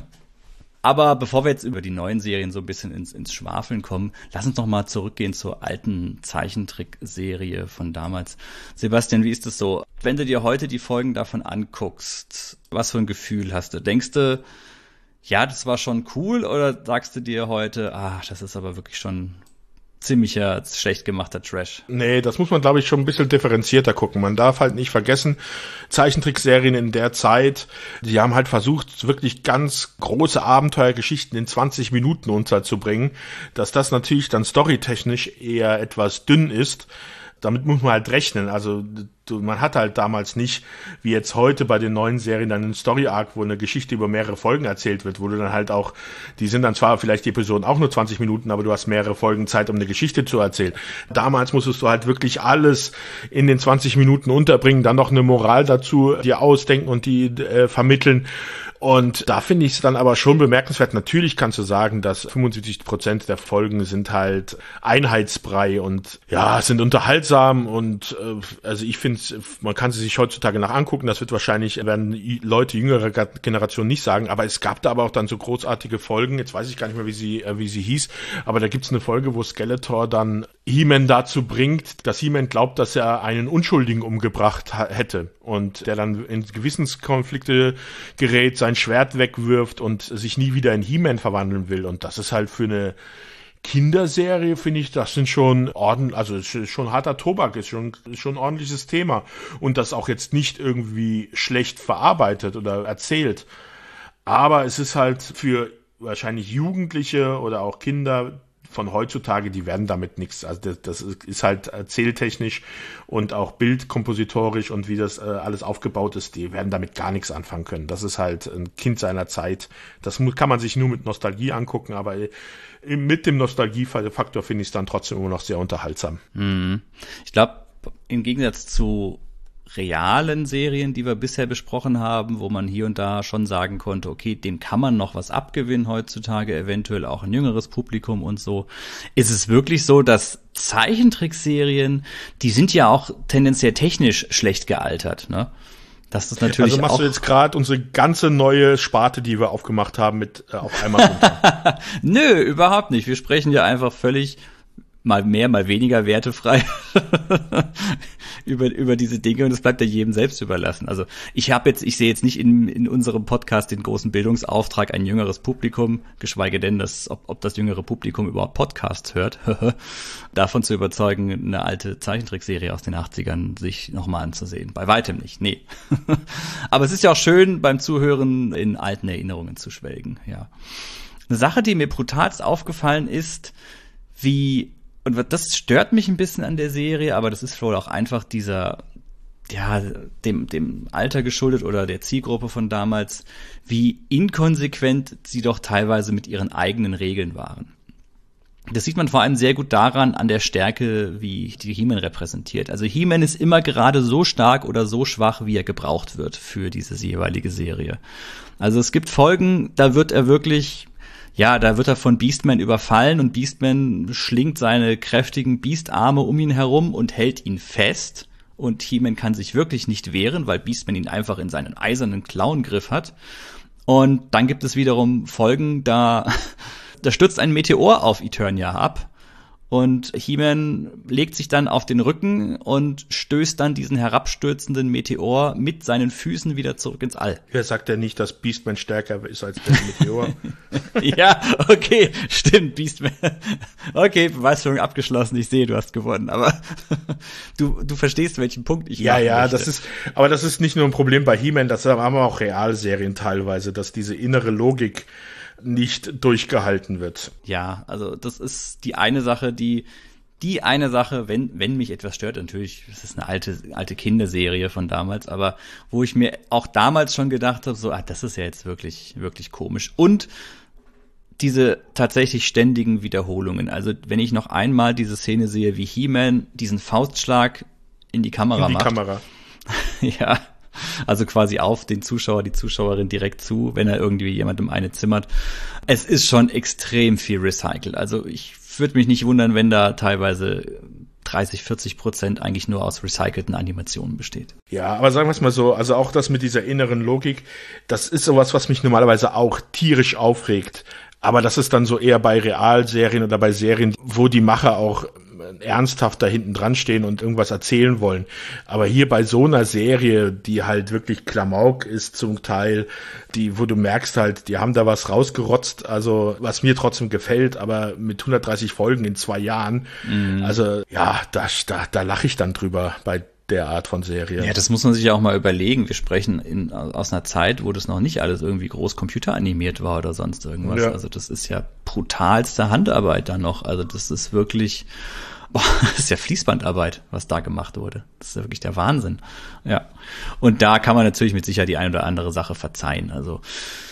Aber bevor wir jetzt über die neuen Serien so ein bisschen ins, ins Schwafeln kommen, lass uns noch mal zurückgehen zur alten Zeichentrickserie von damals. Sebastian, wie ist es so? Wenn du dir heute die Folgen davon anguckst, was für ein Gefühl hast du? Denkst du, ja, das war schon cool, oder sagst du dir heute, ah, das ist aber wirklich schon ziemlicher, schlecht gemachter Trash. Nee, das muss man, glaube ich, schon ein bisschen differenzierter gucken. Man darf halt nicht vergessen, Zeichentrickserien in der Zeit, die haben halt versucht, wirklich ganz große Abenteuergeschichten in zwanzig Minuten unterzubringen. Dass das natürlich dann storytechnisch eher etwas dünn ist, damit muss man halt rechnen. Also man hat halt damals nicht, wie jetzt heute bei den neuen Serien, dann einen Story-Arc, wo eine Geschichte über mehrere Folgen erzählt wird, wo du dann halt auch, die sind dann zwar vielleicht die Episoden auch nur zwanzig Minuten, aber du hast mehrere Folgen Zeit, um eine Geschichte zu erzählen. Damals musstest du halt wirklich alles in den zwanzig Minuten unterbringen, dann noch eine Moral dazu dir ausdenken und die äh, vermitteln. Und da finde ich es dann aber schon bemerkenswert. Natürlich kannst du sagen, dass fünfundsiebzig Prozent der Folgen sind halt Einheitsbrei und ja, sind unterhaltsam und äh, also ich finde, man kann sie sich heutzutage nach angucken. Das wird wahrscheinlich, werden Leute jüngerer Generation nicht sagen, aber es gab da aber auch dann so großartige Folgen. Jetzt weiß ich gar nicht mehr, wie sie äh, wie sie hieß, aber da gibt's eine Folge, wo Skeletor dann He-Man dazu bringt, dass He-Man glaubt, dass er einen Unschuldigen umgebracht ha- hätte und der dann in Gewissenskonflikte gerät, sein Schwert wegwirft und sich nie wieder in He-Man verwandeln will. Und das ist halt für eine Kinderserie, finde ich, das sind schon ordentlich, also ist schon harter Tobak, ist schon, ist schon ein ordentliches Thema. Und das auch jetzt nicht irgendwie schlecht verarbeitet oder erzählt. Aber es ist halt für wahrscheinlich Jugendliche oder auch Kinder von heutzutage, die werden damit nichts. Also das, das ist halt erzähltechnisch und auch bildkompositorisch und wie das äh, alles aufgebaut ist, die werden damit gar nichts anfangen können. Das ist halt ein Kind seiner Zeit. Das kann man sich nur mit Nostalgie angucken, aber mit dem Nostalgiefaktor finde ich es dann trotzdem immer noch sehr unterhaltsam. Mhm. Ich glaube, im Gegensatz zu realen Serien, die wir bisher besprochen haben, wo man hier und da schon sagen konnte, okay, dem kann man noch was abgewinnen heutzutage, eventuell auch ein jüngeres Publikum und so, ist es wirklich so, dass Zeichentrickserien, die sind ja auch tendenziell technisch schlecht gealtert, ne? Das ist natürlich also machst auch du jetzt gerade unsere ganze neue Sparte, die wir aufgemacht haben, mit äh, auf einmal runter. Nö, überhaupt nicht. Wir sprechen ja einfach völlig mal mehr, mal weniger wertefrei über über diese Dinge und es bleibt ja jedem selbst überlassen. Also ich habe jetzt, ich sehe jetzt nicht in in unserem Podcast den großen Bildungsauftrag, ein jüngeres Publikum, geschweige denn, dass ob, ob das jüngere Publikum überhaupt Podcasts hört, davon zu überzeugen, eine alte Zeichentrickserie aus den achtzigern sich nochmal anzusehen. Bei weitem nicht, nee. Aber es ist ja auch schön, beim Zuhören in alten Erinnerungen zu schwelgen, ja. Eine Sache, die mir brutalst aufgefallen ist, wie, und das stört mich ein bisschen an der Serie, aber das ist wohl auch einfach dieser, ja, dem, dem Alter geschuldet oder der Zielgruppe von damals, wie inkonsequent sie doch teilweise mit ihren eigenen Regeln waren. Das sieht man vor allem sehr gut daran, an der Stärke, wie die He-Man repräsentiert. Also He-Man ist immer gerade so stark oder so schwach, wie er gebraucht wird für diese jeweilige Serie. Also es gibt Folgen, da wird er wirklich, ja, da wird er von Beastman überfallen und Beastman schlingt seine kräftigen Beastarme um ihn herum und hält ihn fest. Und He-Man kann sich wirklich nicht wehren, weil Beastman ihn einfach in seinen eisernen Klauengriff hat. Und dann gibt es wiederum Folgen, da, da stürzt ein Meteor auf Eternia ab. Und He-Man legt sich dann auf den Rücken und stößt dann diesen herabstürzenden Meteor mit seinen Füßen wieder zurück ins All. Wer sagt denn nicht, dass Beastman stärker ist als der Meteor? Ja, okay, stimmt, Beastman. Okay, Beweisführung abgeschlossen, ich sehe, du hast gewonnen, aber du du verstehst, welchen Punkt ich Ja, ja, möchte. das ist, aber das ist nicht nur ein Problem bei He-Man, das haben wir auch Realserien teilweise, dass diese innere Logik nicht durchgehalten wird. Ja, also das ist die eine Sache, die die eine Sache, wenn wenn mich etwas stört, natürlich, das ist eine alte alte Kinderserie von damals, aber wo ich mir auch damals schon gedacht habe, so, ah, das ist ja jetzt wirklich wirklich komisch. Und diese tatsächlich ständigen Wiederholungen. Also wenn ich noch einmal diese Szene sehe, wie He-Man diesen Faustschlag in die Kamera in die macht. Kamera. Ja. Also quasi auf den Zuschauer, die Zuschauerin direkt zu, wenn er irgendwie jemandem eine zimmert. Es ist schon extrem viel recycelt. Also ich würde mich nicht wundern, wenn da teilweise dreißig, vierzig Prozent eigentlich nur aus recycelten Animationen besteht. Ja, aber sagen wir es mal so, also auch das mit dieser inneren Logik, das ist sowas, was mich normalerweise auch tierisch aufregt. Aber das ist dann so eher bei Realserien oder bei Serien, wo die Macher auch ernsthaft da hinten dran stehen und irgendwas erzählen wollen. Aber hier bei so einer Serie, die halt wirklich Klamauk ist zum Teil, die, wo du merkst halt, die haben da was rausgerotzt, also was mir trotzdem gefällt, aber mit hundertdreißig Folgen in zwei Jahren, mhm. also ja, da, da, da lache ich dann drüber bei der Art von Serie. Ja, das muss man sich ja auch mal überlegen. Wir sprechen in, aus einer Zeit, wo das noch nicht alles irgendwie groß computeranimiert war oder sonst irgendwas. Ja. Also das ist ja brutalste Handarbeit da noch. Also das ist wirklich, boah, das ist ja Fließbandarbeit, was da gemacht wurde. Das ist ja wirklich der Wahnsinn. Ja. Und da kann man natürlich mit Sicherheit die eine oder andere Sache verzeihen. Also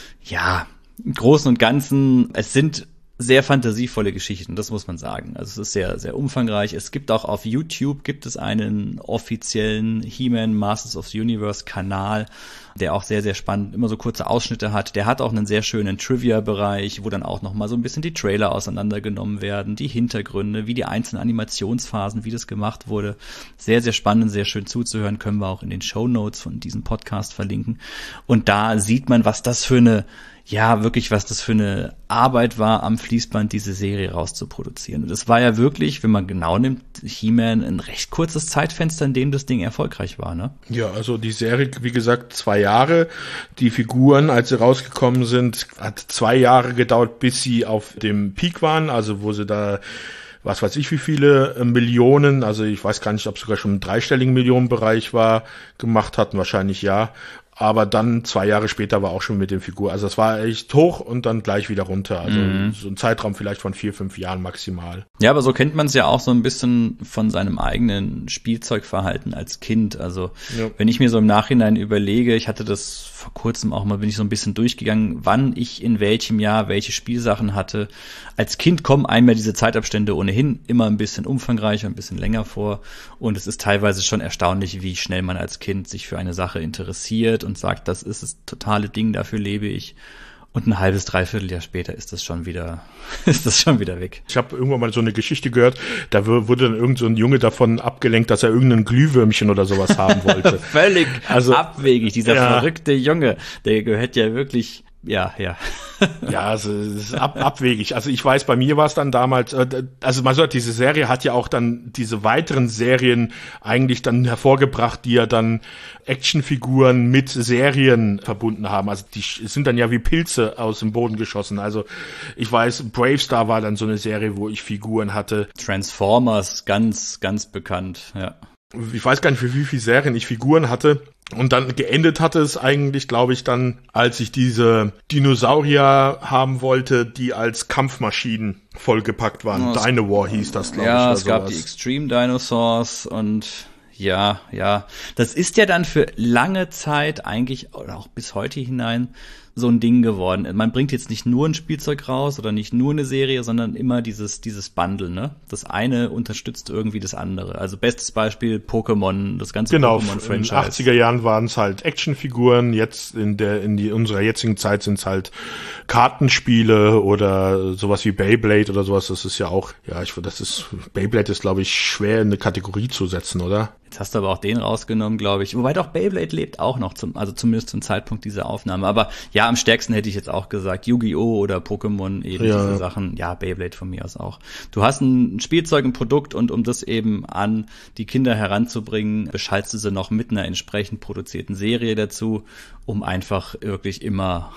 ja, im Großen und Ganzen, es sind sehr fantasievolle Geschichten, das muss man sagen. Also es ist sehr, sehr umfangreich. Es gibt auch auf YouTube, gibt es einen offiziellen He-Man Masters of the Universe Kanal, der auch sehr, sehr spannend, immer so kurze Ausschnitte hat. Der hat auch einen sehr schönen Trivia-Bereich, wo dann auch nochmal so ein bisschen die Trailer auseinandergenommen werden, die Hintergründe, wie die einzelnen Animationsphasen, wie das gemacht wurde. Sehr, sehr spannend, sehr schön zuzuhören, können wir auch in den Shownotes von diesem Podcast verlinken. Und da sieht man, was das für eine ja, wirklich, was das für eine Arbeit war, am Fließband diese Serie rauszuproduzieren. Und das war ja wirklich, wenn man genau nimmt, He-Man ein recht kurzes Zeitfenster, in dem das Ding erfolgreich war, ne? Ja, also die Serie, wie gesagt, zwei Jahre. Die Figuren, als sie rausgekommen sind, hat zwei Jahre gedauert, bis sie auf dem Peak waren, also wo sie da was weiß ich wie viele äh, Millionen, also ich weiß gar nicht, ob es sogar schon im dreistelligen Millionenbereich war, gemacht hatten, wahrscheinlich ja. Aber dann zwei Jahre später war auch schon mit den Figuren. Also es war echt hoch und dann gleich wieder runter. Also mhm. so ein Zeitraum vielleicht von vier, fünf Jahren maximal. Ja, aber so kennt man es ja auch so ein bisschen von seinem eigenen Spielzeugverhalten als Kind. Also ja. Wenn ich mir so im Nachhinein überlege, ich hatte das vor kurzem auch mal, bin ich so ein bisschen durchgegangen, wann ich in welchem Jahr welche Spielsachen hatte. Als Kind kommen einem ja diese Zeitabstände ohnehin immer ein bisschen umfangreicher, ein bisschen länger vor. Und es ist teilweise schon erstaunlich, wie schnell man als Kind sich für eine Sache interessiert und sagt, das ist das totale Ding, dafür lebe ich. Und ein halbes, dreiviertel Jahr später ist das schon wieder, ist das schon wieder weg. Ich habe irgendwann mal so eine Geschichte gehört, da wurde dann irgend so ein Junge davon abgelenkt, dass er irgendein Glühwürmchen oder sowas haben wollte. Völlig also, abwegig, dieser ja. verrückte Junge, der gehört ja wirklich, ja, ja. Ja, also es ist ab, abwegig. Also ich weiß, bei mir war es dann damals, also man sagt, diese Serie hat ja auch dann diese weiteren Serien eigentlich dann hervorgebracht, die ja dann Actionfiguren mit Serien verbunden haben. Also die sind dann ja wie Pilze aus dem Boden geschossen. Also ich weiß, Bravestar war dann so eine Serie, wo ich Figuren hatte. Transformers, ganz, ganz bekannt, ja. Ich weiß gar nicht, für wie viele Serien ich Figuren hatte. Und dann geendet hatte es eigentlich, glaube ich, dann, als ich diese Dinosaurier haben wollte, die als Kampfmaschinen vollgepackt waren. Oh, Dinowar hieß das, glaube ja, ich. Ja, es gab sowas. Die Extreme Dinosaurs und ja, ja. Das ist ja dann für lange Zeit eigentlich, oder auch bis heute hinein, so ein Ding geworden. Man bringt jetzt nicht nur ein Spielzeug raus oder nicht nur eine Serie, sondern immer dieses dieses Bundle, ne? Das eine unterstützt irgendwie das andere. Also bestes Beispiel Pokémon, das ganze genau, Pokémon-Franchise. In den achtziger Jahren waren es halt Actionfiguren, jetzt in der in die unserer jetzigen Zeit sind es halt Kartenspiele oder sowas wie Beyblade oder sowas. Das ist ja auch, ja, ich das ist Beyblade ist, glaube ich, schwer in eine Kategorie zu setzen, oder? Jetzt hast du aber auch den rausgenommen, glaube ich. Wobei doch Beyblade lebt auch noch, zum, also zumindest zum Zeitpunkt dieser Aufnahme. Aber ja, am stärksten hätte ich jetzt auch gesagt, Yu-Gi-Oh! Oder Pokémon, eben ja. Diese Sachen. Ja, Beyblade von mir aus auch. Du hast ein Spielzeug, ein Produkt und um das eben an die Kinder heranzubringen, beschallst du sie noch mit einer entsprechend produzierten Serie dazu, um einfach wirklich immer,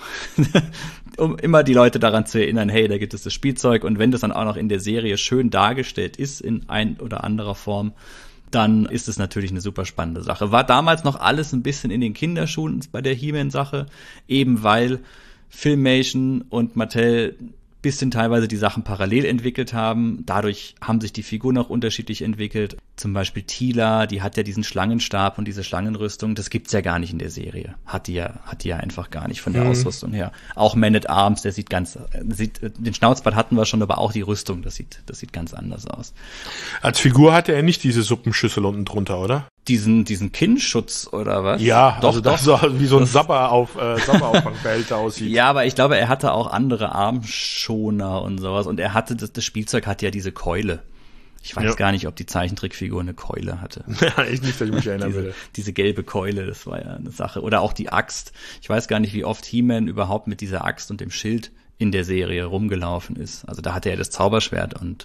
um immer die Leute daran zu erinnern, hey, da gibt es das Spielzeug. Und wenn das dann auch noch in der Serie schön dargestellt ist, in ein oder anderer Form, dann ist es natürlich eine super spannende Sache. War damals noch alles ein bisschen in den Kinderschuhen bei der He-Man-Sache, eben weil Filmation und Mattel bisschen teilweise die Sachen parallel entwickelt haben. Dadurch haben sich die Figuren auch unterschiedlich entwickelt. Zum Beispiel Teela, die hat ja diesen Schlangenstab und diese Schlangenrüstung. Das gibt's ja gar nicht in der Serie. Hat die ja, hat die ja einfach gar nicht von der mhm. Ausrüstung her. Auch Man at Arms, der sieht ganz, sieht, den Schnauzbart hatten wir schon, aber auch die Rüstung, das sieht, das sieht ganz anders aus. Als Figur hatte er nicht diese Suppenschüssel unten drunter, oder? Diesen, diesen Kinnschutz oder was? Ja, doch, also das doch. So wie so ein Sapper auf, äh, Sapper-Auffangbehälter aussieht. Ja, aber ich glaube, er hatte auch andere Armschoner und sowas und er hatte, das, das Spielzeug hatte ja diese Keule. Ich weiß ja. gar nicht, ob die Zeichentrickfigur eine Keule hatte. Ja, ich nicht, dass ich mich erinnern diese, will. Diese gelbe Keule, das war ja eine Sache. Oder auch die Axt. Ich weiß gar nicht, wie oft He-Man überhaupt mit dieser Axt und dem Schild in der Serie rumgelaufen ist. Also da hatte er das Zauberschwert und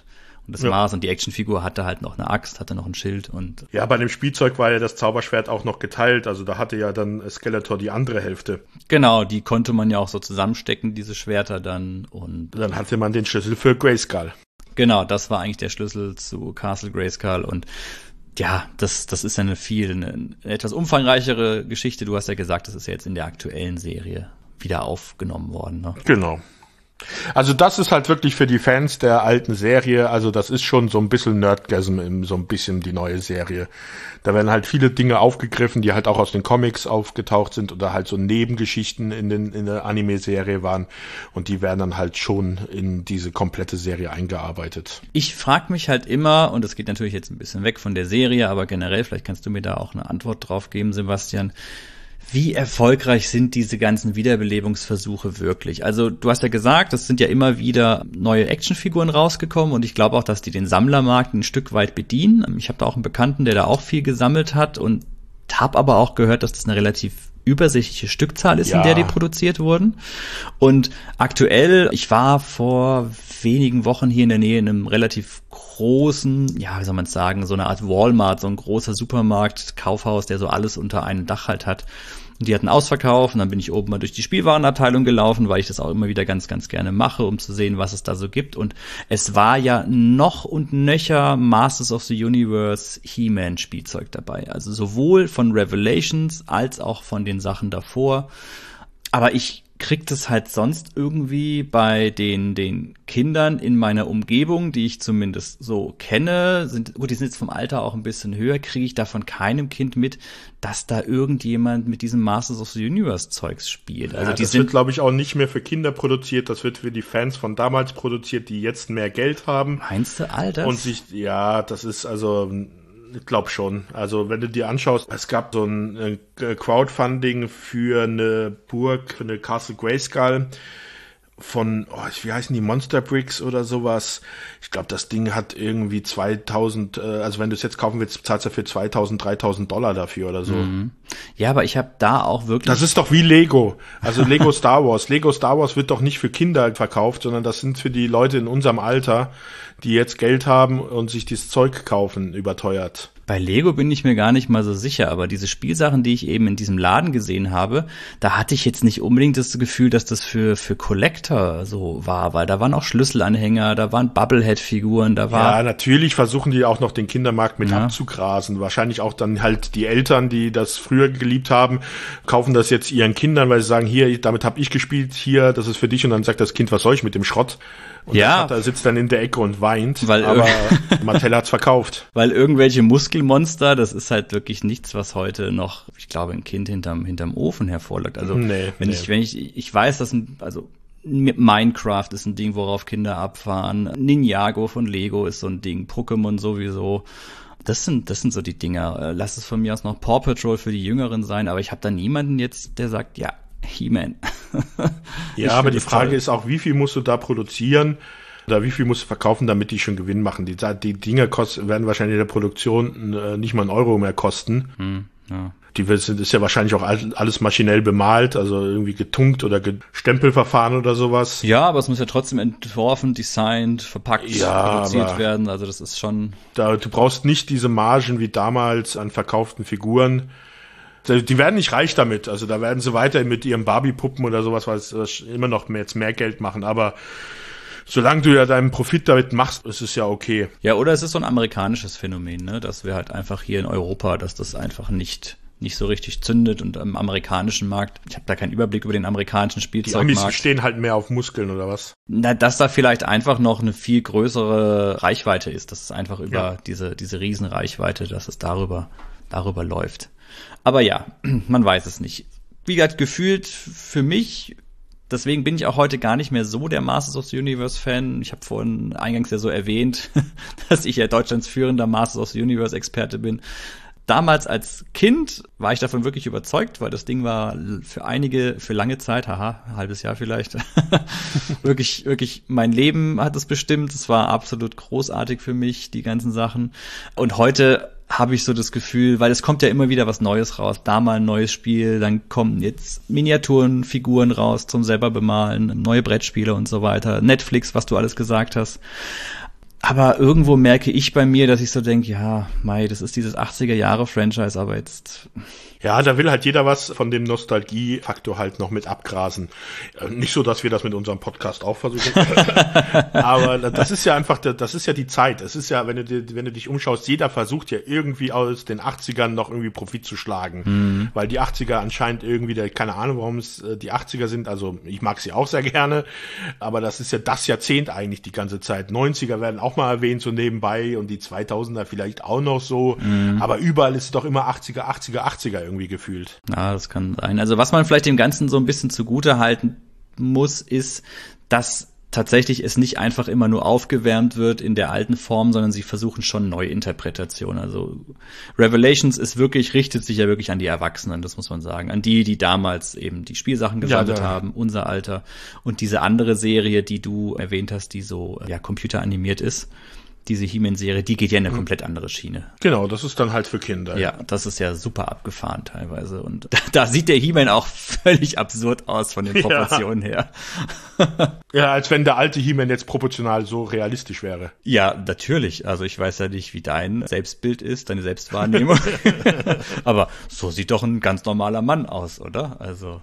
Und das Ja. war's. Und die Actionfigur hatte halt noch eine Axt, hatte noch ein Schild und. Ja, bei dem Spielzeug war ja das Zauberschwert auch noch geteilt. Also da hatte ja dann Skeletor die andere Hälfte. Genau, die konnte man ja auch so zusammenstecken, diese Schwerter dann. Und dann hatte man den Schlüssel für Grayskull. Genau, das war eigentlich der Schlüssel zu Castle Grayskull. Und ja, das, das ist ja eine viel, eine, eine etwas umfangreichere Geschichte. Du hast ja gesagt, das ist ja jetzt in der aktuellen Serie wieder aufgenommen worden. Ne? Genau. Also das ist halt wirklich für die Fans der alten Serie, also das ist schon so ein bisschen Nerdgasm, im, so ein bisschen die neue Serie. Da werden halt viele Dinge aufgegriffen, die halt auch aus den Comics aufgetaucht sind oder halt so Nebengeschichten in, den, in der Anime-Serie waren und die werden dann halt schon in diese komplette Serie eingearbeitet. Ich frage mich halt immer, und das geht natürlich jetzt ein bisschen weg von der Serie, aber generell, vielleicht kannst du mir da auch eine Antwort drauf geben, Sebastian. Wie erfolgreich sind diese ganzen Wiederbelebungsversuche wirklich? Also du hast ja gesagt, es sind ja immer wieder neue Actionfiguren rausgekommen und ich glaube auch, dass die den Sammlermarkt ein Stück weit bedienen. Ich habe da auch einen Bekannten, der da auch viel gesammelt hat und habe aber auch gehört, dass das eine relativ übersichtliche Stückzahl ist, ja. in der die produziert wurden. Und aktuell, ich war vor wenigen Wochen hier in der Nähe in einem relativ großen, ja, wie soll man es sagen, so eine Art Walmart, so ein großer Supermarkt, Kaufhaus, der so alles unter einem Dach halt hat. Und die hatten Ausverkauf und dann bin ich oben mal durch die Spielwarenabteilung gelaufen, weil ich das auch immer wieder ganz, ganz gerne mache, um zu sehen, was es da so gibt. Und es war ja noch und nöcher Masters of the Universe He-Man Spielzeug dabei. Also sowohl von Revelations als auch von den Sachen davor. Aber ich krieg das halt sonst irgendwie bei den den Kindern in meiner Umgebung, die ich zumindest so kenne, sind gut, die sind jetzt vom Alter auch ein bisschen höher, kriege ich da von keinem Kind mit, dass da irgendjemand mit diesem Masters of the Universe Zeugs spielt. Also ja, die das sind, wird, glaube ich, auch nicht mehr für Kinder produziert, das wird für die Fans von damals produziert, die jetzt mehr Geld haben. Meinst du, Alter? Und sich, ja, das ist also, ich glaube schon. Also wenn du dir anschaust, es gab so ein äh, Crowdfunding für eine Burg, für eine Castle Grayskull von, oh, wie heißen die, Monster Bricks oder sowas. Ich glaube, das Ding hat irgendwie zweitausend, äh, also wenn du es jetzt kaufen willst, zahlst du für zweitausend, dreitausend Dollar dafür oder so. Mhm. Ja, aber ich habe da auch wirklich... Das ist doch wie Lego. Also Lego Star Wars. Lego Star Wars wird doch nicht für Kinder verkauft, sondern das sind für die Leute in unserem Alter, die jetzt Geld haben und sich dieses Zeug kaufen, überteuert. Bei Lego bin ich mir gar nicht mal so sicher, aber diese Spielsachen, die ich eben in diesem Laden gesehen habe, da hatte ich jetzt nicht unbedingt das Gefühl, dass das für für Collector so war, weil da waren auch Schlüsselanhänger, da waren Bubblehead-Figuren, da war... Ja, natürlich versuchen die auch noch den Kindermarkt mit ja. abzugrasen. Wahrscheinlich auch dann halt die Eltern, die das früher geliebt haben, kaufen das jetzt ihren Kindern, weil sie sagen, hier, damit habe ich gespielt, hier, das ist für dich. Und dann sagt das Kind, was soll ich mit dem Schrott? Und ja. der Vater sitzt dann in der Ecke und weint, weil aber Mattel hat's verkauft. Weil irgendwelche Muskelmonster, das ist halt wirklich nichts, was heute noch, ich glaube, ein Kind hinterm hinterm Ofen hervorlockt. Also nee, wenn nee. ich wenn ich ich weiß, dass ein, also Minecraft ist ein Ding, worauf Kinder abfahren. Ninjago von Lego ist so ein Ding, Pokémon sowieso. Das sind das sind so die Dinger. Lass es von mir aus noch Paw Patrol für die Jüngeren sein, aber ich habe da niemanden jetzt, der sagt, ja, He-Man. Ja, aber die Frage toll. ist auch, wie viel musst du da produzieren oder wie viel musst du verkaufen, damit die schon Gewinn machen? Die, die Dinger kosten, werden wahrscheinlich in der Produktion äh, nicht mal einen Euro mehr kosten. Hm, ja. Die sind, ist ja wahrscheinlich auch alles maschinell bemalt, also irgendwie getunkt oder Stempelverfahren oder sowas. Ja, aber es muss ja trotzdem entworfen, designt, verpackt, ja, produziert werden. Also das ist schon... Da, du brauchst nicht diese Margen wie damals an verkauften Figuren. Die werden nicht reich damit, also da werden sie weiter mit ihren Barbie-Puppen oder sowas, weil es immer noch mehr, jetzt mehr Geld machen, aber solange du ja deinen Profit damit machst, ist es ja okay. Ja, oder es ist so ein amerikanisches Phänomen, ne, dass wir halt einfach hier in Europa, dass das einfach nicht nicht so richtig zündet und im amerikanischen Markt, ich habe da keinen Überblick über den amerikanischen Spielzeugmarkt. Die Amis stehen halt mehr auf Muskeln oder was? Na, dass da vielleicht einfach noch eine viel größere Reichweite ist, dass es einfach über ja. diese diese Riesenreichweite, dass es darüber darüber läuft. Aber ja, man weiß es nicht. Wie gesagt, gefühlt für mich, deswegen bin ich auch heute gar nicht mehr so der Masters of the Universe Fan. Ich habe vorhin eingangs ja so erwähnt, dass ich ja Deutschlands führender Masters of the Universe Experte bin. Damals als Kind war ich davon wirklich überzeugt, weil das Ding war für einige, für lange Zeit, haha, ein halbes Jahr vielleicht, wirklich, wirklich mein Leben hat es bestimmt. Es war absolut großartig für mich, die ganzen Sachen. Und heute habe ich so das Gefühl, weil es kommt ja immer wieder was Neues raus, da mal ein neues Spiel, dann kommen jetzt Miniaturen, Figuren raus zum selber bemalen, neue Brettspiele und so weiter, Netflix, was du alles gesagt hast. Aber irgendwo merke ich bei mir, dass ich so denke, ja, mei, das ist dieses achtziger-Jahre-Franchise, aber jetzt... Ja, da will halt jeder was von dem Nostalgie-Faktor halt noch mit abgrasen. Nicht so, dass wir das mit unserem Podcast auch versuchen. Aber das ist ja einfach, das ist ja die Zeit. Es ist ja, wenn du, wenn du dich umschaust, jeder versucht ja irgendwie aus den achtzigern noch irgendwie Profit zu schlagen. Mhm. Weil die achtziger anscheinend irgendwie, der, keine Ahnung, warum es die achtziger sind. Also ich mag sie auch sehr gerne. Aber das ist ja das Jahrzehnt eigentlich die ganze Zeit. neunziger werden auch mal erwähnt, so nebenbei. Und die zweitausender vielleicht auch noch so. Mhm. Aber überall ist es doch immer achtziger, achtziger, achtziger irgendwie gefühlt. Ja, das kann sein. Also was man vielleicht dem Ganzen so ein bisschen zugute halten muss, ist, dass tatsächlich es nicht einfach immer nur aufgewärmt wird in der alten Form, sondern sie versuchen schon Neuinterpretationen. Also Revelations ist wirklich, richtet sich ja wirklich an die Erwachsenen, das muss man sagen. An die, die damals eben die Spielsachen gesammelt ja, haben, unser Alter. Und diese andere Serie, die du erwähnt hast, die so ja computeranimiert ist, diese He-Man-Serie, die geht ja in eine komplett andere Schiene. Genau, das ist dann halt für Kinder. Ja, das ist ja super abgefahren teilweise. Und da, da sieht der He-Man auch völlig absurd aus von den Proportionen ja. her. Ja, als wenn der alte He-Man jetzt proportional so realistisch wäre. Ja, natürlich. Also ich weiß ja nicht, wie dein Selbstbild ist, deine Selbstwahrnehmung. Aber so sieht doch ein ganz normaler Mann aus, oder? Also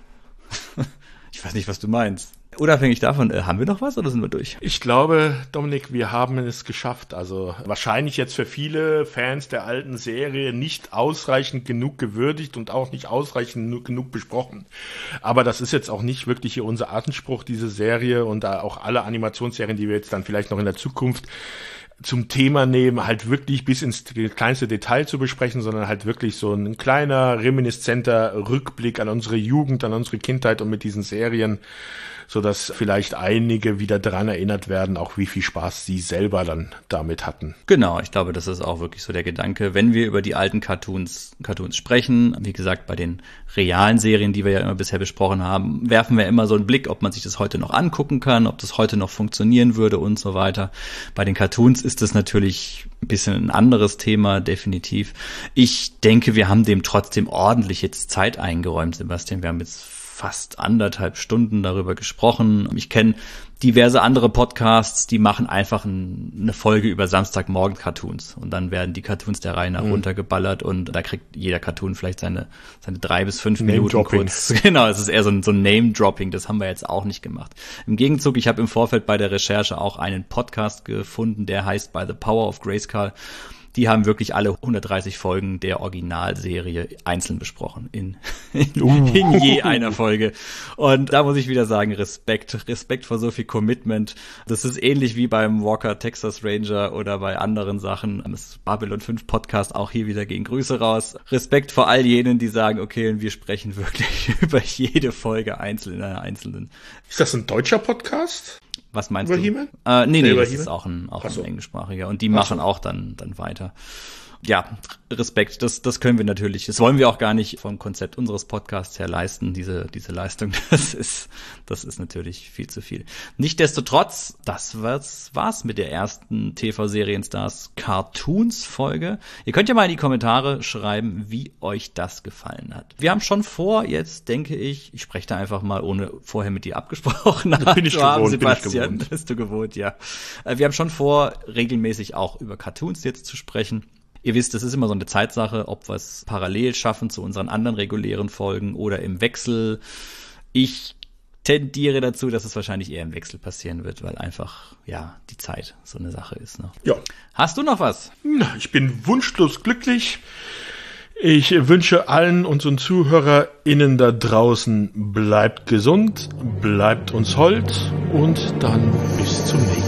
ich weiß nicht, was du meinst. Unabhängig davon, äh, haben wir noch was oder sind wir durch? Ich glaube, Dominik, wir haben es geschafft. Also wahrscheinlich jetzt für viele Fans der alten Serie nicht ausreichend genug gewürdigt und auch nicht ausreichend genug besprochen. Aber das ist jetzt auch nicht wirklich hier unser Anspruch, diese Serie und auch alle Animationsserien, die wir jetzt dann vielleicht noch in der Zukunft zum Thema nehmen, halt wirklich bis ins kleinste Detail zu besprechen, sondern halt wirklich so ein kleiner, reminiszenter Rückblick an unsere Jugend, an unsere Kindheit und mit diesen Serien, so dass vielleicht einige wieder daran erinnert werden, auch wie viel Spaß sie selber dann damit hatten. Genau, ich glaube, das ist auch wirklich so der Gedanke, wenn wir über die alten Cartoons, Cartoons sprechen. Wie gesagt, bei den realen Serien, die wir ja immer bisher besprochen haben, werfen wir immer so einen Blick, ob man sich das heute noch angucken kann, ob das heute noch funktionieren würde und so weiter. Bei den Cartoons ist das natürlich ein bisschen ein anderes Thema, definitiv. Ich denke, wir haben dem trotzdem ordentlich jetzt Zeit eingeräumt, Sebastian. Wir haben jetzt fast anderthalb Stunden darüber gesprochen. Ich kenne diverse andere Podcasts, die machen einfach ein, eine Folge über Samstagmorgen-Cartoons und dann werden die Cartoons der Reihe nach mhm. runtergeballert und da kriegt jeder Cartoon vielleicht seine seine drei bis fünf Minuten kurz. Genau, es ist eher so ein, so ein Name-Dropping, das haben wir jetzt auch nicht gemacht. Im Gegenzug, ich habe im Vorfeld bei der Recherche auch einen Podcast gefunden, der heißt By the Power of Grayskull. Die haben wirklich alle hundertdreißig Folgen der Originalserie einzeln besprochen, in, in, uh. in je einer Folge. Und da muss ich wieder sagen, Respekt, Respekt vor so viel Commitment. Das ist ähnlich wie beim Walker Texas Ranger oder bei anderen Sachen. Das Babylon fünf Podcast, auch hier wieder gehen Grüße raus. Respekt vor all jenen, die sagen, okay, wir sprechen wirklich über jede Folge einzeln in einer einzelnen. Ist das ein deutscher Podcast? Was meinst über du? He-Man? Äh, nee, nee, nee das He-Man? ist auch ein, auch so. ein englischsprachiger. Und die machen so. auch dann, dann weiter. Ja, Respekt, das, das können wir natürlich, das wollen wir auch gar nicht vom Konzept unseres Podcasts her leisten, diese, diese Leistung, das ist, das ist natürlich viel zu viel. Nichtsdestotrotz, das war's, war's mit der ersten T V-Serienstars Cartoons Folge. Ihr könnt ja mal in die Kommentare schreiben, wie euch das gefallen hat. Wir haben schon vor, jetzt denke ich, ich spreche da einfach mal, ohne vorher mit dir abgesprochen bin ich zu gewohnt, haben, Sebastian. Bin ich gewohnt. Bist du gewohnt, ja. Wir haben schon vor, regelmäßig auch über Cartoons jetzt zu sprechen. Ihr wisst, es ist immer so eine Zeitsache, ob wir es parallel schaffen zu unseren anderen regulären Folgen oder im Wechsel. Ich tendiere dazu, dass es wahrscheinlich eher im Wechsel passieren wird, weil einfach, ja, die Zeit so eine Sache ist. Ne? Ja. Hast du noch was? Ich bin wunschlos glücklich. Ich wünsche allen unseren ZuhörerInnen da draußen, bleibt gesund, bleibt uns hold und dann bis zum nächsten Mal.